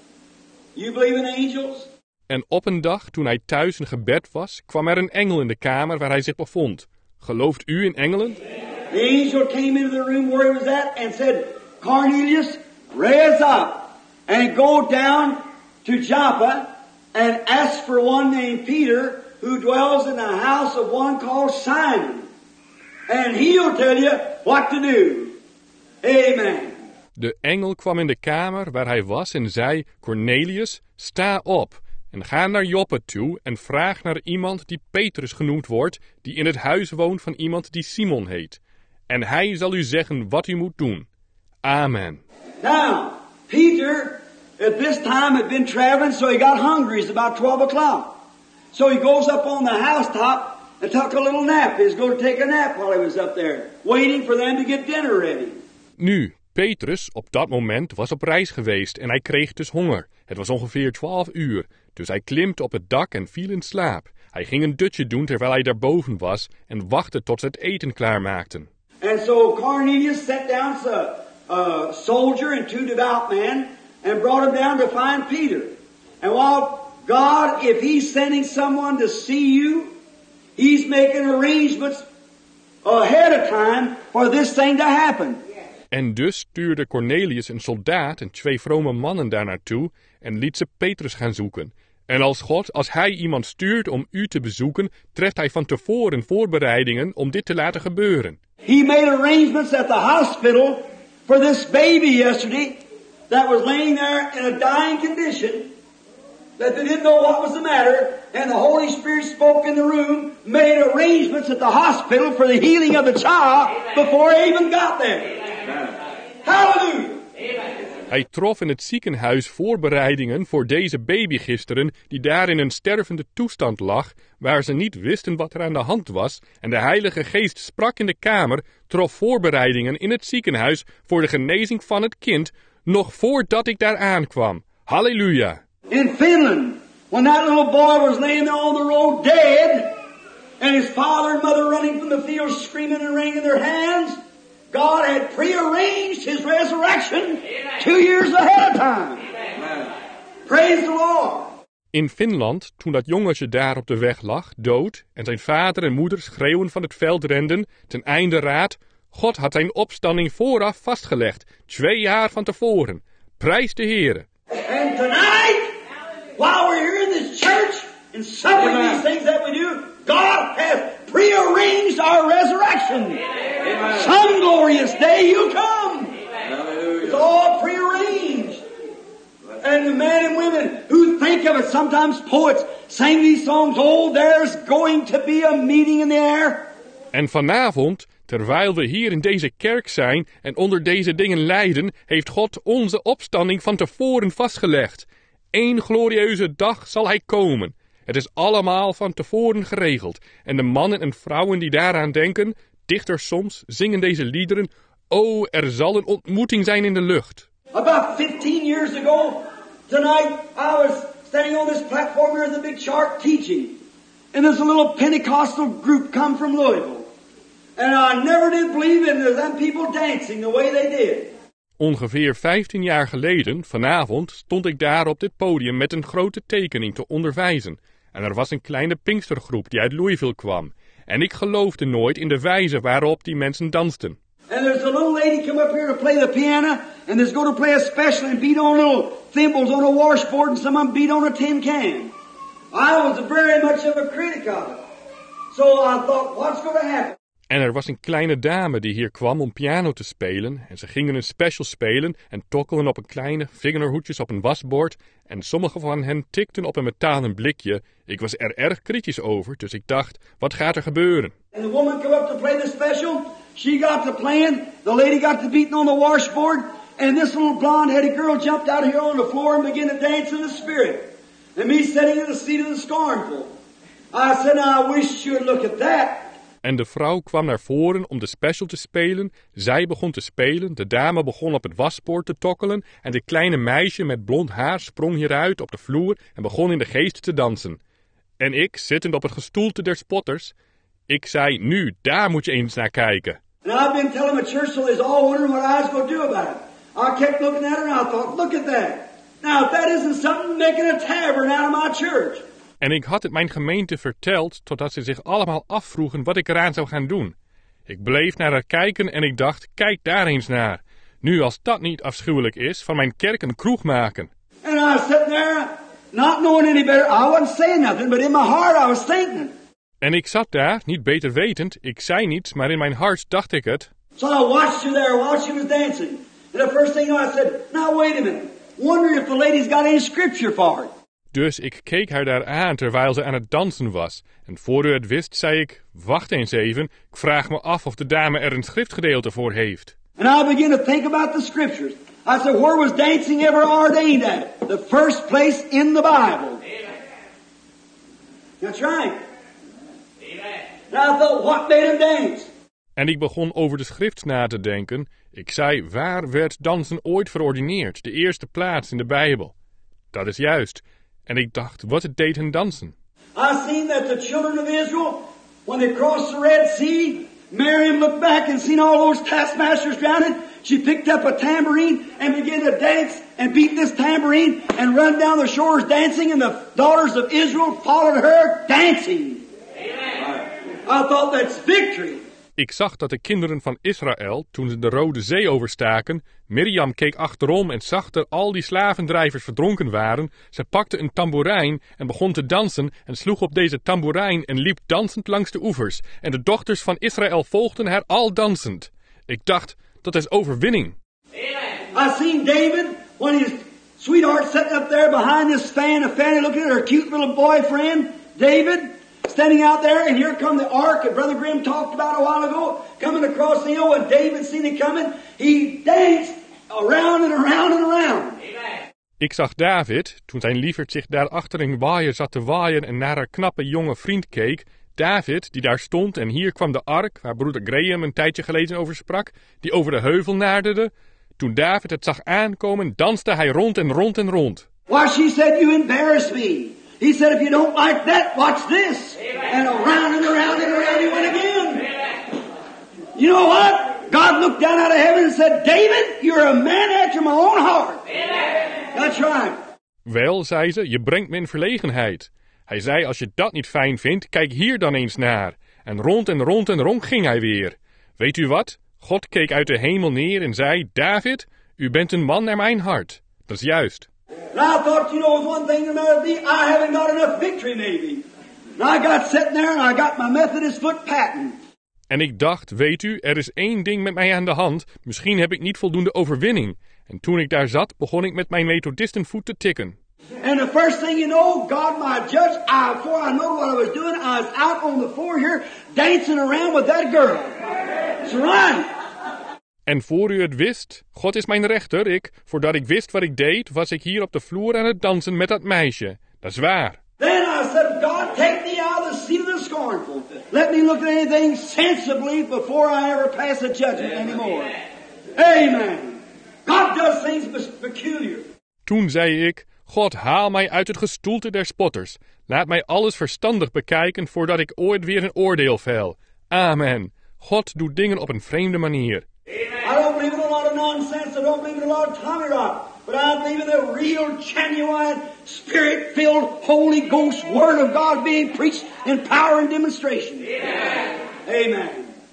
You believe in angels? En op een dag, toen hij thuis in gebed was, kwam er een engel in de kamer waar hij zich bevond. Gelooft u in engelen? The angel came into the room where he was at and said, Cornelius, raise up and go down to Joppa and ask for one named Peter who dwells in the house of one called Simon. And he'll tell you what to do. Amen. De engel kwam in de kamer waar hij was en zei, Cornelius, sta op en ga naar Joppe toe en vraag naar iemand die Petrus genoemd wordt, die in het huis woont van iemand die Simon heet. En hij zal u zeggen wat u moet doen. Amen. Now, Peter at this time had been traveling, so he got hungry. It's about 12 o'clock. So he goes up on the housetop and took a little nap. He was going to take a nap while he was up there, waiting for them to get dinner ready. Nu, Petrus op dat moment was op reis geweest en hij kreeg dus honger. Het was ongeveer 12 uur, dus hij klimt op het dak en viel in slaap. Hij ging een dutje doen terwijl hij daarboven was en wachtte tot ze het eten klaarmaakten. And so Cornelius sat down a soldier and 2 devout men and brought him down to find Peter. And while God, if he's sending someone to see you, he's making arrangements ahead of time for this thing to happen. En dus stuurde Cornelius een soldaat en 2 vrome mannen daar naartoe en liet ze Petrus gaan zoeken. En als hij iemand stuurt om u te bezoeken, treft hij van tevoren voorbereidingen om dit te laten gebeuren. He made arrangements at the hospital for this baby yesterday that was laying there in a dying condition, that they didn't know what was the matter, and the Holy Spirit spoke in the room, made arrangements at the hospital for the healing of the child before he even got there. Hallelujah! Hij trof in het ziekenhuis voorbereidingen voor deze baby gisteren, die daar in een stervende toestand lag, waar ze niet wisten wat er aan de hand was, en de Heilige Geest sprak in de kamer, trof voorbereidingen in het ziekenhuis voor de genezing van het kind, nog voordat ik daar aankwam. Halleluja! In Finland, when that little boy was laying there on the road dead, and his father and mother running from the fields screaming and wringing their hands, God had prearranged his resurrection 2 years ahead of time. Amen. Praise the Lord. In Finland, toen dat jongetje daar op de weg lag, dood, en zijn vader en moeder schreeuwen van het veld renden, ten einde raad, God had zijn opstanding vooraf vastgelegd, 2 jaar van tevoren. Prijs de Heere. And tonight, while we're here in this church, and suffering these things that we do, God has prearranged our resurrection. Amen. Some glorious day you'll come. Hallelujah. It's all prearranged. And the men and women who think of it, sometimes poets sing these songs, oh, there's going to be a meeting in the air. En vanavond, terwijl we hier in deze kerk zijn en onder deze dingen lijden, heeft God onze opstanding van tevoren vastgelegd. 1 glorieuze dag zal hij komen. Het is allemaal van tevoren geregeld. En de mannen en vrouwen die daaraan denken, dichters soms, zingen deze liederen. Oh, er zal een ontmoeting zijn in de lucht. About 15 years ago, tonight, I was standing on this platform here in the Big Shark teaching. And there's a little Pentecostal group come from Louisville. And I never did believe in them people dancing the way they did. Ongeveer 15 jaar geleden, vanavond, stond ik daar op dit podium met een grote tekening te onderwijzen. En er was een kleine Pinkstergroep die uit Louisville kwam. En ik geloofde nooit in de wijze waarop die mensen dansten. And there's a little lady come up here to play the piano, and there's going to play a special and beat on little thimbles on a washboard, and some of them beat on a tin can. I was very much of a critic of it. So I thought, what's going to happen? En er was een kleine dame die hier kwam om piano te spelen. En ze gingen een special spelen en tokkelen op een kleine vingerhoedjes op een wasbord. En sommige van hen tikten op een metalen blikje. Ik was er erg kritisch over, dus ik dacht, wat gaat er gebeuren? And the woman come up to play the special. She got to playing. The lady got to beating on the washboard. And this little blonde-headed girl jumped out here on the floor and began to dance in the spirit. And me sitting in the seat of the scornful. I said, now I wish you would look at that. En de vrouw kwam naar voren om de special te spelen. Zij begon te spelen, de dame begon op het waspoort te tokkelen en dit kleine meisje met blond haar sprong hieruit op de vloer en begon in de geest te dansen. En ik, zittend op het gestoelte der spotters, ik zei, nu, daar moet je eens naar kijken. And I've been telling the church so they's all wondering what I was going to do about it. I kept looking at her and I thought, look at that. Now, if that isn't something making a tavern out of my church. En ik had het mijn gemeente verteld, totdat ze zich allemaal afvroegen wat ik eraan zou gaan doen. Ik bleef naar haar kijken en ik dacht, kijk daar eens naar. Nu, als dat niet afschuwelijk is, van mijn kerk een kroeg maken. And I was sitting there, not knowing any better. I wasn't saying nothing, but in my heart I was thinking. En ik zat daar, niet beter wetend, ik zei niets, maar in mijn hart dacht ik het. So I watched her there while she was dancing. And the first thing I said, now wait a minute. Wonder if the lady's got any scripture for it. Dus ik keek haar daar aan terwijl ze aan het dansen was. En voor u het wist, zei ik, wacht eens even, ik vraag me af of de dame er een schriftgedeelte voor heeft. And I began to think about the scriptures. I said, where was dancing ever ordained at? The first place in the Bible. That's right. And I thought, what made him dance? En ik begon over de schrift na te denken. Ik zei, waar werd dansen ooit verordineerd? De eerste plaats in de Bijbel. Dat is juist. En ik dacht, wat deed hen dansen? I seen that the children of Israel, when they crossed the Red Sea, Miriam looked back and seen all those taskmasters drowning. She picked up a tambourine and began to dance and beat this tambourine and run down the shores dancing, and the daughters of Israel followed her dancing. I thought that's victory. Ik zag dat de kinderen van Israël, toen ze de Rode Zee overstaken, Mirjam keek achterom en zag dat al die slavendrijvers verdronken waren. Ze pakte een tamboerijn en begon te dansen en sloeg op deze tamboerijn en liep dansend langs de oevers. En de dochters van Israël volgden haar al dansend. Ik dacht, dat is overwinning. I seen David, when his sweetheart sitting up there behind this fan, looking at her cute little boyfriend, David, standing out there, and here come the ark that Brother Grimm talked about a while ago, coming across the hill, and David seen it coming. He danced around and around and around. Ik zag David, toen zijn lieverd zich daar achter een waaier zat te waaien en naar haar knappe jonge vriend keek. David, die daar stond, en hier kwam de ark, waar broeder Graham een tijdje geleden over sprak, die over de heuvel naderde. Toen David het zag aankomen, danste hij rond en rond en rond. Why, she said, you embarrass me. He said, if you don't like that, watch this. And around and around and around he went again. You know what? God looked down out of heaven and said, David, you're a man after my own heart. That's right. Wel, zei ze, je brengt me in verlegenheid. Hij zei, als je dat niet fijn vindt, kijk hier dan eens naar. En rond en rond en rond ging hij weer. Weet u wat? God keek uit de hemel neer en zei, David, u bent een man naar mijn hart. Dat is juist. And I thought, there's one thing the matter with me, I haven't got enough victory maybe. And I got sitting there and I got my Methodist foot patting. En ik dacht, weet u, er is één ding met mij aan de hand. Misschien heb ik niet voldoende overwinning. En toen ik daar zat, begon ik met mijn methodistenvoet te tikken. And the first thing you know, God my judge, before I know what I was doing, I was out on the floor here dancing around with that girl. That's right. En voor u het wist, God is mijn rechter, voordat ik wist wat ik deed, was ik hier op de vloer aan het dansen met dat meisje. Dat is waar. Then I said, God, take me out of the seat of the scornful. Let me look at anything sensibly before I ever pass a judgment anymore. Amen. God does things peculiar. Toen zei ik, God, haal mij uit het gestoelte der spotters. Laat mij alles verstandig bekijken voordat ik ooit weer een oordeel vel. Amen. God doet dingen op een vreemde manier. I don't believe in a lot of nonsense. I don't believe in a lot of Tommy rot. But I believe in the real, genuine, spirit-filled, Holy Ghost Word of God being preached in power and demonstration. Amen. Amen.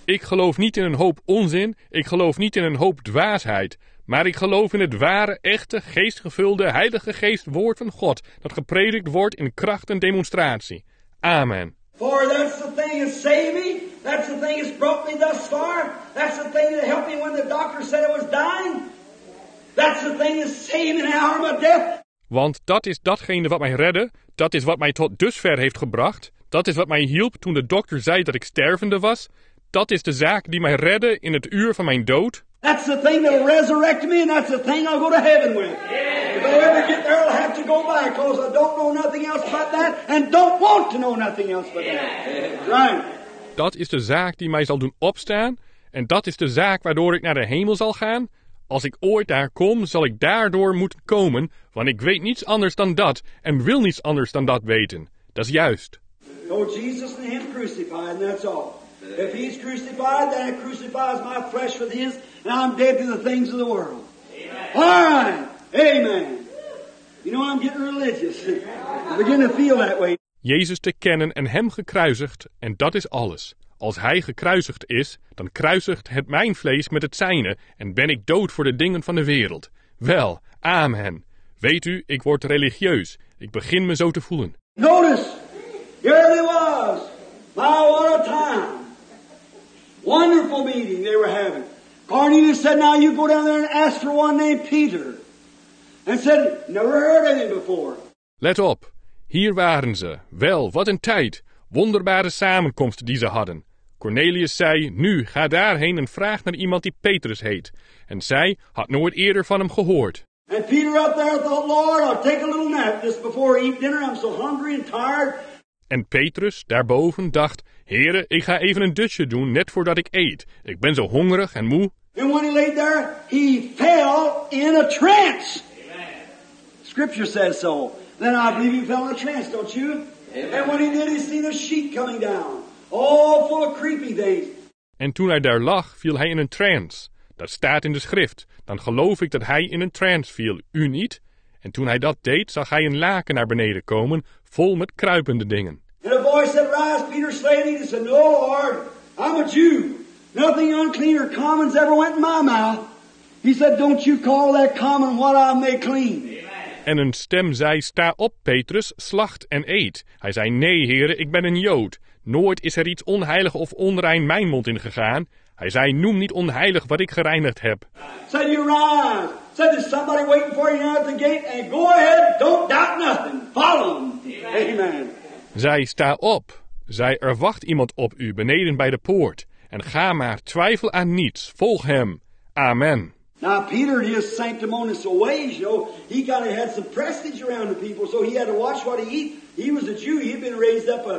Ik geloof niet in een hoop onzin, ik geloof niet in een hoop dwaasheid, maar ik geloof in het ware, echte, geestgevulde, heilige geest woord van God, dat gepredikt wordt in kracht en demonstratie. Amen. For that's the thing that saved me. That's the thing that's brought me thus far. That's the thing that helped me when the doctor said I was dying. That's the thing that saved me in the hour of my death. Want dat is datgene wat mij redde, dat is wat mij tot dusver heeft gebracht, dat is wat mij hielp toen de dokter zei dat ik stervende was, dat is de zaak die mij redde in het uur van mijn dood. That's the thing that'll resurrect me, and that's the thing I'll go to heaven with. If I ever get there, I'll have to go back, because I don't know nothing else but that, and don't want to know nothing else but that. Right. Dat is de zaak die mij zal doen opstaan, en dat is de zaak waardoor ik naar de hemel zal gaan. Als ik ooit daar kom, zal ik daardoor moeten komen, want ik weet niets anders dan dat, en wil niets anders dan dat weten. Dat is juist. Oh, Jesus and Him crucified, and that's all. If He's crucified, then it crucifies my flesh with His, and I'm dead to the things of the world. Amen. All right. Amen. You know, I'm getting religious. I begin to feel that way. Jezus te kennen en Hem gekruisigd, en dat is alles. Als Hij gekruisigd is, dan kruisigt het mijn vlees met het zijne, en ben ik dood voor de dingen van de wereld. Wel, amen. Weet u, ik word religieus. Ik begin me zo te voelen. Notice, here they was. My, what a time. Wonderful meeting they were having. Cornelius said, now you go down there and ask for one named Peter. And said, never heard of him before. Let op, hier waren ze. Wel, wat een tijd. Wonderbare samenkomst die ze hadden. Cornelius zei, nu, ga daarheen en vraag naar iemand die Petrus heet. En zij had nooit eerder van hem gehoord. And Peter up there thought, Lord, I'll take a little nap just before I eat dinner. I'm so hungry and tired. En Petrus, daarboven, dacht, Heere, ik ga even een dutje doen, net voordat ik eet. Ik ben zo hongerig en moe. And when he laid there, he fell in a trance. Amen. Scripture says so. Then I believe he fell in a trance, don't you? Amen. And when he did, he seen a sheet coming down, all full of creepy things. En toen hij daar lag, viel hij in een trance. Dat staat in de schrift. Dan geloof ik dat hij in een trance viel, u niet? En toen hij dat deed, zag hij een laken naar beneden komen, vol met kruipende dingen. And a voice said, Rise, Peter, slay thee. He said, No, Lord, I'm a Jew. Nothing unclean or common's ever went in my mouth. He said, Don't you call that common what I make clean. En een stem zei, sta op, Petrus, slacht en eet. Hij zei, nee, heren, ik ben een Jood. Nooit is er iets onheilig of onrein mijn mond in gegaan. Hij zei, noem niet onheilig wat ik gereinigd heb. Said, you rise. Said, there's somebody waiting for you now at the gate. And go ahead, don't doubt nothing. Follow him. Amen. Zij, sta op. Zij, er wacht iemand op u beneden bij de poort. En ga maar, twijfel aan niets. Volg hem. Amen. Now, Peter, in his sanctimonious ways, you know, he had some prestige around the people, so he had to watch what he eat. He was a Jew. He'd been raised up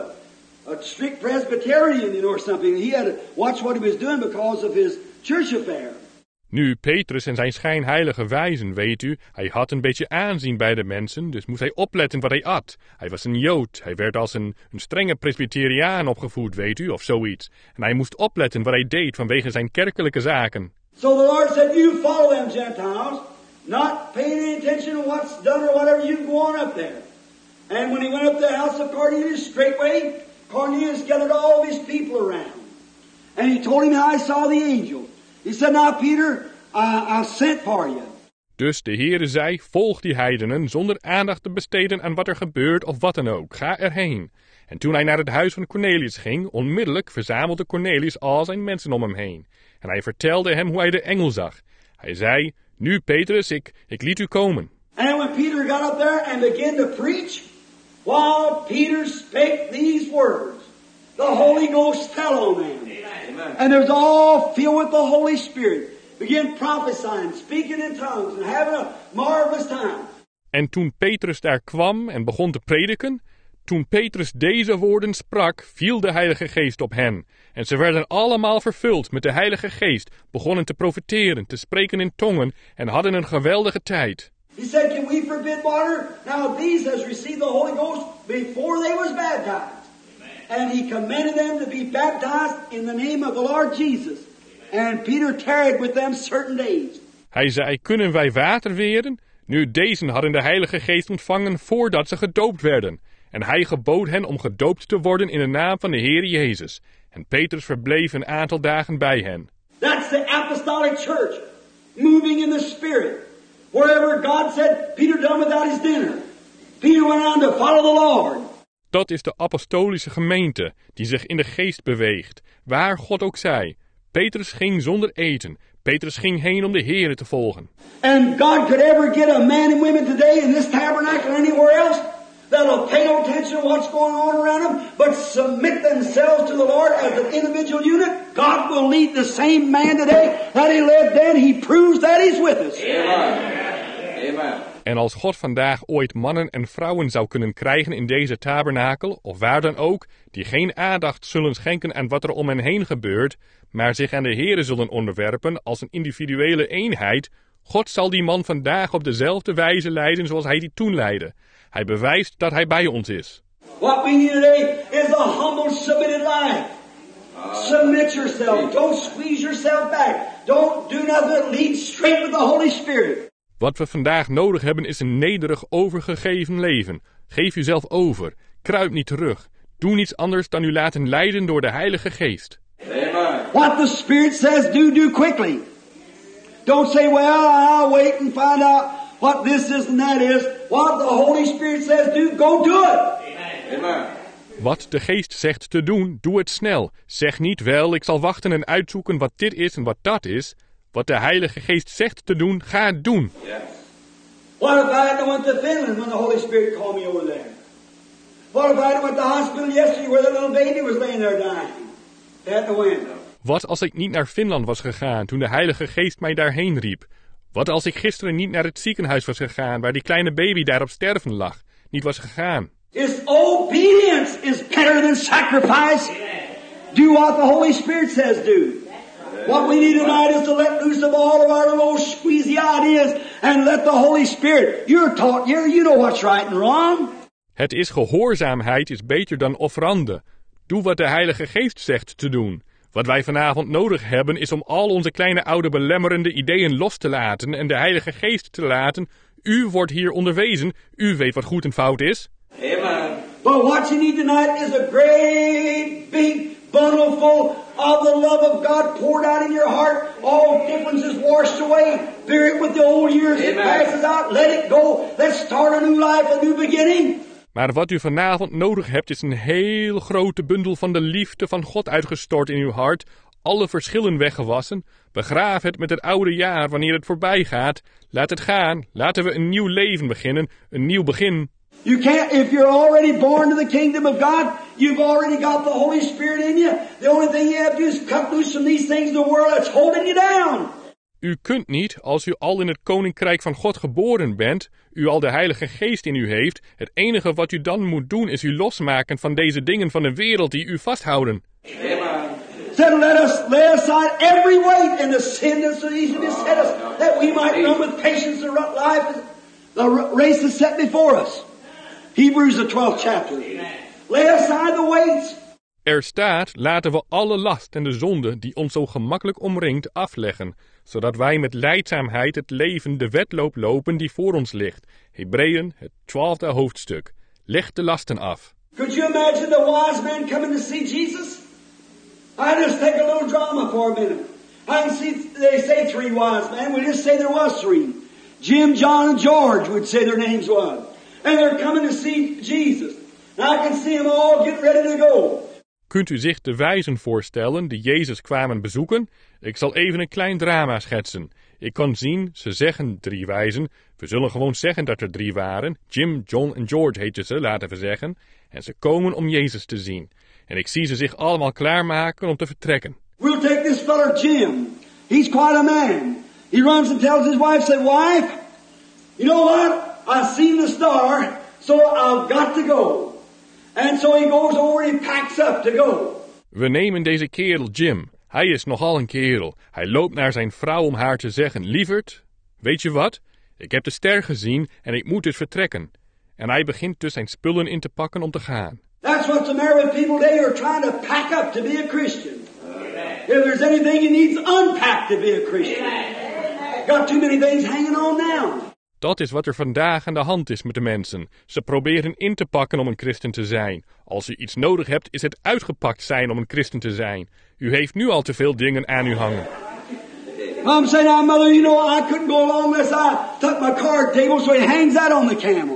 a strict Presbyterian, you know, or something. He had to watch what he was doing because of his church affair. Nu, Petrus en zijn schijnheilige wijzen, weet u, hij had een beetje aanzien bij de mensen, dus moest hij opletten wat hij at. Hij was een Jood, hij werd als een strenge Presbyteriaan opgevoed, weet u, of zoiets. En hij moest opletten wat hij deed vanwege zijn kerkelijke zaken. So the Lord said, you follow them Gentiles, not paying any attention to what's done or whatever, you go on up there. And when he went up to the house of Cornelius, straightway, Cornelius gathered all of his people around. And he told him how he saw the angel. He said, now Peter, I sent for you. Dus de Heere zei, volg die heidenen zonder aandacht te besteden aan wat er gebeurt of wat dan ook. Ga erheen. En toen hij naar het huis van Cornelius ging, onmiddellijk verzamelde Cornelius al zijn mensen om hem heen. En hij vertelde hem hoe hij de engel zag. Hij zei, nu Petrus, ik liet u komen. And when Peter got up there and began to preach, while Peter spake these words, the Holy Ghost fell on them. Amen. And they was all filled with the Holy Spirit. Began prophesying, speaking in tongues, and having a marvelous time. En toen Petrus daar kwam en begon te prediken, toen Petrus deze woorden sprak, viel de Heilige Geest op hen. En ze werden allemaal vervuld met de Heilige Geest, begonnen te profeteren, te spreken in tongen en hadden een geweldige tijd. He said, can we forbid water? Now these has received the Holy Ghost before they was baptized. Amen. And he commanded them to be baptized in the name of the Lord Jesus. And Peter tarried with them certain days. Hij zei, kunnen wij water weren? Nu deze hadden de Heilige Geest ontvangen voordat ze gedoopt werden. En hij gebood hen om gedoopt te worden in de naam van de Heer Jezus. en Petrus verbleef een aantal dagen bij hen. That's the apostolic church, moving in the Spirit. Wherever God said, Peter done without his dinner. Peter went on to follow the Lord. Dat is de apostolische gemeente, die zich in de geest beweegt, waar God ook zei. Petrus ging zonder eten. Petrus ging heen om de Here te volgen. And God could ever get a man and women today in this tabernacle or anywhere else that'll pay no attention to what's going on around them, but submit themselves to the Lord as an individual unit. God will lead the same man today that he led then. He proves that he's with us. Amen. Amen. En als God vandaag ooit mannen en vrouwen zou kunnen krijgen in deze tabernakel, of waar dan ook, die geen aandacht zullen schenken aan wat er om hen heen gebeurt, maar zich aan de Here zullen onderwerpen als een individuele eenheid, God zal die man vandaag op dezelfde wijze leiden zoals hij die toen leidde. Hij bewijst dat hij bij ons is. What we need today is a humble, submitted life. Submit yourself. Don't squeeze yourself back. Don't do nothing. Lead straight with the Holy Spirit. Wat we vandaag nodig hebben is een nederig, overgegeven leven. Geef uzelf over. Kruip niet terug. Doe niets anders dan u laten leiden door de Heilige Geest. Amen. What the Spirit says, do quickly. Don't say, well, I'll wait and find out what this is and that is. What the Holy Spirit says, go do it. Amen. Wat de Geest zegt te doen, doe het snel. Zeg niet wel, ik zal wachten en uitzoeken wat dit is en wat dat is. Wat de Heilige Geest zegt te doen, ga het doen. Yes. What if I had went to Finland when the Holy Spirit called me over there? What if I had went to the hospital yesterday where the little baby was laying there dying? At the window. Wat als ik niet naar Finland was gegaan toen de Heilige Geest mij daarheen riep? Wat als ik gisteren niet naar het ziekenhuis was gegaan waar die kleine baby daar op sterven lag? Niet was gegaan. His obedience is better than sacrifice. Do what the Holy Spirit says do. What we need tonight is to let loose of all of our little squeezy ideas and let the Holy Spirit. You're taught here, you know what's right and wrong. Het is gehoorzaamheid is beter dan offerande. Doe wat de Heilige Geest zegt te doen. Wat wij vanavond nodig hebben is om al onze kleine oude belemmerende ideeën los te laten en de Heilige Geest te laten. U wordt hier onderwezen, u weet wat goed en fout is. Amen. But what you need tonight is a great big bundle full of the love of God poured out in your heart. All differences washed away. Bear it with the old years. It passes out. Let it go. Let's start a new life, a new beginning. Maar wat u vanavond nodig hebt is een heel grote bundel van de liefde van God uitgestort in uw hart. Alle verschillen weggewassen. Begraaf het met het oude jaar wanneer het voorbij gaat. Laat het gaan. Laten we een nieuw leven beginnen. Een nieuw begin. You can't, if you're already born to the kingdom of God, you've already got the Holy Spirit in you. The only thing you have to do is cut loose from these things in the world that's holding you down. U kunt niet, als u al in het koninkrijk van God geboren bent, u al de Heilige Geest in u heeft, het enige wat u dan moet doen is u losmaken van deze dingen van de wereld die u vasthouden. Amen. Said, let us lay aside every weight and the sin that so easily beset us, that we might run with patience the life, the race that's set before us. Hebrews the 12th chapter. Lay aside the weights. Er staat, laten we alle last en de zonde die ons zo gemakkelijk omringt afleggen, zodat wij met lijdzaamheid het leven de wedloop lopen die voor ons ligt. Hebreeën, het 12e hoofdstuk. Leg de lasten af. Could you imagine the wise man coming to see Jesus? I just take a little drama for a minute. I can see, they say three wise men. We just say there was three. Jim, John, and George would say their names was. And they're coming to see Jesus. Now I can see them all get ready to go. Kunt u zich de wijzen voorstellen die Jezus kwamen bezoeken? Ik zal even een klein drama schetsen. Ik kan zien, ze zeggen 3 wijzen. We zullen gewoon zeggen dat er 3 waren. Jim, John en George heten ze, laten we zeggen. En ze komen om Jezus te zien. En ik zie ze zich allemaal klaarmaken om te vertrekken. We'll take this feller Jim. He's quite a man. He runs and tells his wife, say, wife, you know what? I've seen the star, so I've got to go. And so he goes over and he packs up to go. We nemen deze kerel Jim. Hij is nogal een kerel. Hij loopt naar zijn vrouw om haar te zeggen, lieverd, weet je wat? Ik heb de ster gezien en ik moet dus vertrekken. En hij begint dus zijn spullen in te pakken om te gaan. That's what's the matter with people today who are trying to pack up to be a Christian. If there's anything you need, unpack to be a Christian. Got too many things hanging on now. Dat is wat er vandaag aan de hand is met de mensen. Ze proberen in te pakken om een christen te zijn. Als u iets nodig hebt, is het uitgepakt zijn om een christen te zijn. U heeft nu al te veel dingen aan u hangen. I'm saying, now, Mother, you know, I couldn't go along unless I took my card table, so he hangs that on the camel.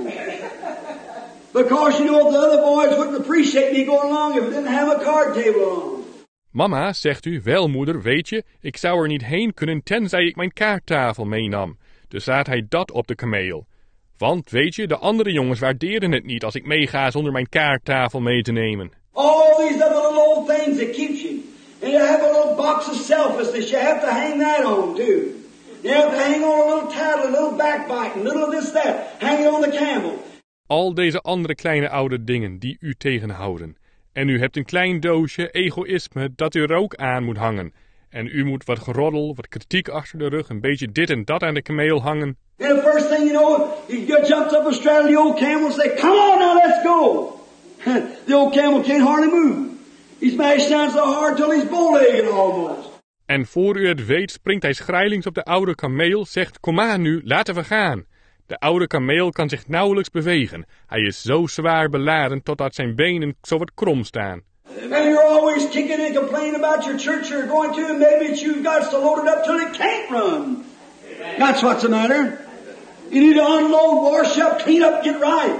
Because, you know, the other boys wouldn't appreciate me going along if I didn't have a card table on. Mama, zegt u, wel moeder, weet je, ik zou er niet heen kunnen tenzij ik mijn kaarttafel meenam. Dus laat hij dat op de kameel. Want, weet je, de andere jongens waarderen het niet als ik meega zonder mijn kaarttafel mee te nemen. All these other little old things that keeps you. And you have a little box of selfishness. You have to hang that on, too. You have to hang on a little tattle, a little backbiting, a little of this, that. Hang it on the camel. Al deze andere kleine oude dingen die u tegenhouden. En u hebt een klein doosje egoïsme dat u er ook aan moet hangen. En u moet wat geroddel, wat kritiek achter de rug, een beetje dit en dat aan de kameel hangen. And the first thing you know, he jumps up and straddles the old camel and says, "Come on now, let's go." The old camel can't hardly move. He's smashed down so hard till he's bow-legged almost. En voor u het weet springt hij schrijlings op de oude kameel, zegt, kom aan nu, laten we gaan. De oude kameel kan zich nauwelijks bewegen. Hij is zo zwaar beladen totdat zijn benen zo wat krom staan. And you're always kicking and complaining about your church you're going to, and maybe it's you've got so loaded up till it can't run. That's what's the matter. You need to unload, wash up, clean up, get right.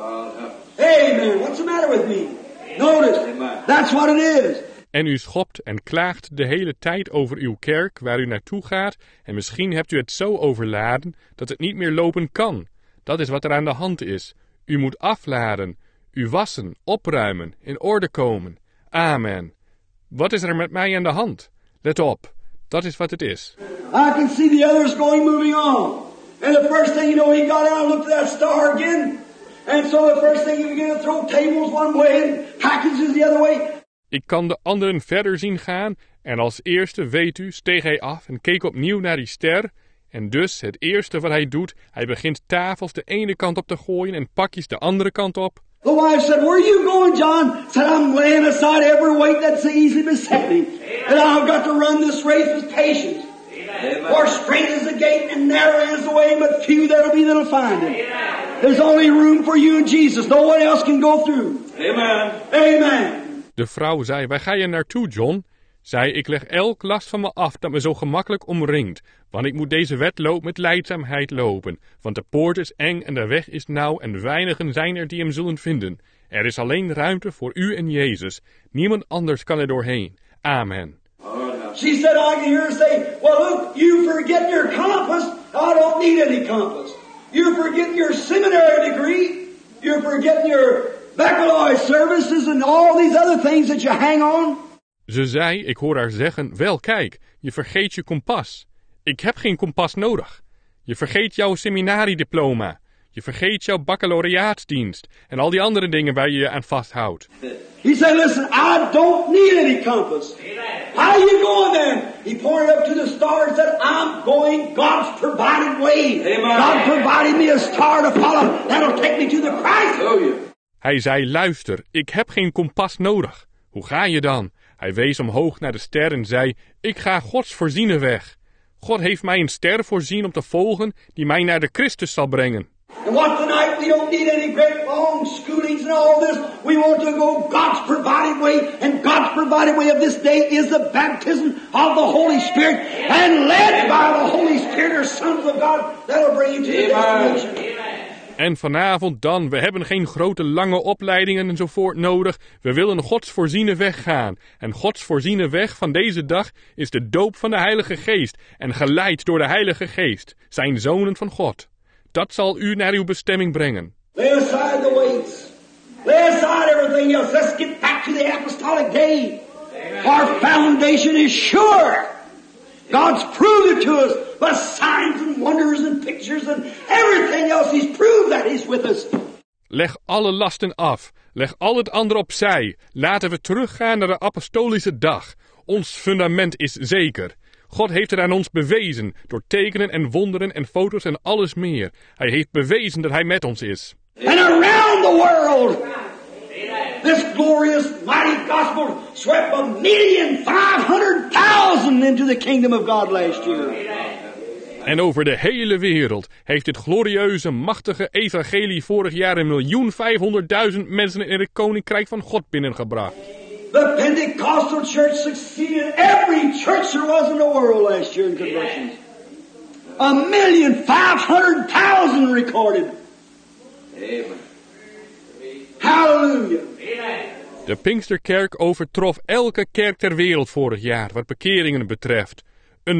Amen. What's the matter with me? Notice, that's what it is. En u schopt en klaagt de hele tijd over uw kerk waar u naartoe gaat en misschien hebt u het zo overladen dat het niet meer lopen kan. Dat is wat er aan de hand is. U moet afladen, u wassen, opruimen, in orde komen. Amen. Wat is er met mij aan de hand? Let op, dat is wat het is. I can see the others moving on. And the first thing you know, he got out and looked at that star again. And so the first thing he began to throw tables one way and packages the other way. Ik kan de anderen verder zien gaan en als eerste, weet u, steeg hij af en keek opnieuw naar die ster. En dus het eerste wat hij doet, hij begint tafels de ene kant op te gooien en pakjes de andere kant op. The wife said, "Where are you going, John?" Said, "I'm laying aside every weight that's so easy beset me. And I've got to run this race with patience. For straight is the gate and narrow is the way, but few there'll be that'll find it. There's only room for you and Jesus. No one else can go through." Amen. Amen. De vrouw zei, waar ga je naartoe, John? Zei, ik leg elk last van me af dat me zo gemakkelijk omringt. Want ik moet deze wedloop met lijdzaamheid lopen. Want de poort is eng en de weg is nauw en weinigen zijn er die hem zullen vinden. Er is alleen ruimte voor u en Jezus. Niemand anders kan er doorheen. Amen. She said, I can hear her say, "Well, look, you forget your compass. I don't need any compass. You're forgetting your seminary degree. You're forgetting your baccalaureate services and all these other things that you hang on." Ze zei, ik hoor haar zeggen, wel kijk, je vergeet je kompas. Ik heb geen kompas nodig. Je vergeet jouw seminariediploma. Je vergeet jouw baccalaureaatsdienst. En al die andere dingen waar je je aan vasthoudt. He said, "Listen, I don't need any compass." How are you going then? He pointed up to the star and said, "I'm going God's provided way." God provided me a star to follow. That'll take me to the Christ. Hij zei, luister, ik heb geen kompas nodig. Hoe ga je dan? Hij wees omhoog naar de ster en zei, ik ga Gods voorziene weg. God heeft mij een ster voorzien om te volgen die mij naar de Christus zal brengen. And what tonight, we don't need any great long schoolings and all this. We want to go God's provided way. And God's provided way of this day is the baptism of the Holy Spirit. And led by the Holy Spirit are sons of God. That'll bring you to the destination. En vanavond dan, we hebben geen grote lange opleidingen enzovoort nodig. We willen Gods voorziene weg gaan. En Gods voorziene weg van deze dag is de doop van de Heilige Geest. En geleid door de Heilige Geest, zijn zonen van God. Dat zal u naar uw bestemming brengen. Lay aside the weights. Lay aside everything else. Let's get back to the apostolic day. Our foundation is sure. God's proved it to us by signs and wonders and pictures and everything else. He's proved that He's with us. Leg alle lasten af. Leg al het andere opzij. Laten we teruggaan naar de apostolische dag. Ons fundament is zeker. God heeft het aan ons bewezen door tekenen en wonderen en foto's en alles meer. Hij heeft bewezen dat hij met ons is. And around the world, this glorious, mighty gospel swept 1,500,000 into the kingdom of God last year. En over de hele wereld heeft dit glorieuze, machtige evangelie vorig jaar 1.500.000 mensen in het Koninkrijk van God binnengebracht. The Pentecostal church succeeded every church there was in the world last year in conversions. 1,500,000 recorded. Amen. Hallelujah. De Pinksterkerk overtrof elke kerk ter wereld vorig jaar wat bekeringen betreft. 1.500.000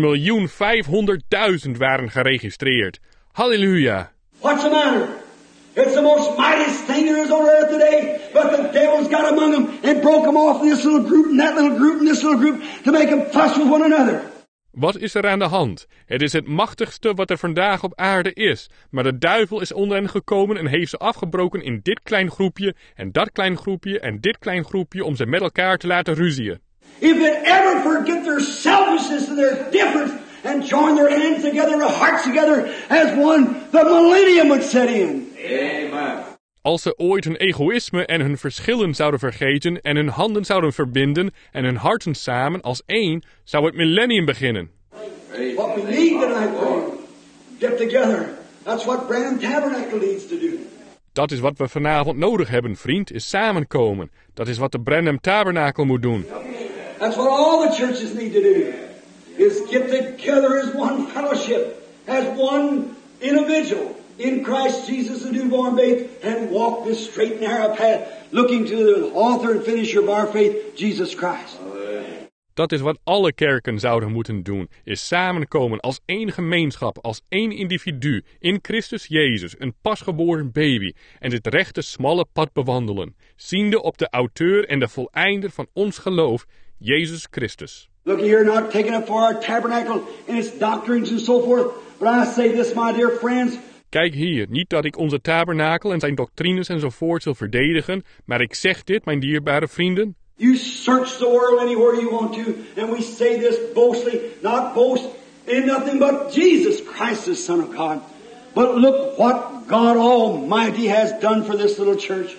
waren geregistreerd. Halleluja! What's the matter? It's the most mightiest thing there is on earth today, but the devil's got among them and broke them off in this little group and that little group and this little group to make them fuss with one another. Wat is er aan de hand? Het is het machtigste wat er vandaag op aarde is. Maar de duivel is onder hen gekomen en heeft ze afgebroken in dit klein groepje en dat klein groepje en dit klein groepje om ze met elkaar te laten ruzien. If they ever forget their selfishness and their difference and join their hands together, their hearts together as one, the millennium would set in. Amen. Als ze ooit hun egoïsme en hun verschillen zouden vergeten en hun handen zouden verbinden en hun harten samen als één, zou het millennium beginnen. What we need tonight, friend, get together. That's what Branham Tabernacle needs to do. Dat is wat we vanavond nodig hebben, vriend, is samenkomen. Dat is wat de Branham Tabernacle moet doen. That's what all the churches need to do, is get together as one fellowship, as one individual in Christ Jesus, the newborn babe, and walk this straight and narrow path, looking to the author and finisher of our faith, Jesus Christ. Dat is wat alle kerken zouden moeten doen, is samenkomen als één gemeenschap, als één individu, in Christus Jezus, een pasgeboren baby, en dit rechte, smalle pad bewandelen, ziende op de auteur en de voleinder van ons geloof, Jezus Christus. Look here, not taking up for our tabernacle and its doctrines and so forth, but I say this, my dear friends. Kijk hier, niet dat ik onze tabernakel en zijn doctrines enzovoort wil verdedigen, maar ik zeg dit, mijn dierbare vrienden. You search the world anywhere you want to, and we say this boastfully, not boast in nothing but Jesus Christ, the Son of God. But look what God Almighty has done for this little church.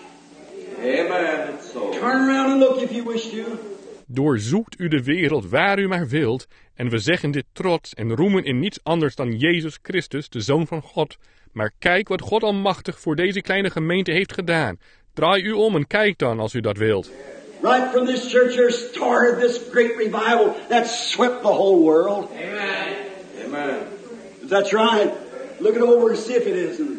Amen. It's so. Turn around and look if you wish to. Doorzoekt u de wereld waar u maar wilt, en we zeggen dit trots en roemen in niets anders dan Jezus Christus, de Zoon van God. Maar kijk wat God Almachtig voor deze kleine gemeente heeft gedaan. Draai u om en kijk dan als u dat wilt. Right from this church here started this great revival that swept the whole world. Amen. Amen. That's right. Look it over and see if it isn't.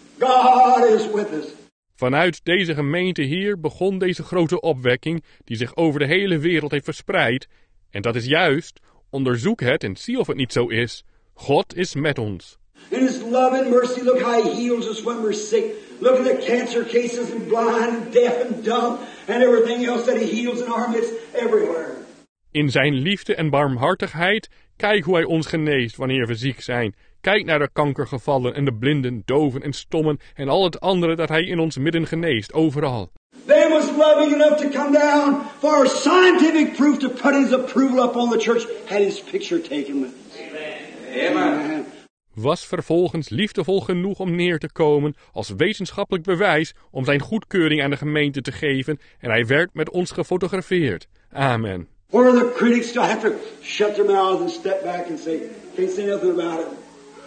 God is with us. Vanuit deze gemeente hier begon deze grote opwekking die zich over de hele wereld heeft verspreid. En dat is juist, onderzoek het en zie of het niet zo is. God is met ons. In His love and mercy, look how He heals us when we're sick. Look at the cancer cases and blind and deaf and dumb and everything else that He heals in our midst everywhere. In zijn liefde en barmhartigheid, kijk hoe hij ons geneest wanneer we ziek zijn. Kijk naar de kankergevallen en de blinden, doven en stommen en al het andere dat hij in ons midden geneest, overal. They was loving enough to come down for scientific proof to put His approval up on the church, had His picture taken with us. Amen. Was vervolgens liefdevol genoeg om neer te komen als wetenschappelijk bewijs om zijn goedkeuring aan de gemeente te geven en hij werd met ons gefotografeerd. Amen. Where the critics still have to shut their mouths and step back and say, can't say nothing about it.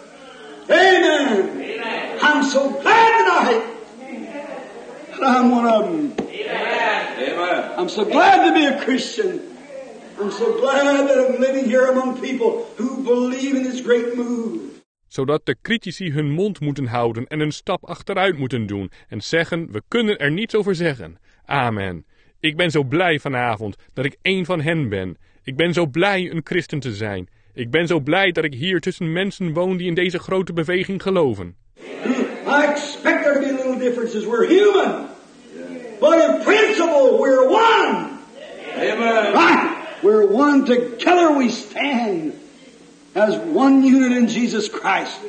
Amen. Amen. I'm so glad tonight that I'm one of them. Amen. I'm so glad to be a Christian. I'm so glad that I'm living here among people who believe in this great move. Zodat de critici hun mond moeten houden en een stap achteruit moeten doen en zeggen, we kunnen er niets over zeggen. Amen. Ik ben zo blij vanavond dat ik één van hen ben. Ik ben zo blij een christen te zijn. Ik ben zo blij dat ik hier tussen mensen woon die in deze grote beweging geloven. I expect there to be little differences. We're human. But in principle, we're one. Amen. Right. We're one. Together we stand as one unit in Jesus Christ.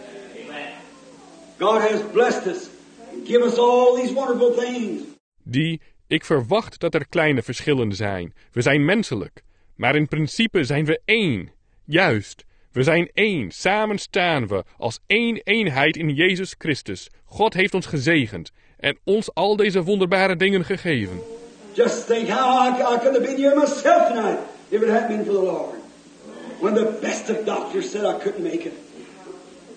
God has blessed us and given us all these wonderful things. Ik verwacht dat er kleine verschillen zijn. We zijn menselijk. Maar in principe zijn we één. Juist. We zijn één. Samen staan we als één eenheid in Jezus Christus. God heeft ons gezegend. En ons al deze wonderbare dingen gegeven. Just think how I could have been here myself tonight if it hadn't been for the Lord. When the best of doctors said I couldn't make it.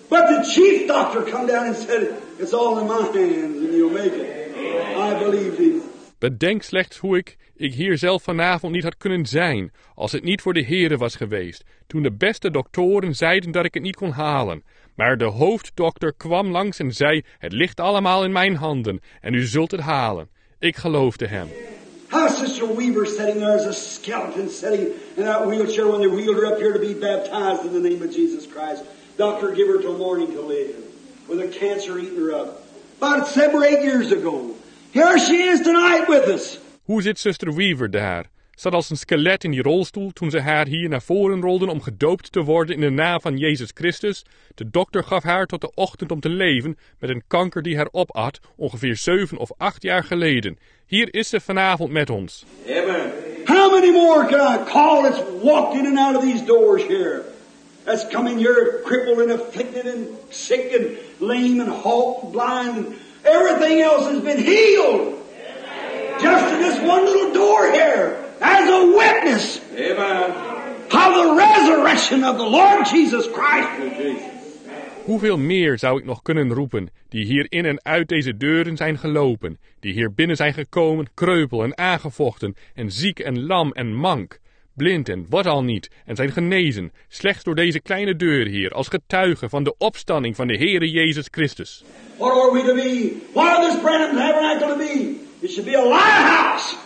But the chief doctor come down and said, it's all in my hands and you'll make it. I believed him. Bedenk slechts hoe ik hier zelf vanavond niet had kunnen zijn, als het niet voor de Heere was geweest, toen de beste doktoren zeiden dat ik het niet kon halen. Maar de hoofddokter kwam langs en zei, het ligt allemaal in mijn handen en u zult het halen. Ik geloofde hem. How Sister Weaver sitting there as a skeleton sitting in that wheelchair when they wheeled her up here to be baptized in the name of Jesus Christ. Doctor give her till morning to live, with a cancer eating her up. About 7 or 8 years ago. Here she is tonight with us. Hoe zit zuster Weaver daar? Zat als een skelet in die rolstoel toen ze haar hier naar voren rolden om gedoopt te worden in de naam van Jezus Christus. De dokter gaf haar tot de ochtend om te leven met een kanker die haar opat ongeveer 7 of 8 jaar geleden. Hier is ze vanavond met ons. Amen. How many more can I call that's walked in and out of these doors here? That's coming here crippled and afflicted and sick and lame and halt and blind and everything else has been healed. Just in this one little door here. As a witness Amen. of the resurrection of the Lord Jesus Christ. Hoeveel meer zou ik nog kunnen roepen, die hier in en uit deze deuren zijn gelopen, die hier binnen zijn gekomen, kreupel en aangevochten, en ziek en lam en mank, blind en wat al niet, en zijn genezen, slechts door deze kleine deur hier, als getuige van de opstanding van de Heere Jezus Christus. What are we to be? What are this Branham Tabernacle to be? It should be a lighthouse.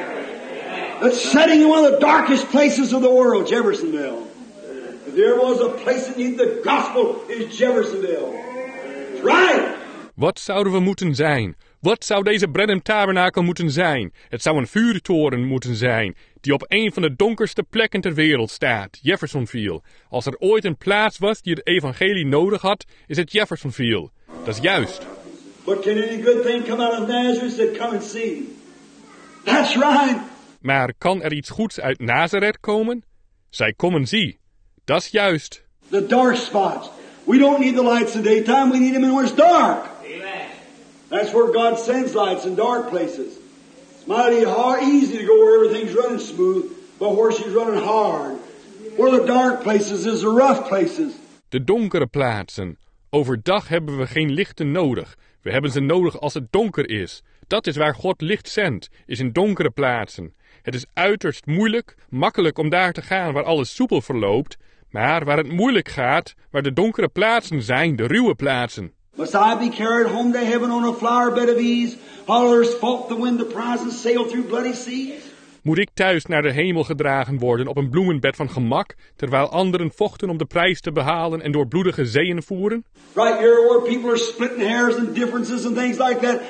That's setting in one of the darkest places of the world, Jeffersonville. If there was a place that needed the gospel, it's Jeffersonville. That's right. Wat zouden we moeten zijn? Wat zou deze Branham Tabernacle moeten zijn? Het zou een vuurtoren moeten zijn, die op een van de donkerste plekken ter wereld staat, Jeffersonville. Als er ooit een plaats was die het evangelie nodig had, is het Jeffersonville. Dat is juist. But can any good thing come out of Nazareth? Said, come and see. That's right. Maar kan er iets goeds uit Nazareth komen? Zij komen zie. Dat is juist. The dark spots. We don't need the lights in the daytime. We need them in where it's dark. Amen. That's where God sends lights in dark places. It's mighty hard, easy to go where everything's running smooth, but where she's running hard. Where the dark places is the rough places. De donkere plaatsen. Overdag hebben we geen lichten nodig. We hebben ze nodig als het donker is. Dat is waar God licht zendt, is in donkere plaatsen. Het is uiterst makkelijk om daar te gaan waar alles soepel verloopt, maar waar het moeilijk gaat, waar de donkere plaatsen zijn, de ruwe plaatsen. Must I be carried home to heaven on a flower bed of ease, while others fought to win the prize and sailed through bloody seas? Moet ik thuis naar de hemel gedragen worden op een bloemenbed van gemak, terwijl anderen vochten om de prijs te behalen en door bloedige zeeën voeren? Right here where people are splitting hairs and differences and things like that.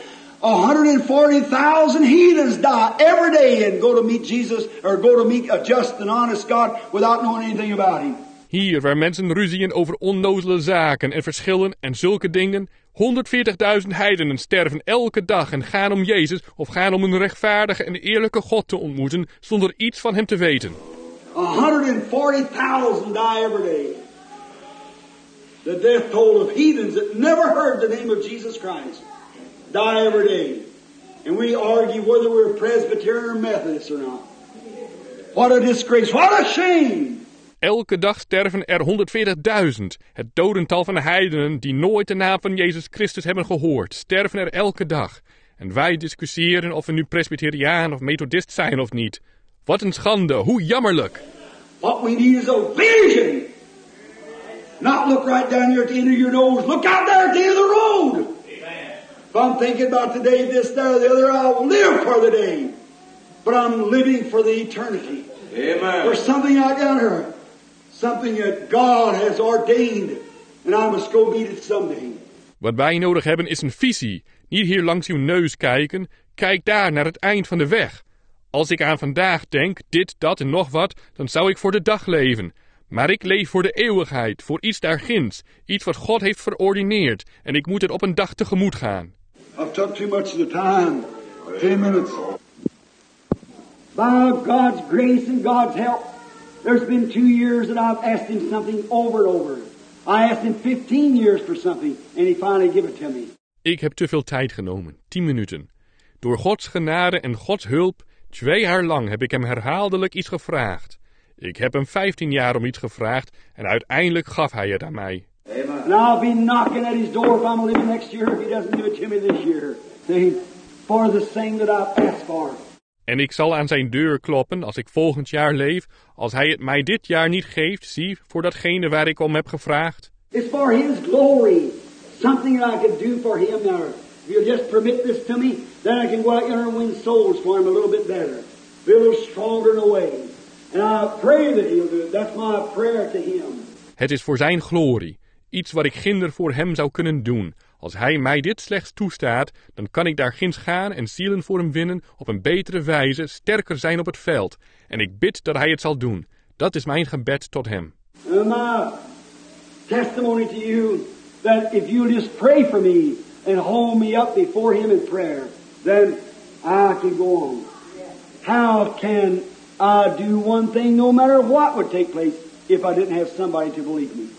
140,000 heathens die every day and go to meet Jesus or go to meet a just and honest God without knowing anything about Him. Hier waar mensen ruzien over onnozele zaken en verschillen en zulke dingen. 140.000 heidenen sterven elke dag en gaan om Jezus of gaan om een rechtvaardige en eerlijke God te ontmoeten zonder iets van hem te weten. 140,000 die every day. The death toll of heathens that never heard the name of Jesus Christ die every day. And we argue whether we're Presbyterian or Methodist or not. What a disgrace, what a shame! Elke dag sterven er 140.000. Het dodental van de heidenen die nooit de naam van Jezus Christus hebben gehoord, sterven er elke dag. En wij discussiëren of we nu Presbyteriaan of Methodist zijn of niet. Wat een schande, hoe jammerlijk. What we need is a vision. Not look right down here at the end of your nose. Look out there at the end of the road. Amen. If I'm thinking about today, this, that, or the other, I'll live for the day. But I'm living for the eternity. Amen. There's something out down here. Something that God has ordained. And I must go meet it someday. Wat wij nodig hebben is een visie. Niet hier langs uw neus kijken. Kijk daar naar het eind van de weg. Als ik aan vandaag denk, dit, dat en nog wat, dan zou ik voor de dag leven. Maar ik leef voor de eeuwigheid, voor iets daarginds. Iets wat God heeft verordineerd. En ik moet het op een dag tegemoet gaan. I've took too much of the time. 10 minutes. By God's grace and God's help, there's been 2 years that I've asked Him something over and over. I asked Him 15 years for something, and He finally gave it to me. Ik heb te veel tijd genomen, 10 minuten. Door Gods genade en Gods hulp, 2 jaar lang heb ik hem herhaaldelijk iets gevraagd. Ik heb hem 15 jaar om iets gevraagd en uiteindelijk gaf hij het aan mij. Amen. And I'll be knocking at his door if I'm living next year if he doesn't give it to me this year. See, for the thing that I've asked for. En ik zal aan zijn deur kloppen als ik volgend jaar leef, als hij het mij dit jaar niet geeft, zie, voor datgene waar ik om heb gevraagd. It's for his glory. Something that I could do for him now. If you'll just permit this to me, then I can go out yonder and win souls for him a little bit better. Be a little stronger in a way. And I pray that he'll do it. That's my prayer to him. Het is voor zijn glorie. Iets wat ik ginder voor hem zou kunnen doen. Als hij mij dit slechts toestaat, dan kan ik daar ginds gaan en zielen voor hem winnen op een betere wijze, sterker zijn op het veld. En ik bid dat hij het zal doen. Dat is mijn gebed tot hem. And my testimony to you, that if you just pray for me and hold me up before him in prayer, then I can go on. How can I do one thing no matter what would take place if I didn't have somebody to believe me?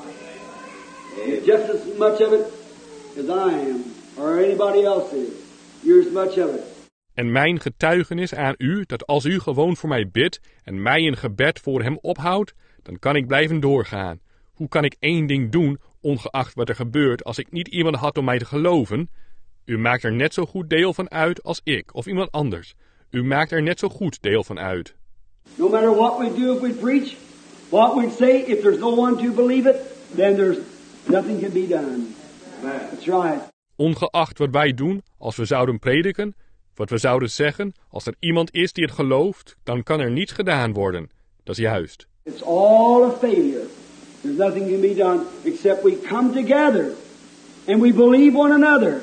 Just as much of it as I am, or anybody else is. You're as much of it. En mijn getuigenis aan u, dat als u gewoon voor mij bidt en mij een gebed voor hem ophoudt, dan kan ik blijven doorgaan. Hoe kan ik één ding doen, ongeacht wat er gebeurt, als ik niet iemand had om mij te geloven? U maakt er net zo goed deel van uit als ik of iemand anders. U maakt er net zo goed deel van uit. No matter what we do if we preach, what we say, if there's no one to believe it, then there's nothing can be done. That's right. Ongeacht wat wij doen, als we zouden prediken, wat we zouden zeggen, als er iemand is die het gelooft, dan kan er niets gedaan worden. Dat is juist. It's all a failure. There's nothing can be done except we come together and we believe one another.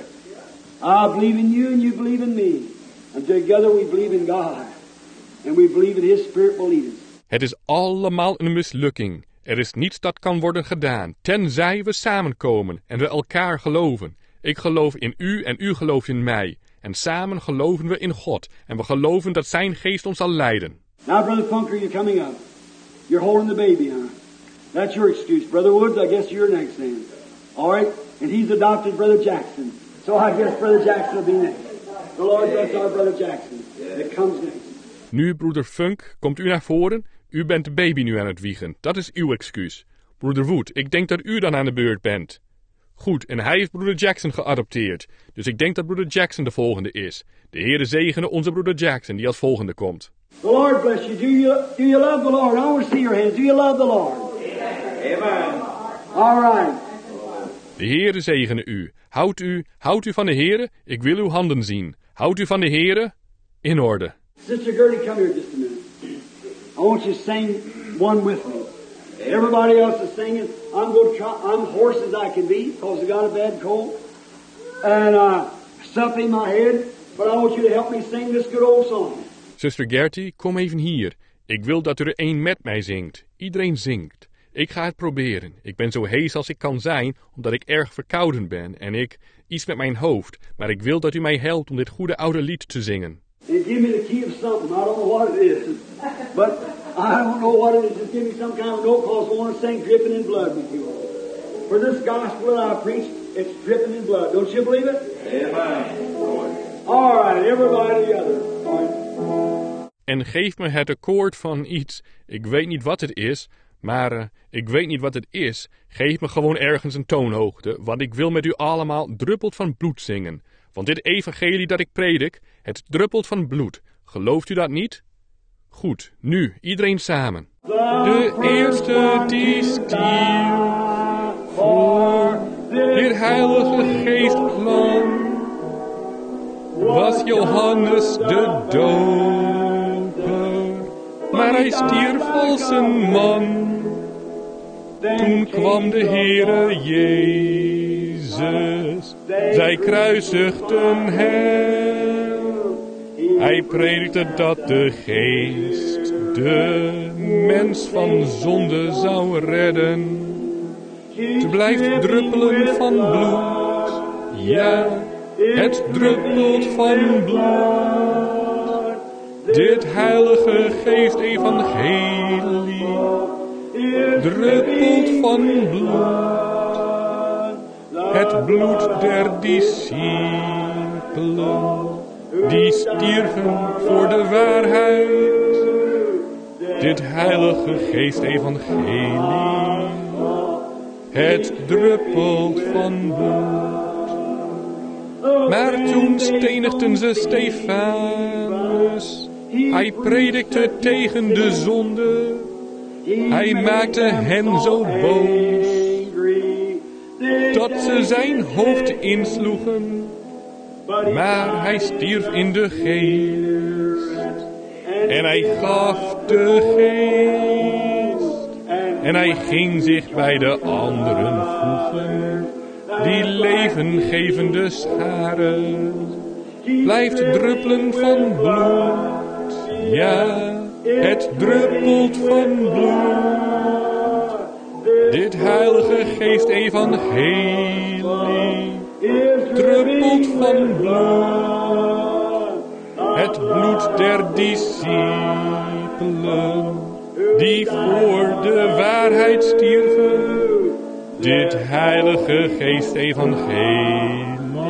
I believe in you and you believe in me. And together we believe in God. And we believe in His Spirit will lead us. Het is allemaal een mislukking. Er is niets dat kan worden gedaan, tenzij we samenkomen en we elkaar geloven. Ik geloof in u en u gelooft in mij. En samen geloven we in God. En we geloven dat zijn geest ons zal leiden. Now, Brother Funker, you're coming up. You're holding the baby, huh? That's your excuse. Brother Woods, I guess you're next then. All right? And he's adopted Brother Jackson. So I guess Brother Jackson will be next. The Lord bless our Brother Jackson. That comes next. Nu, broeder Funk, komt u naar voren. U bent de baby nu aan het wiegen. Dat is uw excuus. Broeder Wood, ik denk dat u dan aan de beurt bent. Goed, en hij heeft broeder Jackson geadopteerd. Dus ik denk dat broeder Jackson de volgende is. De Heere zegene onze broeder Jackson, die als volgende komt. The Lord bless you. Do you love the Lord? I want to see your hands. Do you love the Lord? Amen. All right. De Heere zegene u. Houdt u van de Heere? Ik wil uw handen zien. Houdt u van de Heere? In orde. Sister Gertie, come here just a minute. I want you to sing one with me. Everybody else is singing. I'm going to try. I'm hoarse as I can be because I got a bad cold and stuff in my head. But I want you to help me sing this good old song. Zuster Gertie, kom even hier. Ik wil dat u er één met mij zingt. Iedereen zingt. Ik ga het proberen. Ik ben zo hees als ik kan zijn, omdat ik erg verkouden ben en iets met mijn hoofd. Maar ik wil dat u mij helpt om dit goede oude lied te zingen. And give me the key of something. I don't know what it is. But I don't know what it is. Just give me some kind of note because I want to sing dripping in blood with you. For this gospel that I preach, it's dripping in blood. Don't you believe it? Amen. All right, everybody together. All right. En geef me het akkoord van iets. Ik weet niet wat het is, maar ik weet niet wat het is. Geef me gewoon ergens een toonhoogte, want ik wil met u allemaal druppelt van bloed zingen. Want dit evangelie dat ik predik, het druppelt van bloed. Gelooft u dat niet? Goed, nu, iedereen samen. De eerste die stierf voor dit heilige geestplan was Johannes de doper, maar hij stierf als een man. Toen kwam de Heere Jezus, zij kruisigden hem. Hij predikte dat de geest de mens van zonde zou redden. Het blijft druppelen van bloed, ja, het druppelt van bloed. Dit heilige geest-evangelie druppelt van bloed. Het bloed der discipelen, die stierven voor de waarheid. Dit heilige geest-evangelie het druppelt van bloed. Maar toen stenigden ze Stefanus. Hij predikte tegen de zonde. Hij maakte hen zo boos dat ze zijn hoofd insloegen. Maar hij stierf in de geest. En hij gaf de geest. En hij ging zich bij de anderen voegen. Die levengevende schare blijft druppelen van bloed. Ja, het druppelt van bloed. Dit heilige geest-evangelie druppelt van bloed. Het bloed der discipelen die voor de waarheid stierven. Dit heilige geest-evangelie.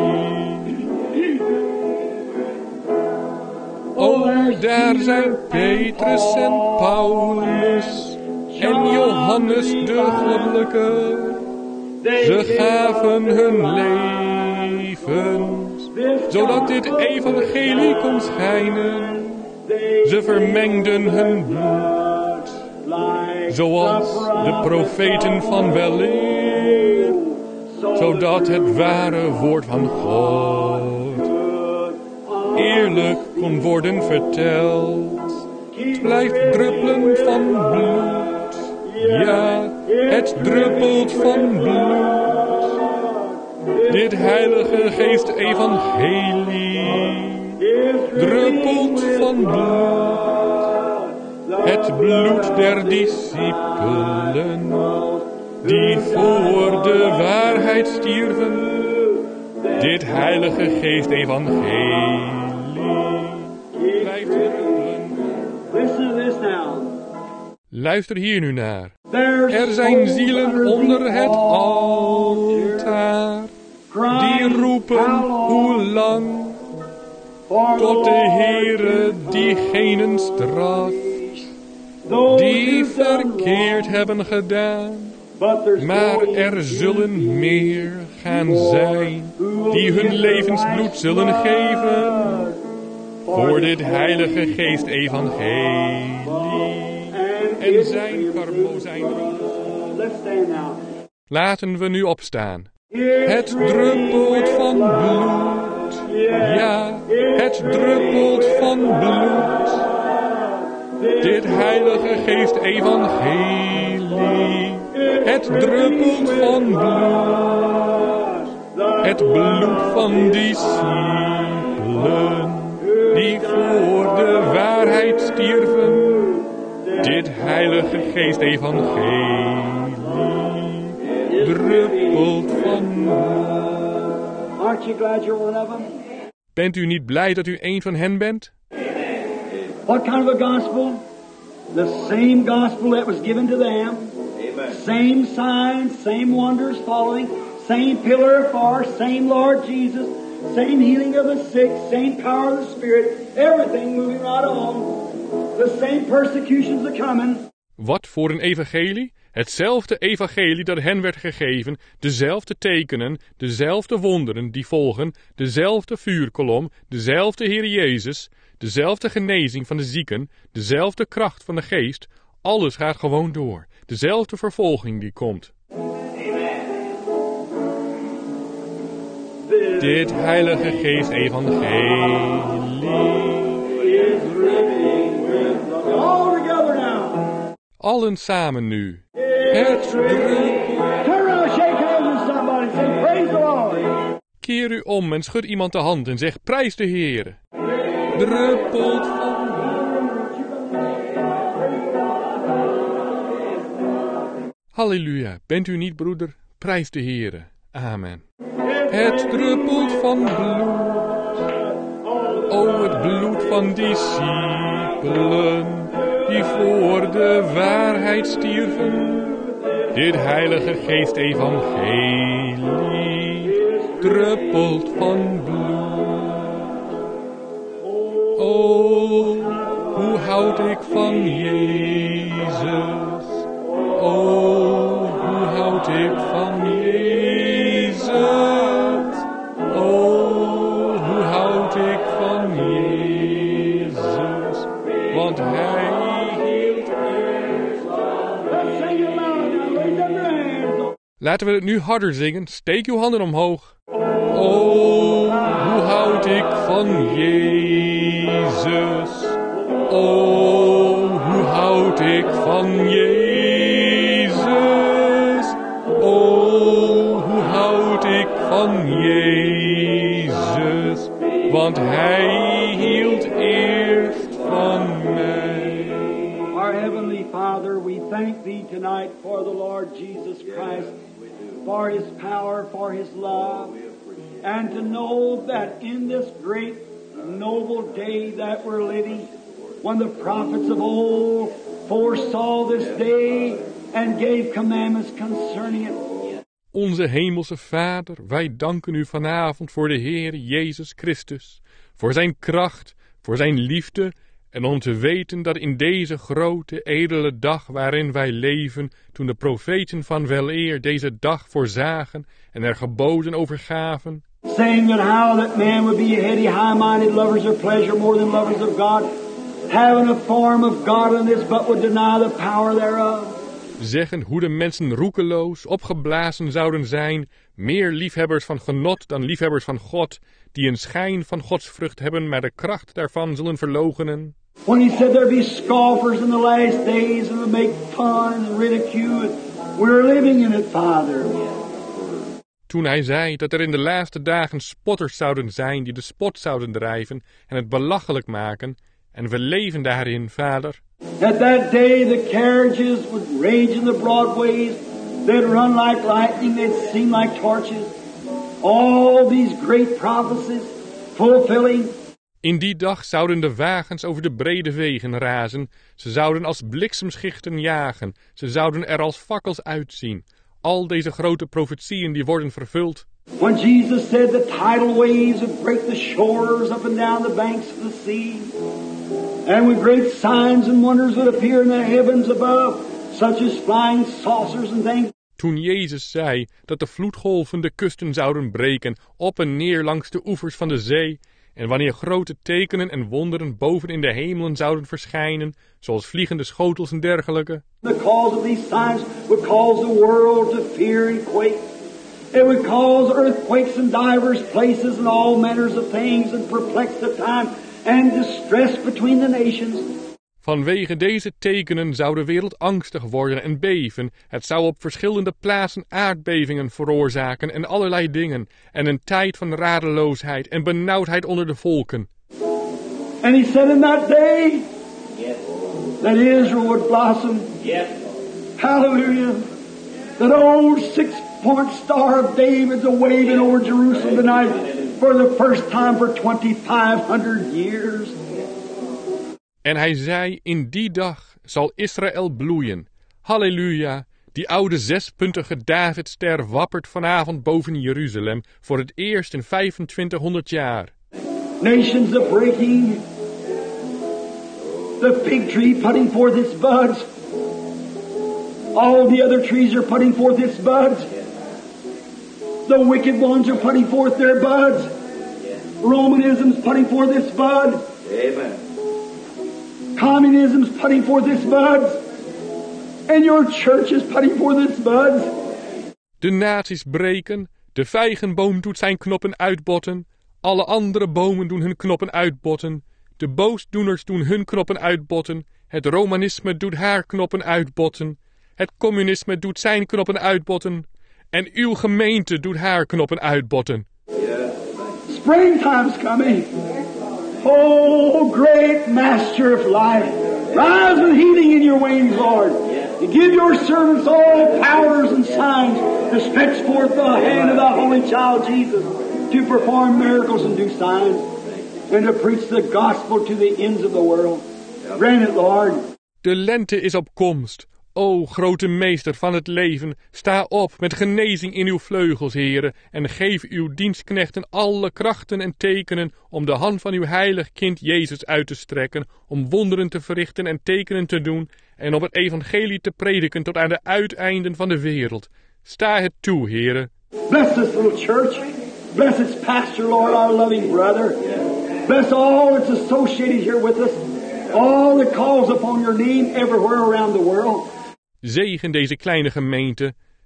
O, daar zijn Petrus en Paulus en Johannes de goddelijke. Ze gaven hun levens, zodat dit evangelie kon schijnen. Ze vermengden hun bloed, zoals de profeten van weleer, zodat het ware woord van God eerlijk kon worden verteld. Het blijft druppelen van bloed, ja, het druppelt van bloed. Dit heilige geest-evangelie druppelt van bloed. Het bloed der discipelen die voor de waarheid stierven. Dit heilige geest-evangelie blijft druppelen. Listen to this now. Luister hier nu naar. Er zijn zielen onder het altaar die roepen hoe lang tot de Heere diegenen straft die verkeerd hebben gedaan. Maar er zullen meer gaan zijn die hun levensbloed zullen geven voor dit heilige geest-evangelie en zijn karmozijnroos. Laten we nu opstaan. Het druppelt van bloed, ja, het druppelt van bloed. Dit heilige geest-evangelie, het druppelt van bloed. Het bloed van discipelen die voor de waarheid stierven. Dit heilige geest-evangelie druppelt van bloed. Aren't you glad you're one of them? Bent u niet blij dat u een van hen bent? What kind of a gospel? The same gospel that was given to them. Amen. Same signs, same wonders following. Same pillar of fire, same Lord Jesus. Same healing of the sick, same power of the Spirit. Everything moving right on. The same persecutions are coming. Wat voor een evangelie? Hetzelfde evangelie dat hen werd gegeven, dezelfde tekenen, dezelfde wonderen die volgen, dezelfde vuurkolom, dezelfde Heer Jezus, dezelfde genezing van de zieken, dezelfde kracht van de geest, alles gaat gewoon door. Dezelfde vervolging die komt. Dit heilige geest-evangelie. All together now. Allen samen nu. Het druppelt. Turn around, shake hands with somebody. Say, praise the Lord. Keer u om en schud iemand de hand en zeg prijs de Heer. Druppelt van. Halleluja, bent u niet broeder? Prijs de Heer. Amen. Het druppelt van bloed. O, het bloed van discipelen die voor de waarheid stierven. Dit heilige geest-evangelie druppelt van bloed. O, hoe houd ik van Jezus? O, hoe houd ik van Laten we het nu harder zingen. Steek uw handen omhoog. Oh, hoe houd ik van Jezus. Oh, hoe houd ik van Jezus. Oh, hoe houd ik van Jezus. Want Hij hield eerst van mij. Our Heavenly Father, we thank Thee tonight for the Lord Jesus Christ, for His power, for His love, and to know that in this great, noble day that we're living, when the prophets of old foresaw this day and gave commandments concerning it. Onze hemelse Vader, wij danken u vanavond voor de Heer Jezus Christus, voor zijn kracht, voor zijn liefde en om te weten dat in deze grote, edele dag waarin wij leven, toen de profeten van weleer deze dag voorzagen en er geboden over gaven, saying that how that man would be heady, high-minded, lovers of pleasure more than lovers of God, having a form of godliness but would deny the power thereof. Zeggen hoe de mensen roekeloos, opgeblazen zouden zijn, meer liefhebbers van genot dan liefhebbers van God, die een schijn van godsvrucht hebben, maar de kracht daarvan zullen verloochenen. When he said there be scoffers in the last days and would make fun and ridicule, we're living in it, Father. Toen hij zei dat er in de laatste dagen spotters zouden zijn die de spot zouden drijven en het belachelijk maken, en we leven daarin, Vader. At that day the carriages would rage in the broadways, they'd run like lightning, they'd seem like torches. All these great prophecies fulfilling. In die dag zouden de wagens over de brede wegen razen, ze zouden als bliksemschichten jagen, ze zouden er als fakkels uitzien. Al deze grote profetieën die worden vervuld. When Jesus said the tidal waves would break the shores up and down the banks of the sea, and with great signs and wonders would appear in the heavens above, such as flying saucers and things. Toen Jezus zei dat de vloedgolven de kusten zouden breken, op en neer langs de oevers van de zee, en wanneer grote tekenen en wonderen boven in de hemelen zouden verschijnen, zoals vliegende schotels en dergelijke. The cause of these signs would cause the world to fear and quake. It would cause earthquakes in divers places and all manners of things and perplex the time and distress between the nations. Vanwege deze tekenen zou de wereld angstig worden en beven. Het zou op verschillende plaatsen aardbevingen veroorzaken en allerlei dingen. En een tijd van radeloosheid en benauwdheid onder de volken. And he said in that day that Israel would blossom. Hallelujah. That old 6-point star of David's a-waving over Jerusalem tonight for the first time for 2,500 years. En hij zei, in die dag zal Israël bloeien. Halleluja, die oude 6-puntige Davidster wappert vanavond boven Jeruzalem voor het eerst in 2500 jaar. Nations are breaking. The fig tree putting forth its buds. All the other trees are putting forth its buds. The wicked ones are putting forth their buds. Romanism's putting forth its bud. Amen. Communism's putting forth its buds. And your church is putting forth its buds. De naties breken, de vijgenboom doet zijn knoppen uitbotten, alle andere bomen doen hun knoppen uitbotten, de boosdoeners doen hun knoppen uitbotten, het Romanisme doet haar knoppen uitbotten, het communisme doet zijn knoppen uitbotten, en uw gemeente doet haar knoppen uitbotten. Springtime's coming. Oh, great Master of life, rise with healing in your wings, Lord. And give your servants all powers and signs to stretch forth the hand of the Holy Child Jesus to perform miracles and do signs and to preach the gospel to the ends of the world. Grant it, Lord. De lente is op komst. O, grote meester van het leven, sta op met genezing in uw vleugels, heren, en geef uw dienstknechten alle krachten en tekenen om de hand van uw heilig kind Jezus uit te strekken, om wonderen te verrichten en tekenen te doen, en om het evangelie te prediken tot aan de uiteinden van de wereld. Sta het toe, heren. Bless this little church. Bless its pastor, Lord, our loving brother. Bless all that's associated here with us. All that calls upon your name everywhere around the world. Zegen deze kleine gemeente,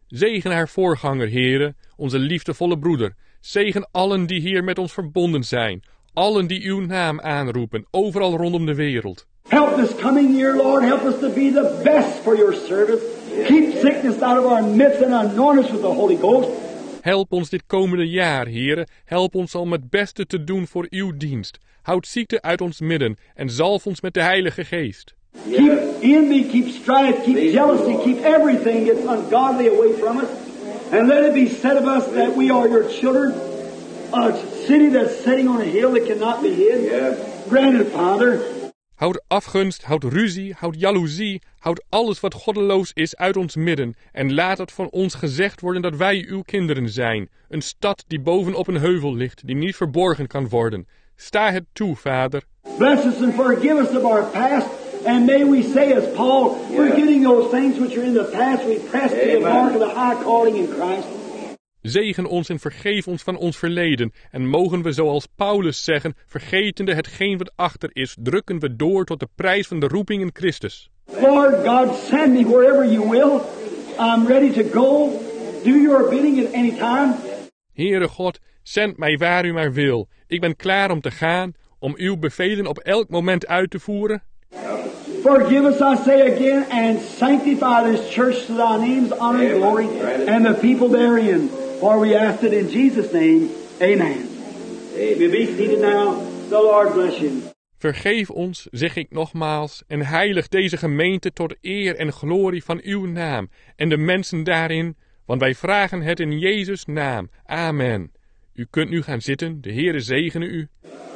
Zegen haar voorganger, Heere, onze liefdevolle broeder. Zegen allen die hier met ons verbonden zijn. Allen die uw naam aanroepen, overal rondom de wereld. Help this coming year, Lord. Help us to be the best for your service. Keep sickness out of our midst and anoint us with the Holy Ghost. Help ons dit komende jaar, Heere. Help ons om het beste te doen voor uw dienst. Houd ziekte uit ons midden en zalf ons met de Heilige Geest. Keep envy, keep strife, keep jealousy, keep everything that's ungodly away from us. And let it be said of us that we are your children. A city that's sitting on a hill that cannot be hid. Grant it, Father. Houd afgunst, houd ruzie, houd jaloezie, houd alles wat goddeloos is uit ons midden. En laat het van ons gezegd worden dat wij uw kinderen zijn. Een stad die bovenop een heuvel ligt, die niet verborgen kan worden. Sta het toe, Vader. Bless us and forgive us of our past. And may we say as Paul, forgetting those things which are in the past, we press to the mark of the high calling in Christ. Zegen ons en vergeef ons van ons verleden. En mogen we zoals Paulus zeggen, vergetende hetgeen wat achter is, drukken we door tot de prijs van de roeping in Christus. Lord God, send me wherever you will. I'm ready to go. Do your bidding at any time. Heere God, zend mij waar u maar wil. Ik ben klaar om te gaan, om uw bevelen op elk moment uit te voeren. Forgive us, I say again, and sanctify this church to thy name's honor and glory, and the people therein. For we ask it in Jesus' name. Amen. You be seated now. The Lord bless you. Vergeef ons, zeg ik nogmaals, en heilig deze gemeente tot eer en glorie van uw naam, en de mensen daarin, want wij vragen het in Jezus' naam. Amen. U kunt nu gaan zitten, de Heere zegene u.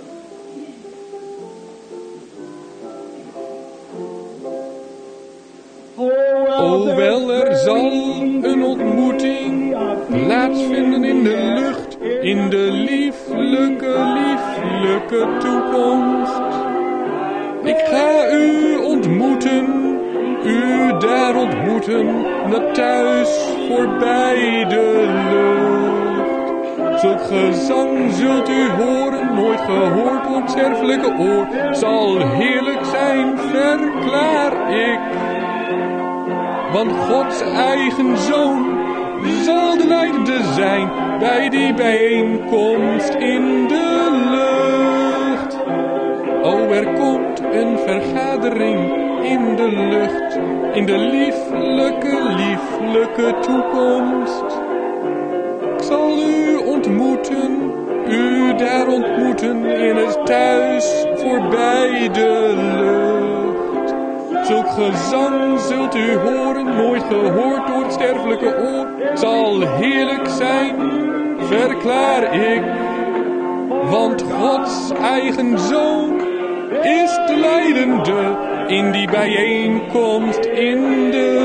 Hoewel er zal een ontmoeting plaatsvinden in de lucht, in de lieflijke toekomst. Ik ga u ontmoeten, u daar ontmoeten, naar thuis voorbij de lucht. Zulk gezang zult u horen, nooit gehoord op sterfelijke oor. Zal heerlijk zijn, verklaar ik. Want Gods eigen Zoon zal de leidende zijn bij die bijeenkomst in de lucht. O, er komt een vergadering in de lucht, in de lieflijke toekomst. Ik zal u ontmoeten, u daar ontmoeten in het thuis voorbij de lucht. Zulk gezang zult u horen, nooit gehoord door het sterfelijke oor. Zal heerlijk zijn, verklaar ik. Want Gods eigen Zoon is de leidende in die bijeenkomst in de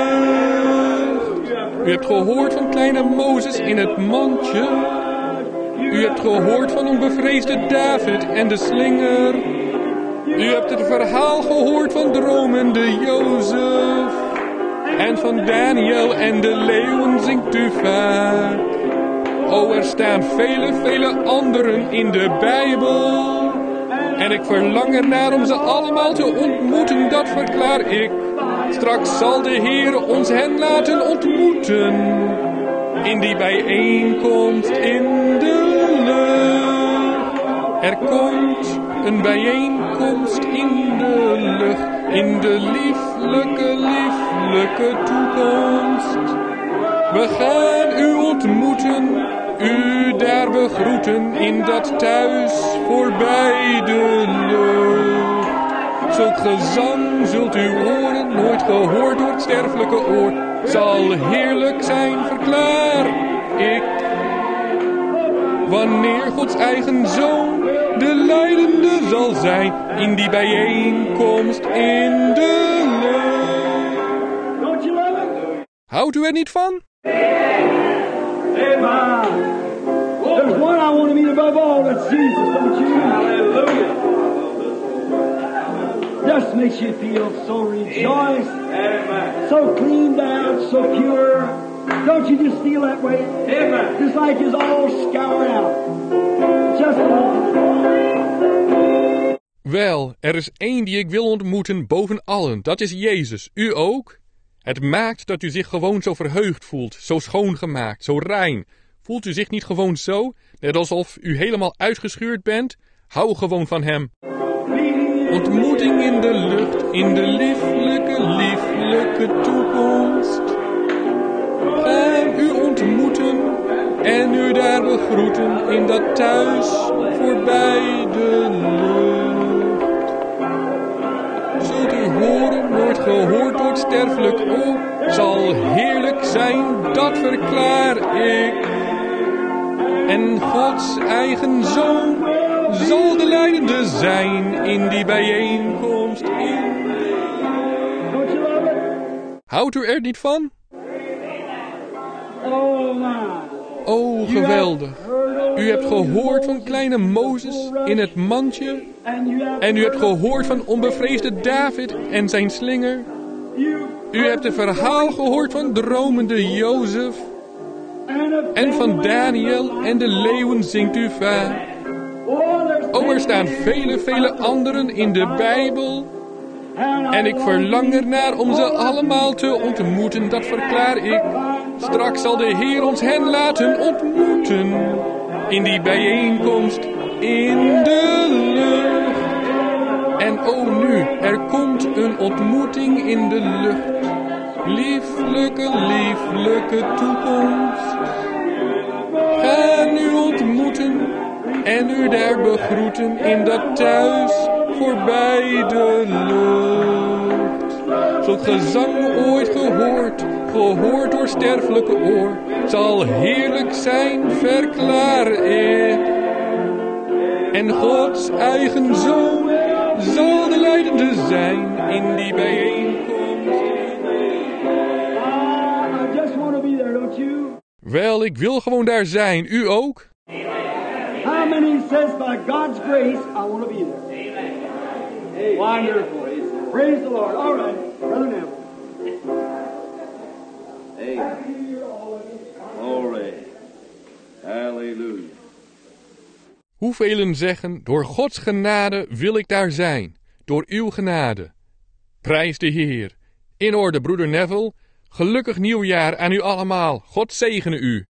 lucht. U hebt gehoord van kleine Mozes in het mandje. U hebt gehoord van onbevreesde David en de slinger. U hebt het verhaal gehoord van dromende Jozef. En van Daniel en de leeuwen zingt u vaak. O, er staan vele anderen in de Bijbel. En ik verlang ernaar om ze allemaal te ontmoeten, dat verklaar ik. Straks zal de Heer ons hen laten ontmoeten. In die bijeenkomst in de lucht. Er komt een bijeenkomst in de lucht, in de lieflijke toekomst. We gaan u ontmoeten, u daar begroeten, in dat thuis voorbij de lucht. Zulk gezang zult u horen, nooit gehoord door het sterfelijke oor. Zal heerlijk zijn, verklaar ik. Wanneer Gods eigen Zoon de leidende zal zijn in die bijeenkomst in de lucht. Houdt u er niet van? Amen. There's one I want to meet above all, that's Jesus, don't you? Hallelujah. Just makes you feel so rejoiced, so cleaned out, so pure. Don't you just feel that way? Amen. Just like it's all scoured out. Just Wel, er is één die ik wil ontmoeten boven allen. Dat is Jezus. U ook? Het maakt dat u zich gewoon zo verheugd voelt, zo schoongemaakt, zo rein. Voelt u zich niet gewoon zo, net alsof u helemaal uitgeschuurd bent? Hou gewoon van hem. Ontmoeting in de lucht, in de lieflijke toekomst. En u ontmoeten en u daar begroeten in dat thuis voorbij de lucht. Zult u horen, nooit gehoord door het sterfelijk oor, zal heerlijk zijn, dat verklaar ik. En Gods eigen Zoon zal de leidende zijn in die bijeenkomst. Houdt u er niet van? Oh, geweldig. U hebt gehoord van kleine Mozes in het mandje. En u hebt gehoord van onbevreesde David en zijn slinger. U hebt het verhaal gehoord van dromende Jozef. En van Daniel en de leeuwen zingt u vaak. Oh, er staan vele anderen in de Bijbel. En ik verlang ernaar om ze allemaal te ontmoeten, dat verklaar ik. Straks zal de Heer ons hen laten ontmoeten. In die bijeenkomst in de lucht. En oh nu, er komt een ontmoeting in de lucht. Lieflijke toekomst. Ga nu ontmoeten en u daar begroeten in dat thuis voorbij de lucht. Zulk gezang ooit gehoord door sterfelijke oor, zal heerlijk zijn, verklaar ik. En Gods eigen Zoon zal de leidende zijn in die bijeenkomst. Wel, ik wil gewoon daar zijn. U ook? How many says by God's grace I want to be there? Wonderful. Praise the Lord. All right, Brother Neville. Glory. Hallelujah. Hoevelen zeggen, door Gods genade wil ik daar zijn. Door uw genade. Prijs de Heer. In orde, broeder Neville. Gelukkig nieuwjaar aan u allemaal. God zegene u.